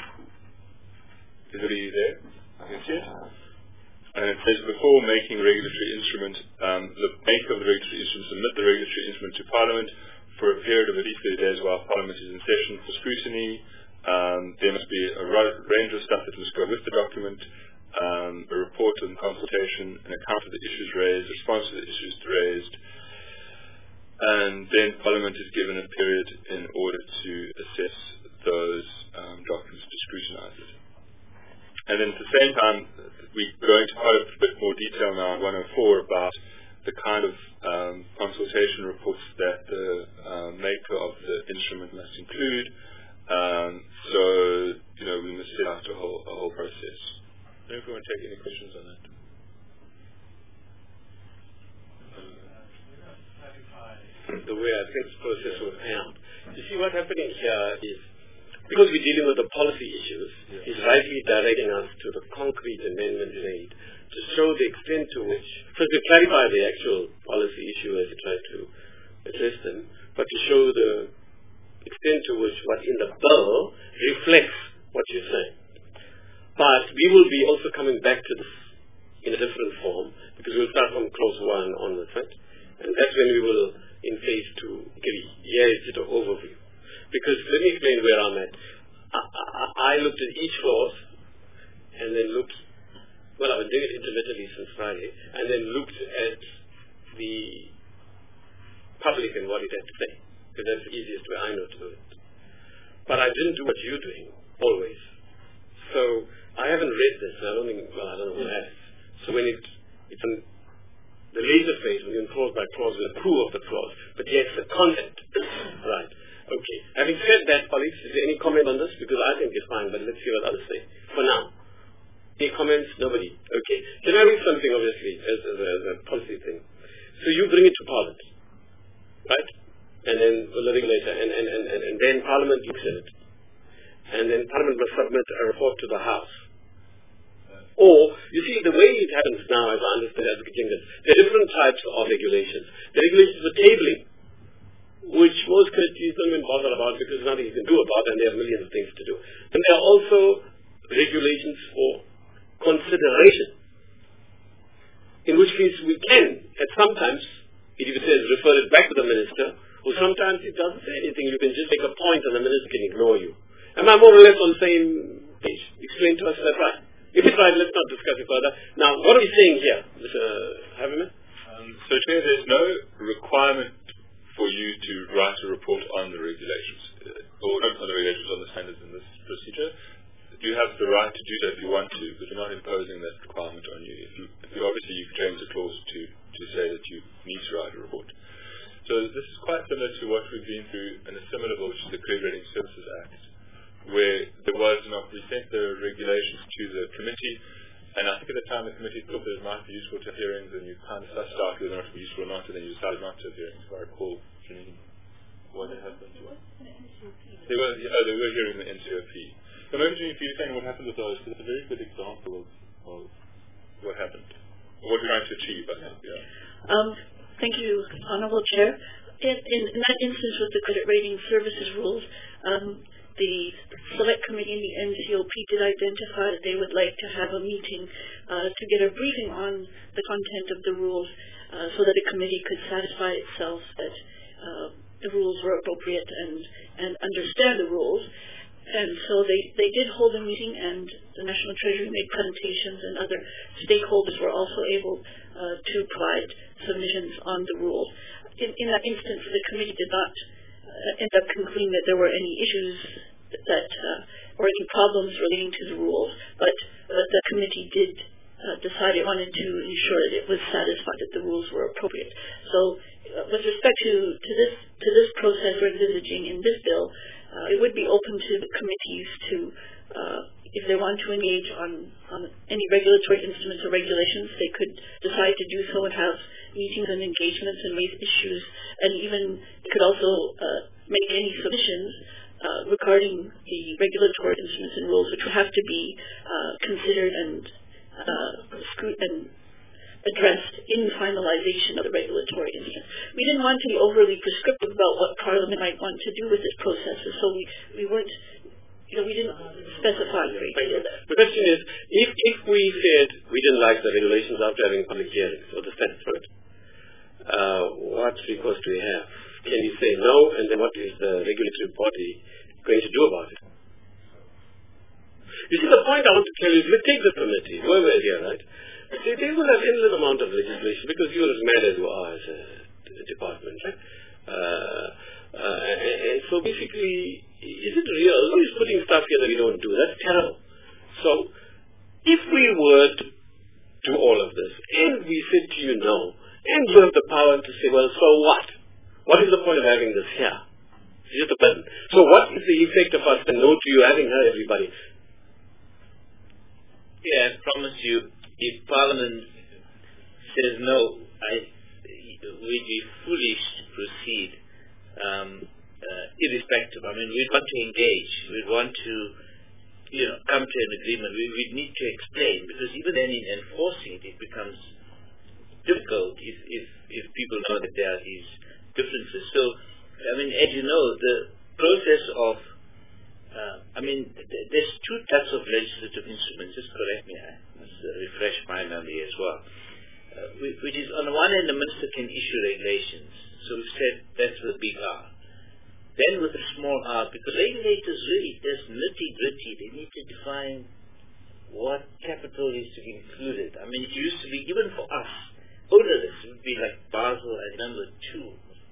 is it there? You can see it. And it says, before making regulatory instrument, um, the maker of the regulatory instrument submit the regulatory instrument to Parliament for a period of at least thirty days while Parliament is in session for scrutiny. Um, there must be a range of stuff that must go with the document, um, a report and consultation, an account of the issues raised, a response to the issues raised, and then Parliament is given a period in order to assess those um, documents, to scrutinise it. And then at the same time, we go into quite a bit more detail now on one oh four about the kind of um, consultation reports that the uh, maker of the instrument must include. Um, so, you know, we must set out a whole, a whole process. I don't know if you want to take any questions on that. The way I think the process will pan out. You see, what's happening here is, because we're dealing with the policy issues, yeah. It's rightly directing us to the concrete amendments made to show the extent to which, first to clarify the actual policy issue as we try to address them, but to show the extent to which what in the bill reflects what you're saying. But we will be also coming back to this in a different form, because we'll start from clause one onwards, right? And that's when we will, in phase two, give yeah, it's an overview. Because let me explain where I'm at. I, I, I looked at each clause and then looked, well, I've been doing it intermittently since Friday, and then looked at the public and what it had to say, because that's the easiest way I know to do it. But I didn't do what you're doing, always. So I haven't read this, I don't think, well, I don't know who has. So when it, it's in the later phase, when you clause by clause, we'll approve of the clause, but yes, the content. Right. Okay. Having said that, colleagues, is there any comment on this? Because I think it's fine, but let's see what others say. For now. Any comments? Nobody. Okay. Can I read something, obviously, as, as, a, as a policy thing? So you bring it to Parliament, right? And then the regulator, and, and, and, and, and then Parliament looks at it. And then Parliament must submit a report to the House. Or, you see, the way it happens now, as I understand as there are different types of regulations. The regulations for tabling, which most countries don't even bother about because there's nothing you can do about it and there are millions of things to do. And there are also regulations for consideration, in which case we can, at sometimes, it even says refer it back to the minister, or sometimes it doesn't say anything, you can just make a point and the minister can ignore you. Am I more or less on the same page? Explain to us that right. If it's right, let's not discuss it further. Now, what are we saying here, Mister Haberman? Um, so, Chair, there's no requirement for you to write a report on the regulations, uh, or not on the regulations, on the standards in this procedure. You have the right to do that if you want to, but we're not imposing that requirement on you. If you, if you obviously you've changed the clause to, to say that you need to write a report. So this is quite similar to what we've been through in a similar bill, which is the Credit Rating Services Act, where there was not, we sent the regulations to the committee, and I think at the time the committee thought that it might be useful to have hearings, and you kind of sussed out whether or not it would be useful or not, and then you decided not to have hearings. If I recall, what had happened to us. They were, oh, they were hearing the N C O P. So maybe if you're saying what happened with those, it's a very good example of, of what happened, or what we're trying to achieve, I think, yeah. Um, thank you, Honourable Chair. In, in, in that instance with the credit rating services rules, um, the Select Committee and the N C O P did identify that they would like to have a meeting uh, to get a briefing on the content of the rules uh, so that the committee could satisfy itself that uh, the rules were appropriate and, and understand the rules. And so they, they did hold a meeting, and the National Treasury made presentations, and other stakeholders were also able uh, to provide submissions on the rules. In, in that instance, the committee did not uh, end up concluding that there were any issues that uh, or any problems relating to the rules, but uh, the committee did uh, decide it wanted to ensure that it was satisfied that the rules were appropriate. So, uh, with respect to, to this to this process we're envisaging in this bill, uh, it would be open to the committees to, uh, if they want to engage on, on any regulatory instruments or regulations, they could decide to do so and have meetings and engagements and raise issues, and even could also uh, make any submissions uh, regarding the regulatory instruments and rules, which would have to be uh, considered and uh, scrut- and addressed in finalization of the regulatory instruments. We didn't want to be overly prescriptive about what Parliament might want to do with this process, so we, we weren't, you know, we didn't specify very clearly. The question is, if, if we said we didn't like the regulations after having public hearings, or the Senate, right, uh, what recourse do we have? Can we say no, and then what is the regulatory body going to do about it? You see, the point I want to tell you is, we take the committee, whoever is here, right? They, they will have endless amount of legislation because you're as mad as you are as a, a department, right? Uh, uh, and, and so basically, is it real? Nobody's putting stuff here that we don't do. That's terrible. So, if we were to do all of this, and we said to you no, And you have the power to say, well, so what? What is the point of having this here? It's just a button. So what is the effect of us saying no to you having heard everybody? Yeah, I promise you, if Parliament says no, I, we'd be foolish to proceed, um, uh, irrespective. I mean, we'd want to engage. We'd want to, you know, come to an agreement. We, we'd need to explain, because even then in enforcing it, it becomes difficult if, if, if people know that there are these differences. So, I mean, as you know, the process of, uh, I mean, th- there's two types of legislative instruments. Just correct me, I must uh, refresh my memory as well. Uh, which is, on the one hand, the minister can issue regulations. So we said that's the big R. Then with the small r, because regulators really, there's nitty-gritty. They need to define what capital is to be included. I mean, it used to be, even for us, onerous. It would be like Basel at number two.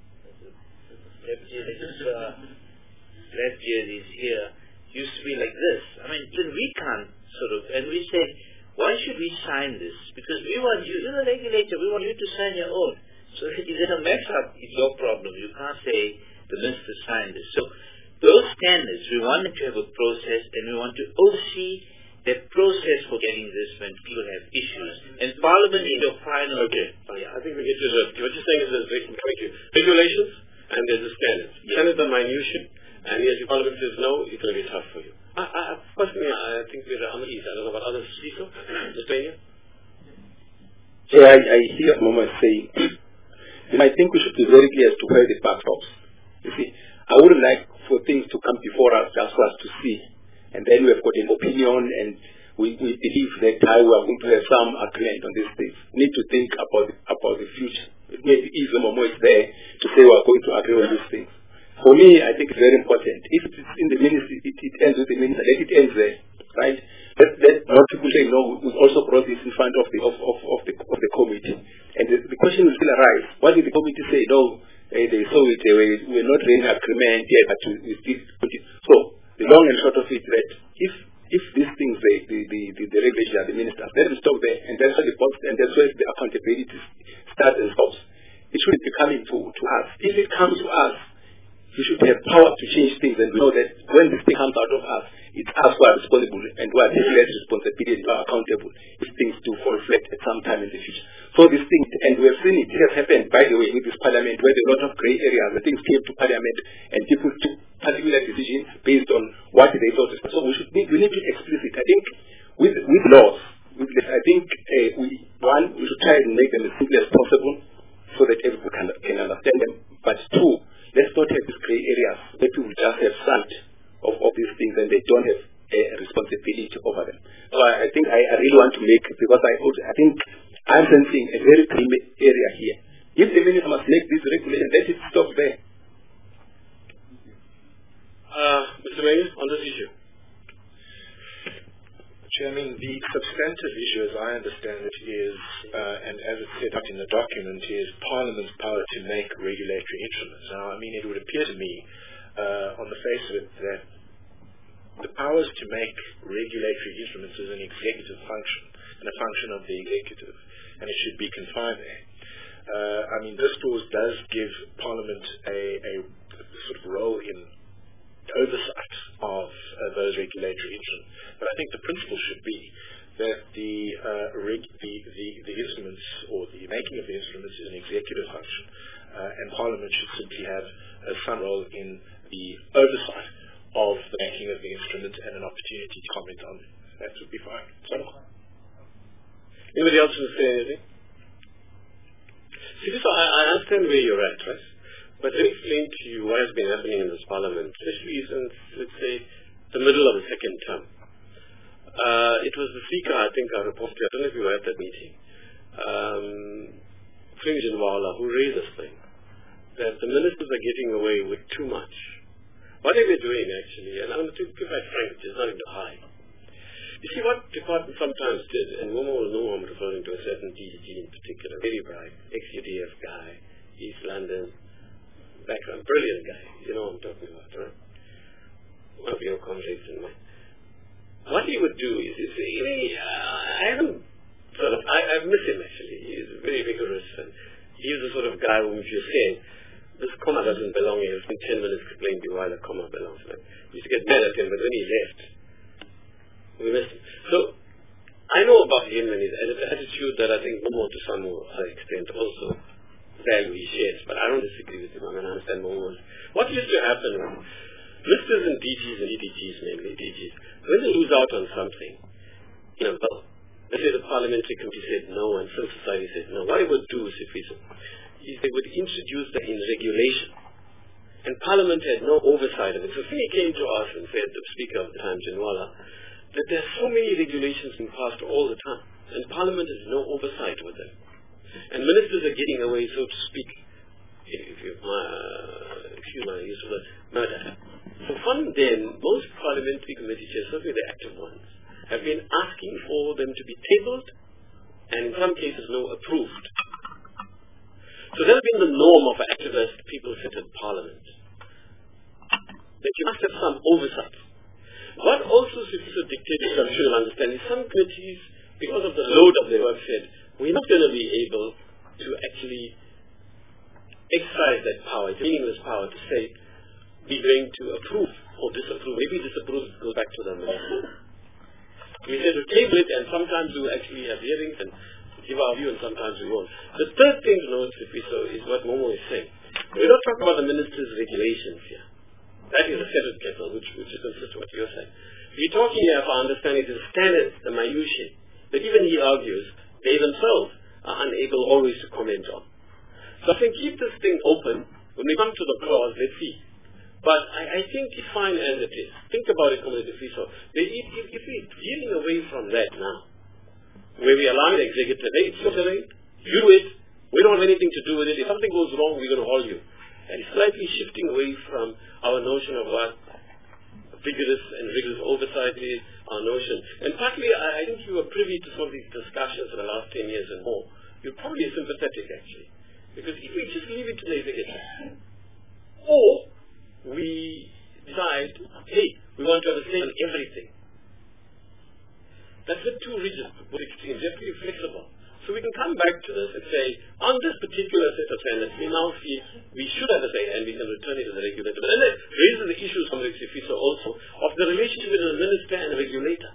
Left year is uh, left year is here. Used to be like this. I mean, then we can't sort of, and we said, why should we sign this? Because we want you, you're the regulator, we want you to sign your own. So if there's a mess up, it's your problem. You can't say the minister signed this. So those standards, we wanted to have a process, and we want to oversee the process for getting this when people have issues. And Parliament is your final... Okay, yeah, I think we get to the... What you're saying is there's regulations, and there's the standards. Yeah. Standards are minutiae, and yes, if Parliament says no, it's going to be tough for you. I, I, personally, I think we're on the east. I don't know about others. Lisa? Lithuania? Yeah, I, I hear Mama saying, and I think we should be very clear as to where the buck stops. You see, I would like for things to come before us just for us to see. And then we have got an opinion, and we, we believe that uh, we are going to have some agreement on these things. We need to think about, about the future. It may be easy, Momo is there to say we are going to agree on these things. For me, I think it's very important. If it's in the ministry, it, it ends with the minister, let it end there, right? Let, let not people say, no, we also brought this in front of the, of, of, of the, of the committee. And the, the question will still arise. What did the committee say? No, eh, they saw it, eh, we, we're not really in agreement yet, but we, we still continue. So, the long and short of it, that if if these things, the the the, the, the regulator, the minister, let them stop there, and that's where the box, and that's where the accountability starts and stops. It shouldn't be coming to, to us. If it comes to us, we should have power to change things, and we know that when this thing comes out of us, it's us who are responsible, and who are taking that responsibility, who are accountable if things do fall flat at some time in the future. So this thing, and we have seen it, it has happened, by the way, with this parliament, where there are a lot of grey areas, the things came to parliament, and people took particular decisions based on what they thought. So we should need, we need to be explicit. I think with with laws, with, I think uh, we one we should try and make them as simple as possible, so that everyone can can understand them. But two, let's not have these grey areas where people just have sight of, of these things and they don't have a responsibility over them. So I, I think I, I really want to make, because I also, I think I'm sensing a very grey area here. If the minister must make this regulation, let it stop there. Uh, Mister Mayor, on this issue. Chairman, the substantive issue, as I understand it, is, uh, and as it's set out in the document, is Parliament's power to make regulatory instruments. Now, I mean, it would appear to me, uh, on the face of it, that the powers to make regulatory instruments is an executive function, and a function of the executive, and it should be confined there. Uh, I mean, this clause does give Parliament a, a sort of role in oversight of uh, those regulatory instruments. But I think the principle should be that the, uh, reg the, the, the instruments, or the making of the instruments, is an executive function, uh, and Parliament should simply have uh, some role in the oversight of the making of the instrument and an opportunity to comment on it. That would be fine. So, anybody else want to say anything? See, this, I, I understand where you're at, right? But let me explain to you what has been happening in this parliament, especially since, let's say, the middle of the second term. Uh, it was the Speaker, I think, I reported, I don't know if you were at that meeting, um, Fringinwala, who raised this thing, that the ministers are getting away with too much. What are they doing, actually? And I'm going to be quite frank, which is nothing to hide. You see, what department sometimes did, and Momo will know I'm referring to a certain D D G in particular, very bright, ex-U D F guy, East London, background, brilliant guy, you know what I'm talking about, right? One of your comrades in mine. What he would do is, is you know, uh, I haven't sort of, I, I miss him actually. He's very vigorous, and he's the sort of guy whom if you're saying, this comma doesn't belong here, it's been ten minutes explaining to you why the comma belongs there. We used to get mad at him, but when he left, we missed him. So, I know about him and his attitude that I think Momo to some extent also value he shares, but I don't disagree with him. I mean, I understand Momo's. What used to happen was, ministers and D Gs and E D Gs, mainly D Gs, when they lose out on something, you know, well, let's say the parliamentary committee said no and civil society said no, what they would do is, if we said, is they would introduce that in regulation. And Parliament had no oversight of it. So Finney came to us and said, the Speaker of the time, Janwala, that there are so many regulations being passed all the time, and Parliament has no oversight with them. And ministers are getting away, so to speak, if you uh, excuse my use of the murder. So from then, most parliamentary committee chairs, certainly the active ones, have been asking for them to be tabled, and in some cases, no, approved. So that has been the norm of activist people sit in Parliament. That you must have some oversight. What also Sifiso dictated, I'm sure you'll understand, is some committees, because of the load of their work, said, we're not going to be able to actually exercise that power, it's a meaningless power to say, we're going to approve or disapprove. Maybe disapprove goes back to the minister. We said to table it, and sometimes we will actually have hearings and give our view, and sometimes we won't. The third thing to note, Sifiso, is what Momo is saying. We're not talking about the minister's regulations here. That is a separate kettle, which, which is consistent with what you're saying. We're talking here, if I understand it, the standards, the minutiae, that even he argues, they themselves are unable always to comment on. So I think keep this thing open. When we come to the clause, let's see. But I, I think it's fine as it is. Think about it, Comrade Sifiso. If, if, if we're veering away from that now, where we allow the executive, hey, it's your terrain, you do it, we don't have anything to do with it. If something goes wrong, we're going to haul you. And it's slightly shifting away from our notion of what vigorous and rigorous oversight is, our notion. And partly, I, I think you were privy to some of these discussions for the last ten years and more. You're probably sympathetic, actually. Because if we just leave it to the executive, or we decide, hey, we want to have a say on everything, that's a bit too rigid, both extremes. You have to be flexible. So we can come back to this and say, on this particular set of standards, we now see we should have a say, and we can return it to the regulator. But then that raises the issues from the Sifiso also of the relationship between a minister and a regulator,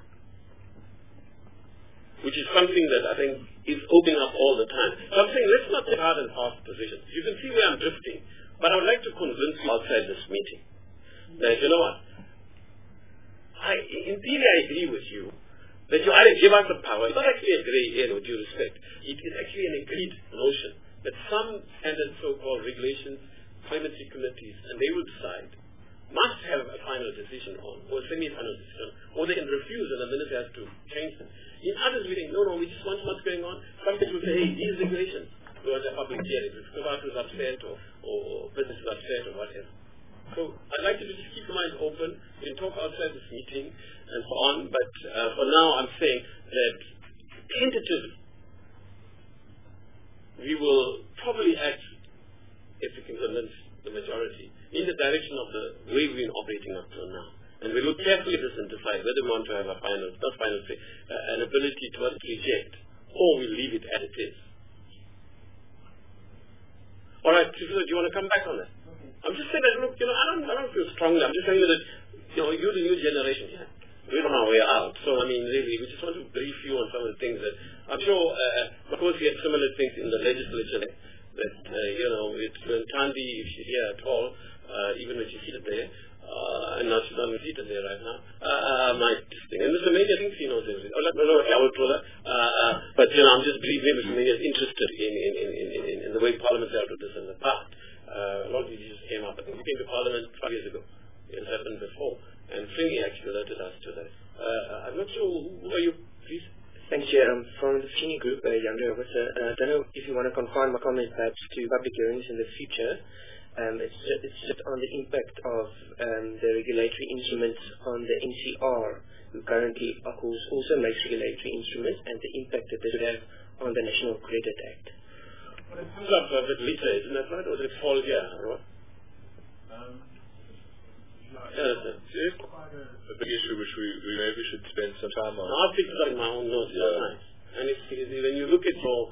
which is something that I think is opening up all the time. So I'm saying, let's not take hard and fast positions. You can see where I'm drifting, but I would like to convince you outside this meeting that, you know what, I, in theory I agree with you, that you either give us the power. It's not actually a grey area, with due respect. It is actually an agreed notion that some standard so-called regulations, parliamentary committees, and they will decide, must have a final decision on, or a semi-final decision, or they can refuse and the minister has to change them. In others we think, no, no, we just want what's going on. Some people say, hey, these regulations, we want a public hearing. If Kavatu is upset or, or business is upset or whatever. So I'd like you to just keep your mind open. We can talk outside this meeting and so on, but uh, for now I'm saying that tentatively we will probably act, if we can convince the majority, in the direction of the way we've been operating up till now. And we look carefully at this and decide whether we want to have a final, not final say, uh, an ability to reject, or we leave it as it is. All right, so do you want to come back on that? I'm just saying that, look, you know, I don't, I don't feel strongly. I'm just saying that, you know, you're the new generation. Yeah? We're on our way out. So, I mean, really, we just want to brief you on some of the things that, I'm sure, uh, of course, we had similar things in the legislature that, that uh, you know, with Tandi, if she's here at all, uh, even when she's seated there, uh, and now she's not seated there right now, uh, might thing. And Mister Major thinks he knows everything. Oh, no, no, I will tell her. Uh, but, you know, I'm just briefing Mister Major is interested in, in, in, in, in, in the way Parliament dealt with this in the past. Uh, a lot of these issues came up. I think we came to Parliament five years ago. It happened before. And Fringy actually alerted us to that. Uh, I'm not sure, who are you, please? Thanks, Chair. I'm from the Fringy Group, uh, Younger Officer. Uh, I don't know if you want to confine my comment perhaps to public hearings in the future. Um, it's, just, it's just on the impact of um, the regulatory instruments on the N C R, who currently, of course, also makes regulatory instruments, and the impact that they should have on the National Credit Act. Well, it comes up a bit later, isn't that right? Or does it fall here? Or what? Um, yeah, that's it. See? A big issue which we, we maybe should spend some time on. No, I picked it up in my own notes last night. And it's, it's, when you look at your, uh,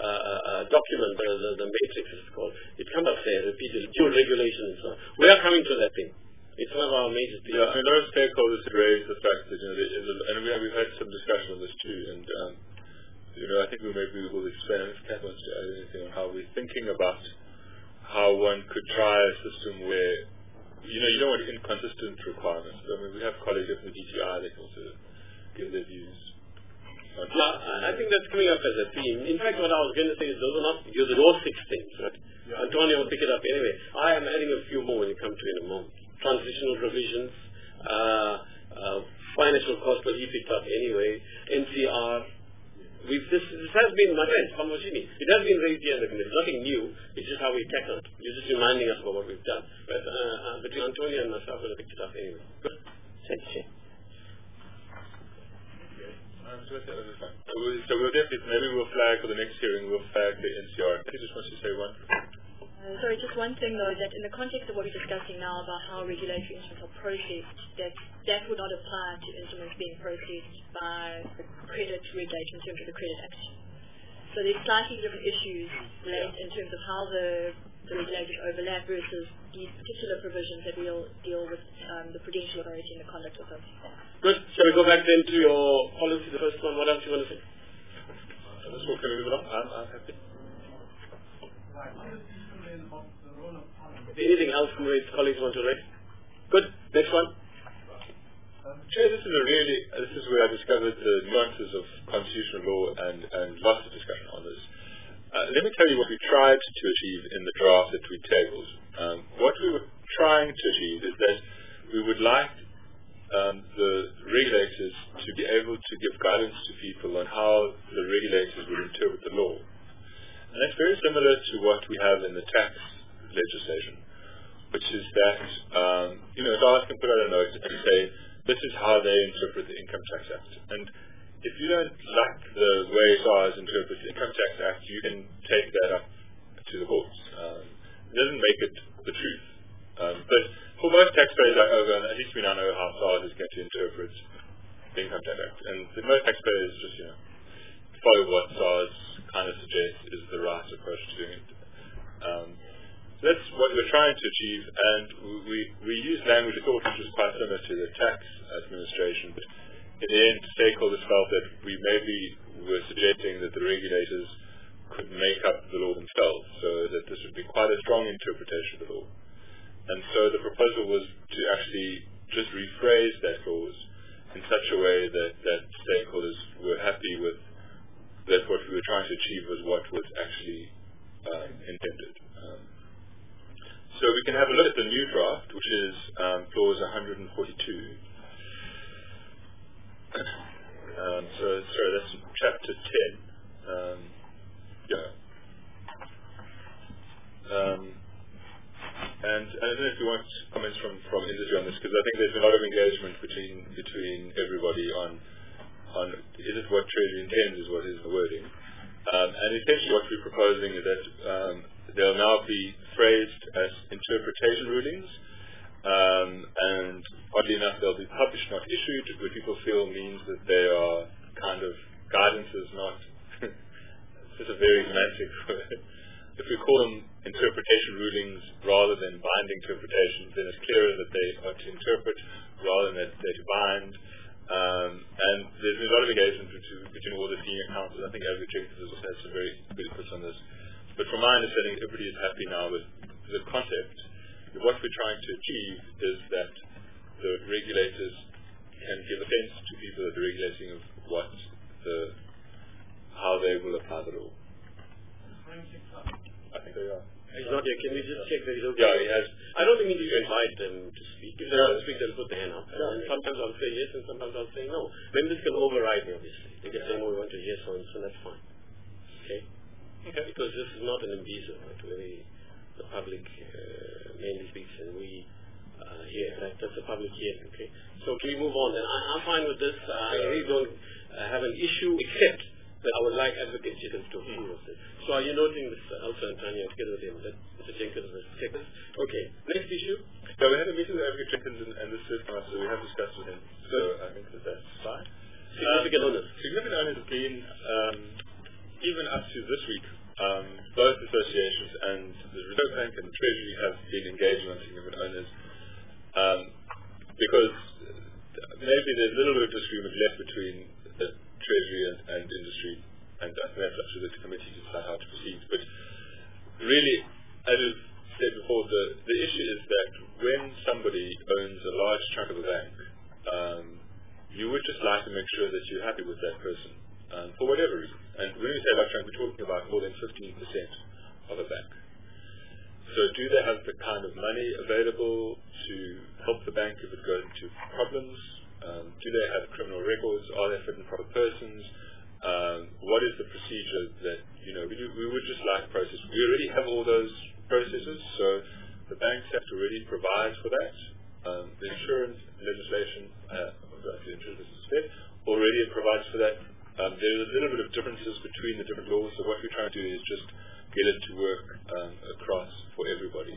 uh, document, the, the, the matrix is called. It comes up there repeatedly, dual regulation and so on. We are coming to that thing. It's one of our major things. Yeah, I mean, a lot of stakeholders have raised the fact that, you know, there is a, and we have, we've had some discussion on this too, and, um, you know, I think we maybe will explain, if Kat wants to add anything on how we're thinking about how one could try a system where, you know, you don't want inconsistent requirements. I mean, we have colleagues from the D T I that can also give their views. Yeah, I think that's coming up as a theme. In fact, what I was going to say is those are not those are all six things, right? Yeah. Antonio will pick it up anyway. I am adding a few more when you come to it in a moment. Transitional provisions, uh, uh, financial cost, but he picked up anyway. N C R. We've, this, this has been, my friend, Pamashini, it has been raised here in the committee. It's nothing new. It's just how we tackle it. You're just reminding us about what we've done. But uh, uh, between Antonio and myself, we'll pick it up anyway. Good. Thank you. So we'll definitely, maybe we'll flag for the next hearing, we'll flag the N C R. I just want to say one. Uh, sorry, just one thing though, that in the context of what we're discussing now about how regulatory instruments are processed, that that would not apply to instruments being processed by the credit regulator in terms of the Credit Act. So there's slightly different issues linked in terms of how the, the regulators overlap versus these particular provisions that we'll deal with um, the Prudential Authority and the conduct of those. Good. Shall we go back then to your policy, the first one? What else do you want to say? Uh, let's walk a little bit on. I'm, I'm happy. Anything else comrades, colleagues want to raise? Good. Next one. Um, Chair, this is a really, uh, this is where I discovered the nuances of constitutional law and, and lots of discussion on this. Uh, let me tell you what we tried to achieve in the draft that we tabled. Um, what we were trying to achieve is that we would like um, the regulators to be able to give guidance to people on how the regulators would interpret the law. And that's very similar to what we have in the tax legislation, which is that, um, you know, SARS can put out a note and say, this is how they interpret the Income Tax Act. And if you don't like the way SARS interprets the Income Tax Act, you can take that up to the courts. Um, it doesn't make it the truth. Um, but for most taxpayers like over, at least we now know how SARS is going to interpret the Income Tax Act. And most taxpayers just, you know, follow what SARS kind of suggests is the right approach to doing it. Um, so that's what we're trying to achieve, and we, we use language we thought which was quite similar to the tax administration, but in the end, stakeholders felt that we maybe were suggesting that the regulators could make up the law themselves, so that this would be quite a strong interpretation of the law. And so the proposal was to actually just rephrase that clause in such a way that, that stakeholders were happy with that what we were trying to achieve was what was actually um, intended. Um, so we can have a look at the new draft, which is um, clause one hundred forty-two. Um, so, sorry, that's chapter ten. Um, yeah. Um, and, and I don't know if you want comments from, from industry on this, because I think there's been a lot of engagement between between everybody on on is it what Treasury intends, is what is the wording. Um, and essentially what we're proposing is that um, they'll now be phrased as interpretation rulings, um, and oddly enough they'll be published, not issued, which people feel means that they are kind of guidances, not it's just a very semantic word. If we call them interpretation rulings rather than binding interpretations, then it's clearer that they are to interpret rather than that they're to bind. Um, and there's been a lot of engagement between, between all the senior counsels. I think Advocate Jenkins has also had some very good inputs on this. But from my understanding, everybody is happy now with the concept. What we're trying to achieve is that the regulators can give a sense to people that are regulating of what the, how they will apply the law. I think they are. He's not here. Can we just check that he's okay? Yeah, he has. I don't think we need to invite them to speak. If they want to speak, they'll put their hand up. And sometimes I'll say yes, and sometimes I'll say no. Members can override me, obviously. They can say, no, we want to yes on, so that's fine. Okay? Okay. Because this is not an embezzle, right? Where the public uh, mainly speaks and we uh, hear. Right? That's a public hearing, okay? So can we move on then? I, I'm fine with this. Uh, I really don't uh, have an issue, except that I would like Advocate Jenkins to approve of this. So are you noting this uh, also, Antonio, together with him, that Mister Jenkins will check this? Okay. Next issue. So we had a meeting with Advocate Jenkins and, and this is so we have discussed with him. So I think that that's fine. Significant um, owners. Significant owners have been, um, even up to this week, um, both associations and the Reserve Bank and the Treasury have been engaging on significant owners, um, because maybe there's a little bit of disagreement left between the Treasury and, and industry, and that's up to the committee to decide how to proceed. But really, as I've said before, the, the issue is that when somebody owns a large chunk of a bank, um, you would just like to make sure that you're happy with that person, um, for whatever reason. And when we say large chunk, we're talking about more than fifteen percent of a bank. So do they have the kind of money available to help the bank if it goes into problems? Um, do they have criminal records? Are they fit and proper persons? Um, what is the procedure that, you know, we, do, we would just like process. We already have all those processes, so the banks have to really provide for that. Um, the insurance legislation, uh, the insurance said, already provides for that. Um, there's a little bit of differences between the different laws, so what we're trying to do is just get it to work um, across for everybody.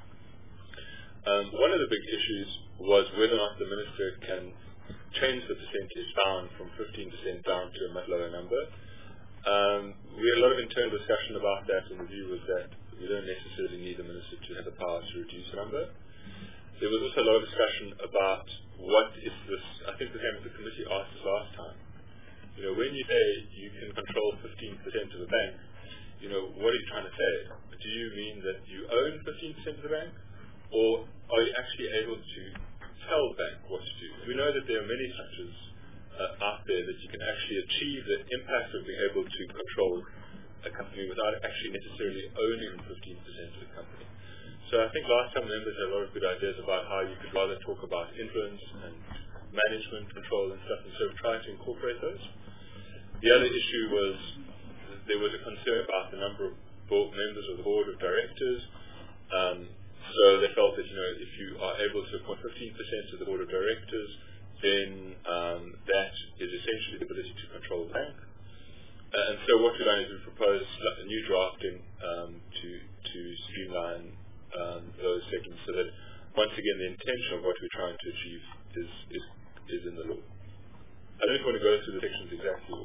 Um, one of the big issues was whether or not the minister can change the percentage down from fifteen percent down to a much lower number. Um, we had a lot of internal discussion about that, and the view was that we don't necessarily need the minister to have the power to reduce the number. There was also a lot of discussion about what is this, I think the same as the committee asked us last time. You know, when you say you can control fifteen percent of the bank, you know, what are you trying to say? Do you mean that you own fifteen percent of the bank? Or are you actually able to tell the bank what to do? We know that there are many structures uh, out there that you can actually achieve the impact of being able to control a company without actually necessarily owning fifteen percent of the company. So I think last time members had a lot of good ideas about how you could rather talk about influence and management, control and stuff, and so try to incorporate those. The other issue was there was a concern about the number of board members of the board of directors. Um, so they felt that, you know, if you are able to appoint fifteen percent of the board of directors, then um, that is essentially the ability to control the bank. Uh, and so what we've done is we've proposed a new drafting um, to, to streamline um, those sections so that, once again, the intention of what we're trying to achieve is, is, is in the law. I don't want to go through the sections exactly.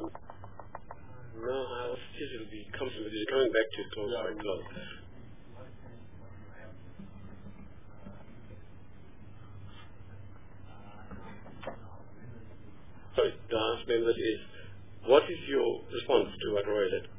No, I was just will be comfortable with you. Coming back to close by close. Sorry, the last member is, what is your response to what Roy said?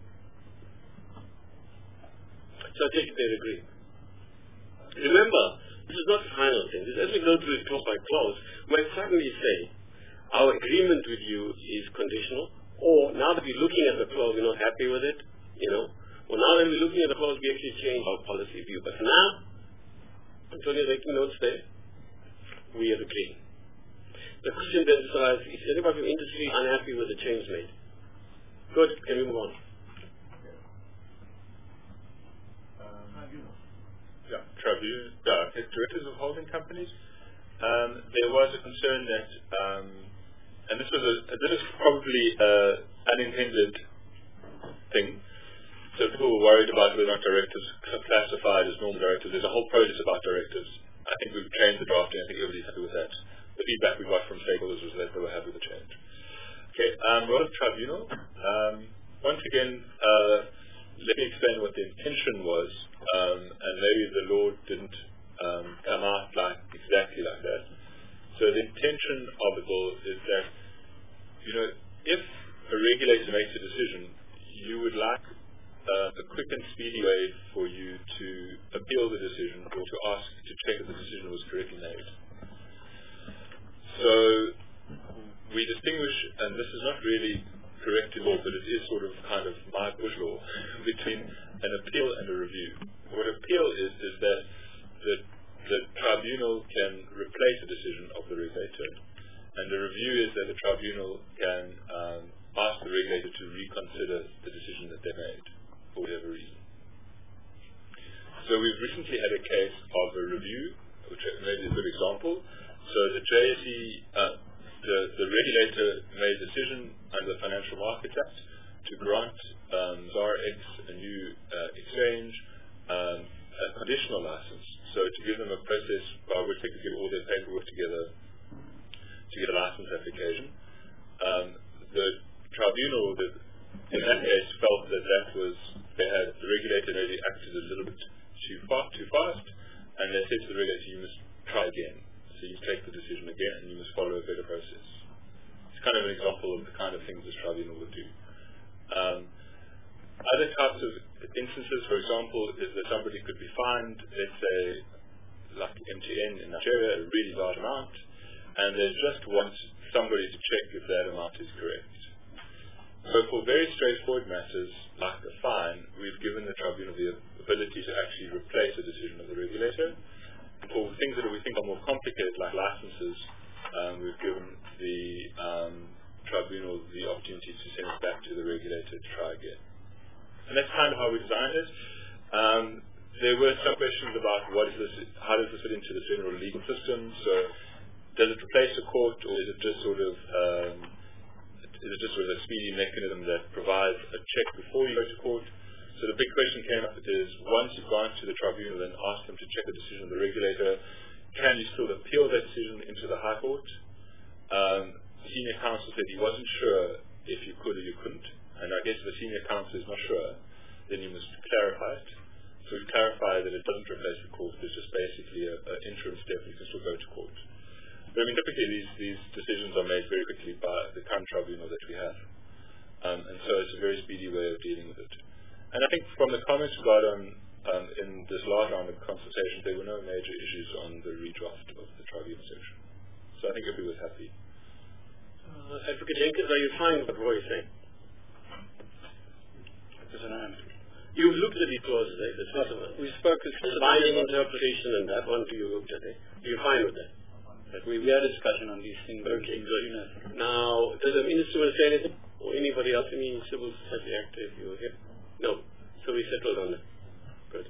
So I take it they agree. Remember, this is not the final thing. This, as we go through it clause by clause, when suddenly you say, our agreement with you is conditional, or now that we're looking at the clause, we're not happy with it, you know, or now that we're looking at the clause, we actually change our policy view. But now, until you're taking notes there, we have agreed. The question then is, is anybody from industry unhappy with the change made? Good, can we move on? Yeah, tribunal, uh, directors of holding companies. Um, there was a concern that, um, and this was a, this is probably an unintended thing. So people were worried about whether or not directors are classified as normal directors. There's a whole process about directors. I think we've changed the drafting. I think everybody's happy with that. The feedback we got from stakeholders was that they were happy with the change. Okay, um, role of tribunal. Um, once again, uh, let me explain what the intention was, um, and maybe the law didn't um, come out like exactly like that. So the intention of it all is that, you know, if a regulator makes a decision, you would like uh, a quick and speedy way for you to appeal the decision or to ask to check if the decision was correctly made. So we distinguish, and this is not really correct in law, but it is sort of kind of my bush law, between an appeal and a review. What appeal is, is that the, the tribunal can replace a decision of the regulator, and the review is that the tribunal can um, ask the regulator to reconsider the decision that they made, for whatever reason. So we've recently had a case of a review, which maybe is a good example. So the J S E, uh, the, the regulator made a decision under the Financial Markets Act to grant um, ZaraX a new uh, exchange um, a conditional license. So to give them a process by which they could get all their paperwork together to get a license application. Um, the tribunal, the in that case, felt that that was, they had, the regulator maybe acted a little bit too far, too fast, and they said to the regulator, you must try again. So you take the decision again, and you must follow a better process. It's kind of an example of the kind of things this tribunal would do. Um, other types of instances, for example, is that somebody could be fined, let's say, like M T N in Nigeria, a really large amount, and they just want somebody to check if that amount is correct. So for very straightforward matters, like a fine, we've given the tribunal the ability to actually replace a decision of the regulator. For things that we think are more complicated, like licenses, um, we've given the um, tribunal the opportunity to send it back to the regulator to try again. And that's kind of how we designed it. Um, there were some questions about what is this, how does this fit into the general legal system. So does it replace a court, or is it just sort of um, is it just sort of a speedy mechanism that provides a check before you go to court? So the big question came up is, once you've gone to the tribunal and asked them to check a decision of the regulator, can you still appeal that decision into the High Court? Um, the senior counsel said he wasn't sure if you could or you couldn't, and I guess if the senior counsel is not sure, then you must clarify it. So we clarify that it doesn't replace the court, it's just basically an interim step, you can still go to court. But I mean, typically these, these decisions are made very quickly by the current tribunal that we have. Um, and so it's a very speedy way of dealing with it. And I think from the comments we got on um, in this last round of consultation, there were no major issues on the redraft of the tribunal section. So I think everybody was happy. Uh, Advocate Jenkins, are you fine with what Roy is saying? Yes, I am. You've looked at the clauses, right? The first one. We spoke as binding interpretation and that one to you looked at it. You're fine with that? That we, we had a discussion on these things. Okay, good. Now, does the minister want to say anything? Or anybody else, any civil society actor, if you were here? No. So we settled on that. Good.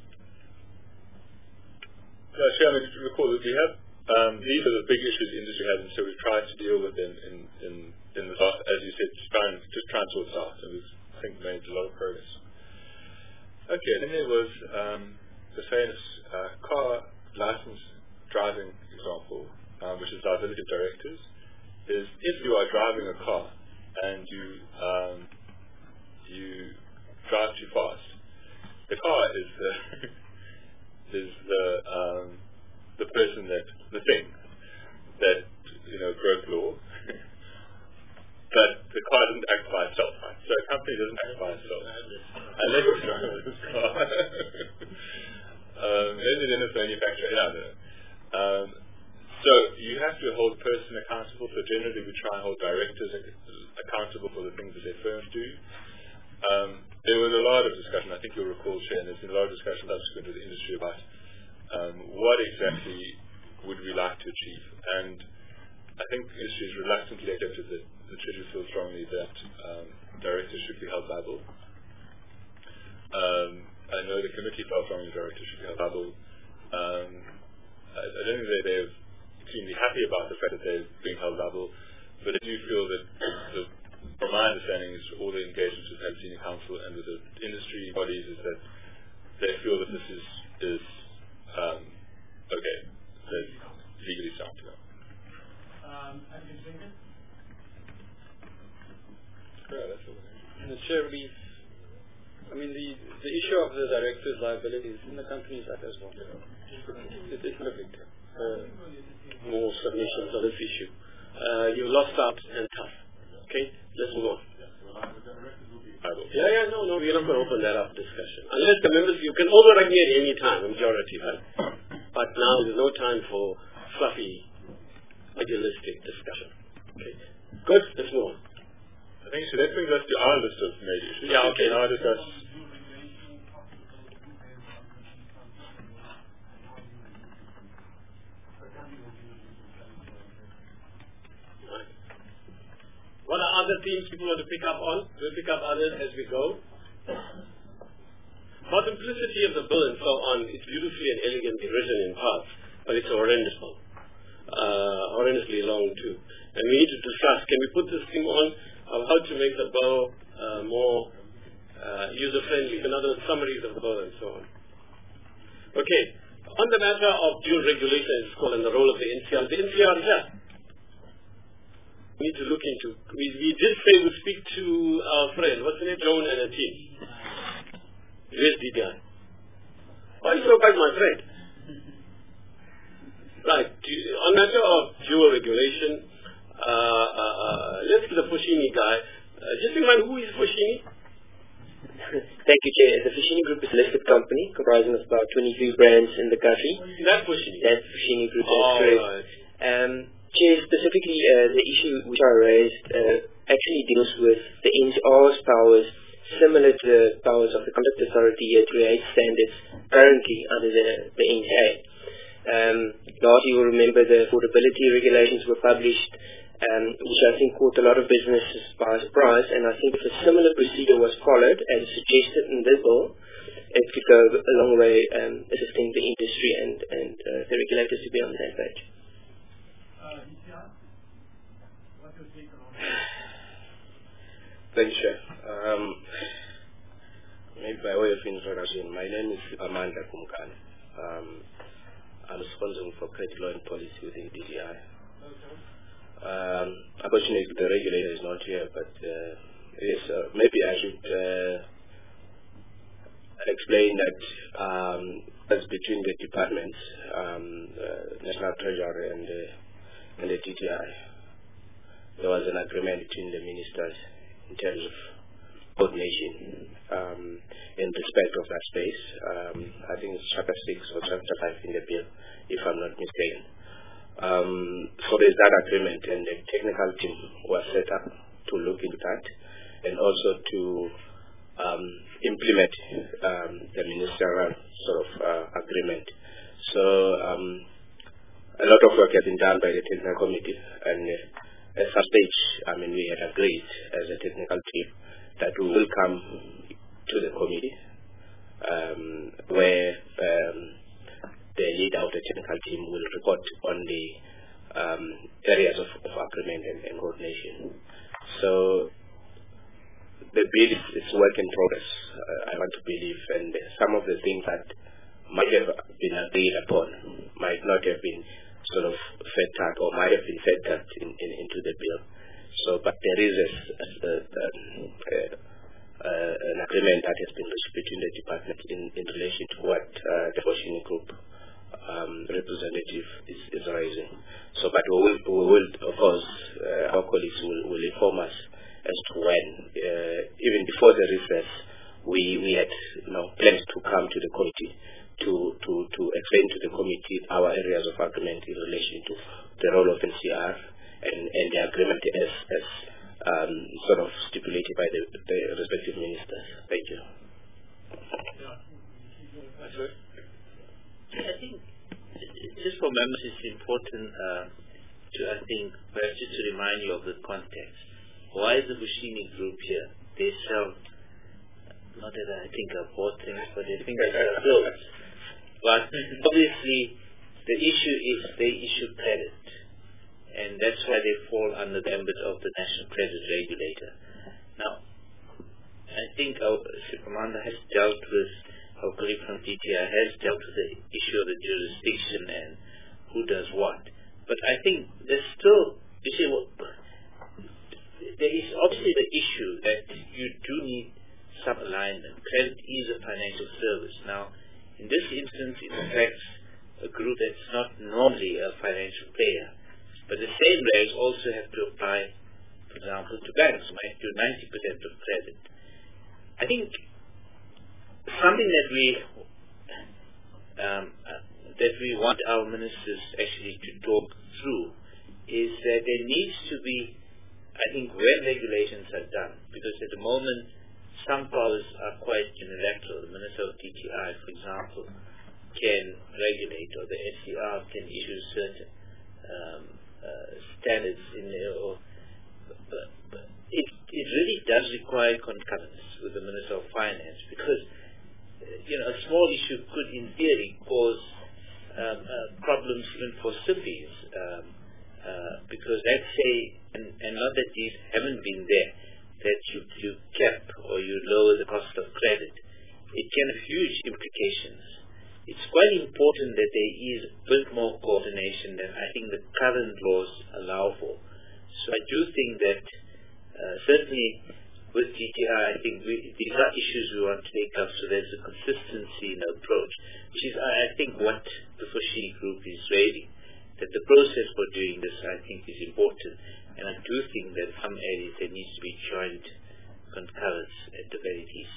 Uh, Chairman, recall that we have, um, these are the big issues the industry has, and so we've tried to deal with them in, in, in the last, as you said, just try and, just try and sort this out, and we've, I think, made a lot of progress. Okay, then there was um, the famous uh, car license driving example, um, which is liability of directors, is if you are driving a car and you um, you drive too fast, the car is the is the um, the person that the thing that you know broke law, but the car doesn't act by itself. Right? So a company doesn't act by itself unless it's driving this car. um, maybe then it's manufacturer. I don't know. Um, so you have to hold a person accountable. So generally we try and hold directors accountable for the things that their firms do. Um, there was a lot of discussion, I think you'll recall, Chair, and there's been a lot of discussion subsequent to the industry about um, what exactly would we like to achieve. And I think the industry is reluctantly accepted that the Treasury feels strongly that um, directors should be held liable. Um, I know the committee felt strongly directors should be held liable. Um, I, I don't think that they're extremely happy about the fact that they're being held liable, but I do feel that the from my understanding is all the engagements we've had with senior council and with the industry bodies is that they feel that this is is um, okay, that legally sound. Um, I can think it. Yeah, that's all. And the Chair, we, I mean, the the issue of the director's liabilities in the Companies Act as well. It is perfect. Uh, more submissions on this issue. Uh, you lost out and tough. Okay, let's move on. Yeah, yeah, no, no, we're not going to open that up discussion. Unless the members, you can override me at any time, majority, right? But now there's no time for fluffy, idealistic discussion. Okay, good, let's move on. I think so. That brings us to our list of major issues. Yeah, okay. Now discuss. What are other themes people want to pick up on? We'll pick up others as we go. For simplicity of the bill and so on, it's beautifully and elegantly written in parts, but it's horrendous long. Uh, horrendously long too. And we need to discuss, can we put this thing on of how to make the bill uh, more uh, user-friendly, in other words, summaries of the bill and so on. Okay, on the matter of dual regulation, it's called, and the role of the N C R. The N C R is here. we need to look into. We, we did say we'd speak to our friend, what's her name, Joan and her team. Where's D D I? Why you so bad, my friend? Right, on matter of dual regulation, uh, uh, uh, let's get the Foschini guy. Uh, just remind who is Foschini? Thank you, Chair. The Foschini Group is a listed company comprising of about twenty-three brands in the country. That's Foschini? That's Foschini Group, that's oh, correct. Right. Um, Chair, specifically uh, the issue which I raised uh, actually deals with the N C R's powers similar to the powers of the Conduct Authority to create standards currently under the, the N C A. Um, last you will remember the affordability regulations were published, um, which I think caught a lot of businesses by surprise, and I think if a similar procedure was followed as suggested in this bill, it could go a long way um, assisting the industry and, and uh, the regulators to be on the same page. Thank you, Chair. Um, maybe by way of introduction, my name is Amanda Kumkani. Um, I'm responsible for credit law and policy within D D I. Um, unfortunately, the regulator is not here, but uh, yes, uh, maybe I should uh, explain that um, as between the departments, um, uh, National Treasury and the, and the D D I, there was an agreement between the ministers in terms of coordination um, in respect of that space. Um, I think it's chapter six or chapter five in the bill, if I'm not mistaken. Um, so there's that agreement, and the technical team was set up to look into that and also to um, implement um, the ministerial sort of uh, agreement. So um, a lot of work has been done by the technical committee, and uh, at some stage, I mean, we had agreed as a technical team that we will come to the committee um, where um, the leader of the technical team will report on the um, areas of, of agreement and, and coordination. So the bill is, is work in progress, uh, I want to believe, and some of the things that might have been agreed upon might not have been sort of factored or might have been factored in, in, into the bill. So, but there is a, a, a, a, a, an agreement that has been reached between the department in, in relation to what uh, the Foschini Group um, representative is, is raising. So, but we will, we will of course, uh, our colleagues will, will inform us as to when, uh, even before the recess, we, we had you know, plans to come to the committee to, to, to explain to the committee our areas of agreement in relation to the role of N C R and, and the agreement as, as um, sort of stipulated by the, the respective ministers. Thank you. I think just for members it's important uh, to, I think, perhaps just to remind you of the context. Why is the Foschini Group here? They sell, not that I think I bought things, but they think they sell clothes. But obviously the issue is they issue credit, and that's why they fall under the ambit of the National Credit Regulator. Now, I think our Commander has dealt with, our colleague from D T I has dealt with the issue of the jurisdiction and who does what. But I think there's still, you see, well, there is obviously the issue that you do need some alignment. Credit is a financial service. Now, in this instance, it affects a group that's not normally a financial player. But the same regs also have to apply, for example, to banks, might do ninety percent of credit. I think something that we um, uh, that we want our ministers actually to talk through is that there needs to be, I think, when regulations are done, because at the moment some powers are quite unilateral. The Minister of D T I, for example, can regulate, or the S C R can issue certain um, uh, standards in there. Or, but, but it, it really does require concurrence with the Minister of Finance, because you know, a small issue could, in theory, cause um, uh, problems even for C I F Is, um, uh, because let's say, and, and not that these haven't been there, that you, you cap or you lower the cost of credit, it can have huge implications. It's quite important that there is a bit more coordination than I think the current laws allow for. So I do think that uh, certainly with G T I, I think we, these are issues we want to take up, so there's a consistency in the approach, which is, I think, what the Foschini Group is raising, that the process for doing this, I think, is important, and I do think that some areas there needs to be joint concurrence at the very least.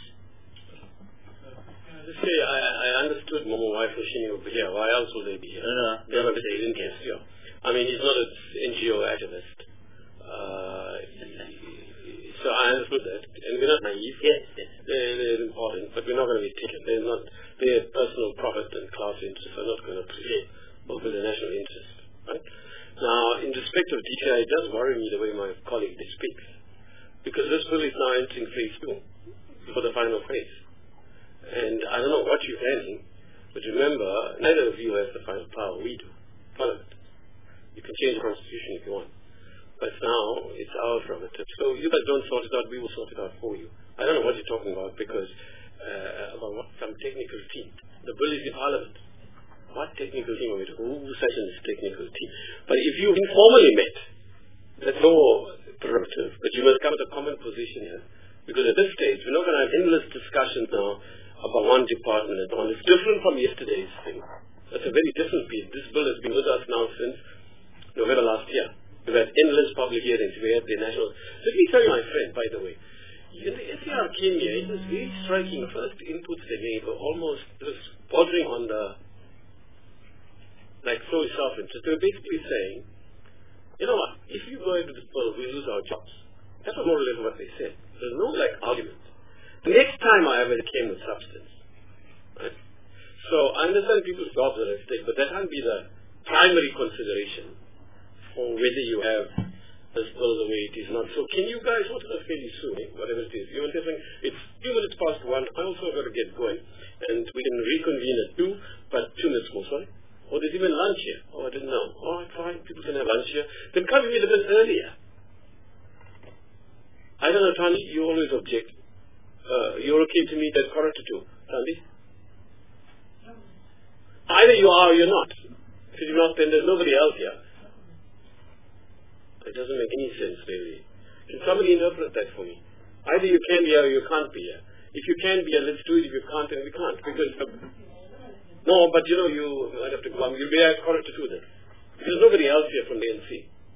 Just say, I, I understood Momo why Foschini would be here. Why else would they be here? No, no, they have a vested interest here. I mean, he's not an N G O activist. Uh, So I understood that, and we're not naive. Yes, yes. They're, they're important, but we're not going to be taken. They're not. Their personal profit and class interests are not going to prevail over the national interest. Right? Now, in respect of D T I, it does worry me the way my colleague speaks, because this bill is now entering phase two for the final phase, and I don't know what you're planning, but remember, neither of you has the final power. We do, Parliament. You can change the constitution if you want. But now it's our prerogative. So you guys don't sort it out, we will sort it out for you. I don't know what you're talking about because uh, about what, some technical team. The bill is in Parliament. What technical team are we talking about? Who says in this technical team? But if you informally met, that's no prerogative. But you must come to a common position here. Because at this stage, we're not going to have endless discussions now about one department and on. It's different from yesterday's thing. That's a very different piece. This bill has been with us now since November last year. We've had endless public hearings. We had the national... Let me tell you, my friend, by the way, when the S A R came here, it was very striking. The first inputs they made were almost just bordering on the... like so self-interest. They were basically saying, you know what, if you go into this bill, we lose our jobs. That's more or less what they said. There's no, like, argument. The next time, however, it came with substance. Right? So I understand people's jobs are at stake, but that can't be the primary consideration or whether you have this bill the way it is not. So can you guys, what is that fairly soon, eh? Whatever it is. You want to say, it's two minutes past one, I also got to get going, and we can reconvene at two, but two minutes more, sorry. Or there's even lunch here. Oh, I didn't know. All right, fine, people can have lunch here. Then come in a bit earlier. I don't know, Tani, you always object. Uh, you're okay to meet at quarter to two, Tani? Either you are or you're not. If you're not, then there's nobody else here. It doesn't make any sense, really. Can somebody interpret that for me? Either you can be here or you can't be here. If you can be here, let's do it. If you can't, then we can't. Because, uh, no, but you know, you might have to come. You'll be here at quarter to two then. There's nobody else here from the N C.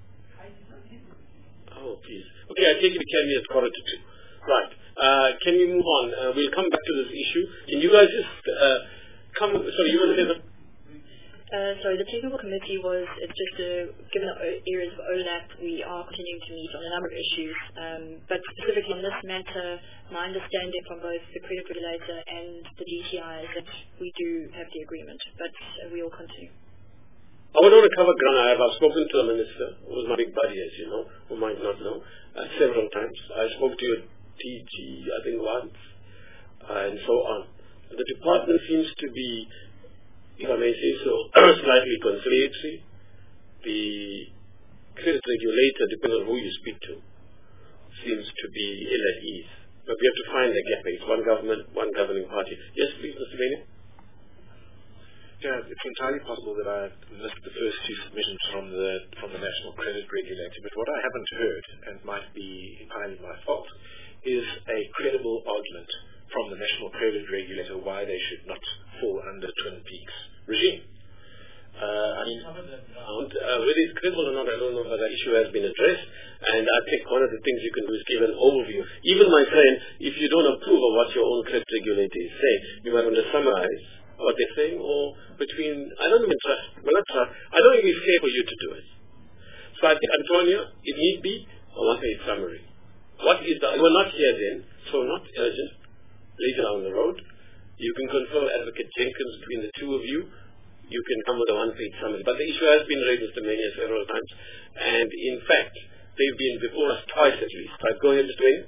Oh, please. Okay, I take it you can be at quarter to two. Right. Uh, can we move on? Uh, we'll come back to this issue. Can you guys just uh, come... Sorry, you want to say that? Uh, sorry, the technical committee was, it's just uh, given the areas of overlap, we are continuing to meet on a number of issues, um, but specifically on this matter, my understanding from both the credit regulator and the D T I is that we do have the agreement, but uh, we will continue. I would want to cover ground. I have I've spoken to the minister, who was my big buddy, as you know, who might not know, uh, several times. I spoke to your D G, I think, once, uh, and so on. The department seems to be, if I may say so, slightly conciliatory. The credit regulator, depending on who you speak to, seems to be ill at ease. But we have to find the gap. It's one government, one governing party. Yes, please, Mister Mania. Yeah, it's entirely possible that I missed the first two submissions from the from the National Credit Regulator, but what I haven't heard, and might be entirely my fault, is a credible argument from the National Credit Regulator why they should not fall under Twin Peaks regime. Uh, I mean, uh, whether it's credible or not, I don't know, but the issue has been addressed, and I think one of the things you can do is give an overview. Even, my friend, if you don't approve of what your own credit regulator is saying, you might want to summarize what they're saying, or between, I don't even trust, well not trust, I don't think it's fair for you to do it. So I think, Antonio, it need be a one-page summary. What is the, we're not here then, so not urgent, later down the road. You can confer Advocate Jenkins between the two of you. You can come with a one-page summary. But the issue has been raised, Mister Mania, several times. And in fact, they've been before us twice at least. Right, go ahead, Mister Mania.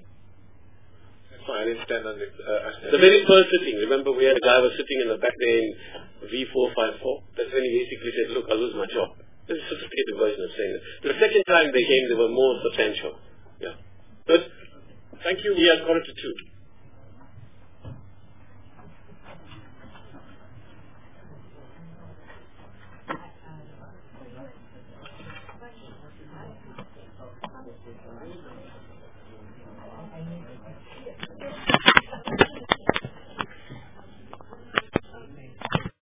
I didn't stand on the... Uh, the very first sitting, remember we had a guy was sitting in the back there in V four five four. That's when he basically said, look, I'll lose my job. This is a sophisticated version of saying it. The second time they came, they were more substantial. Yeah. Good. Thank you. We are quarter to two.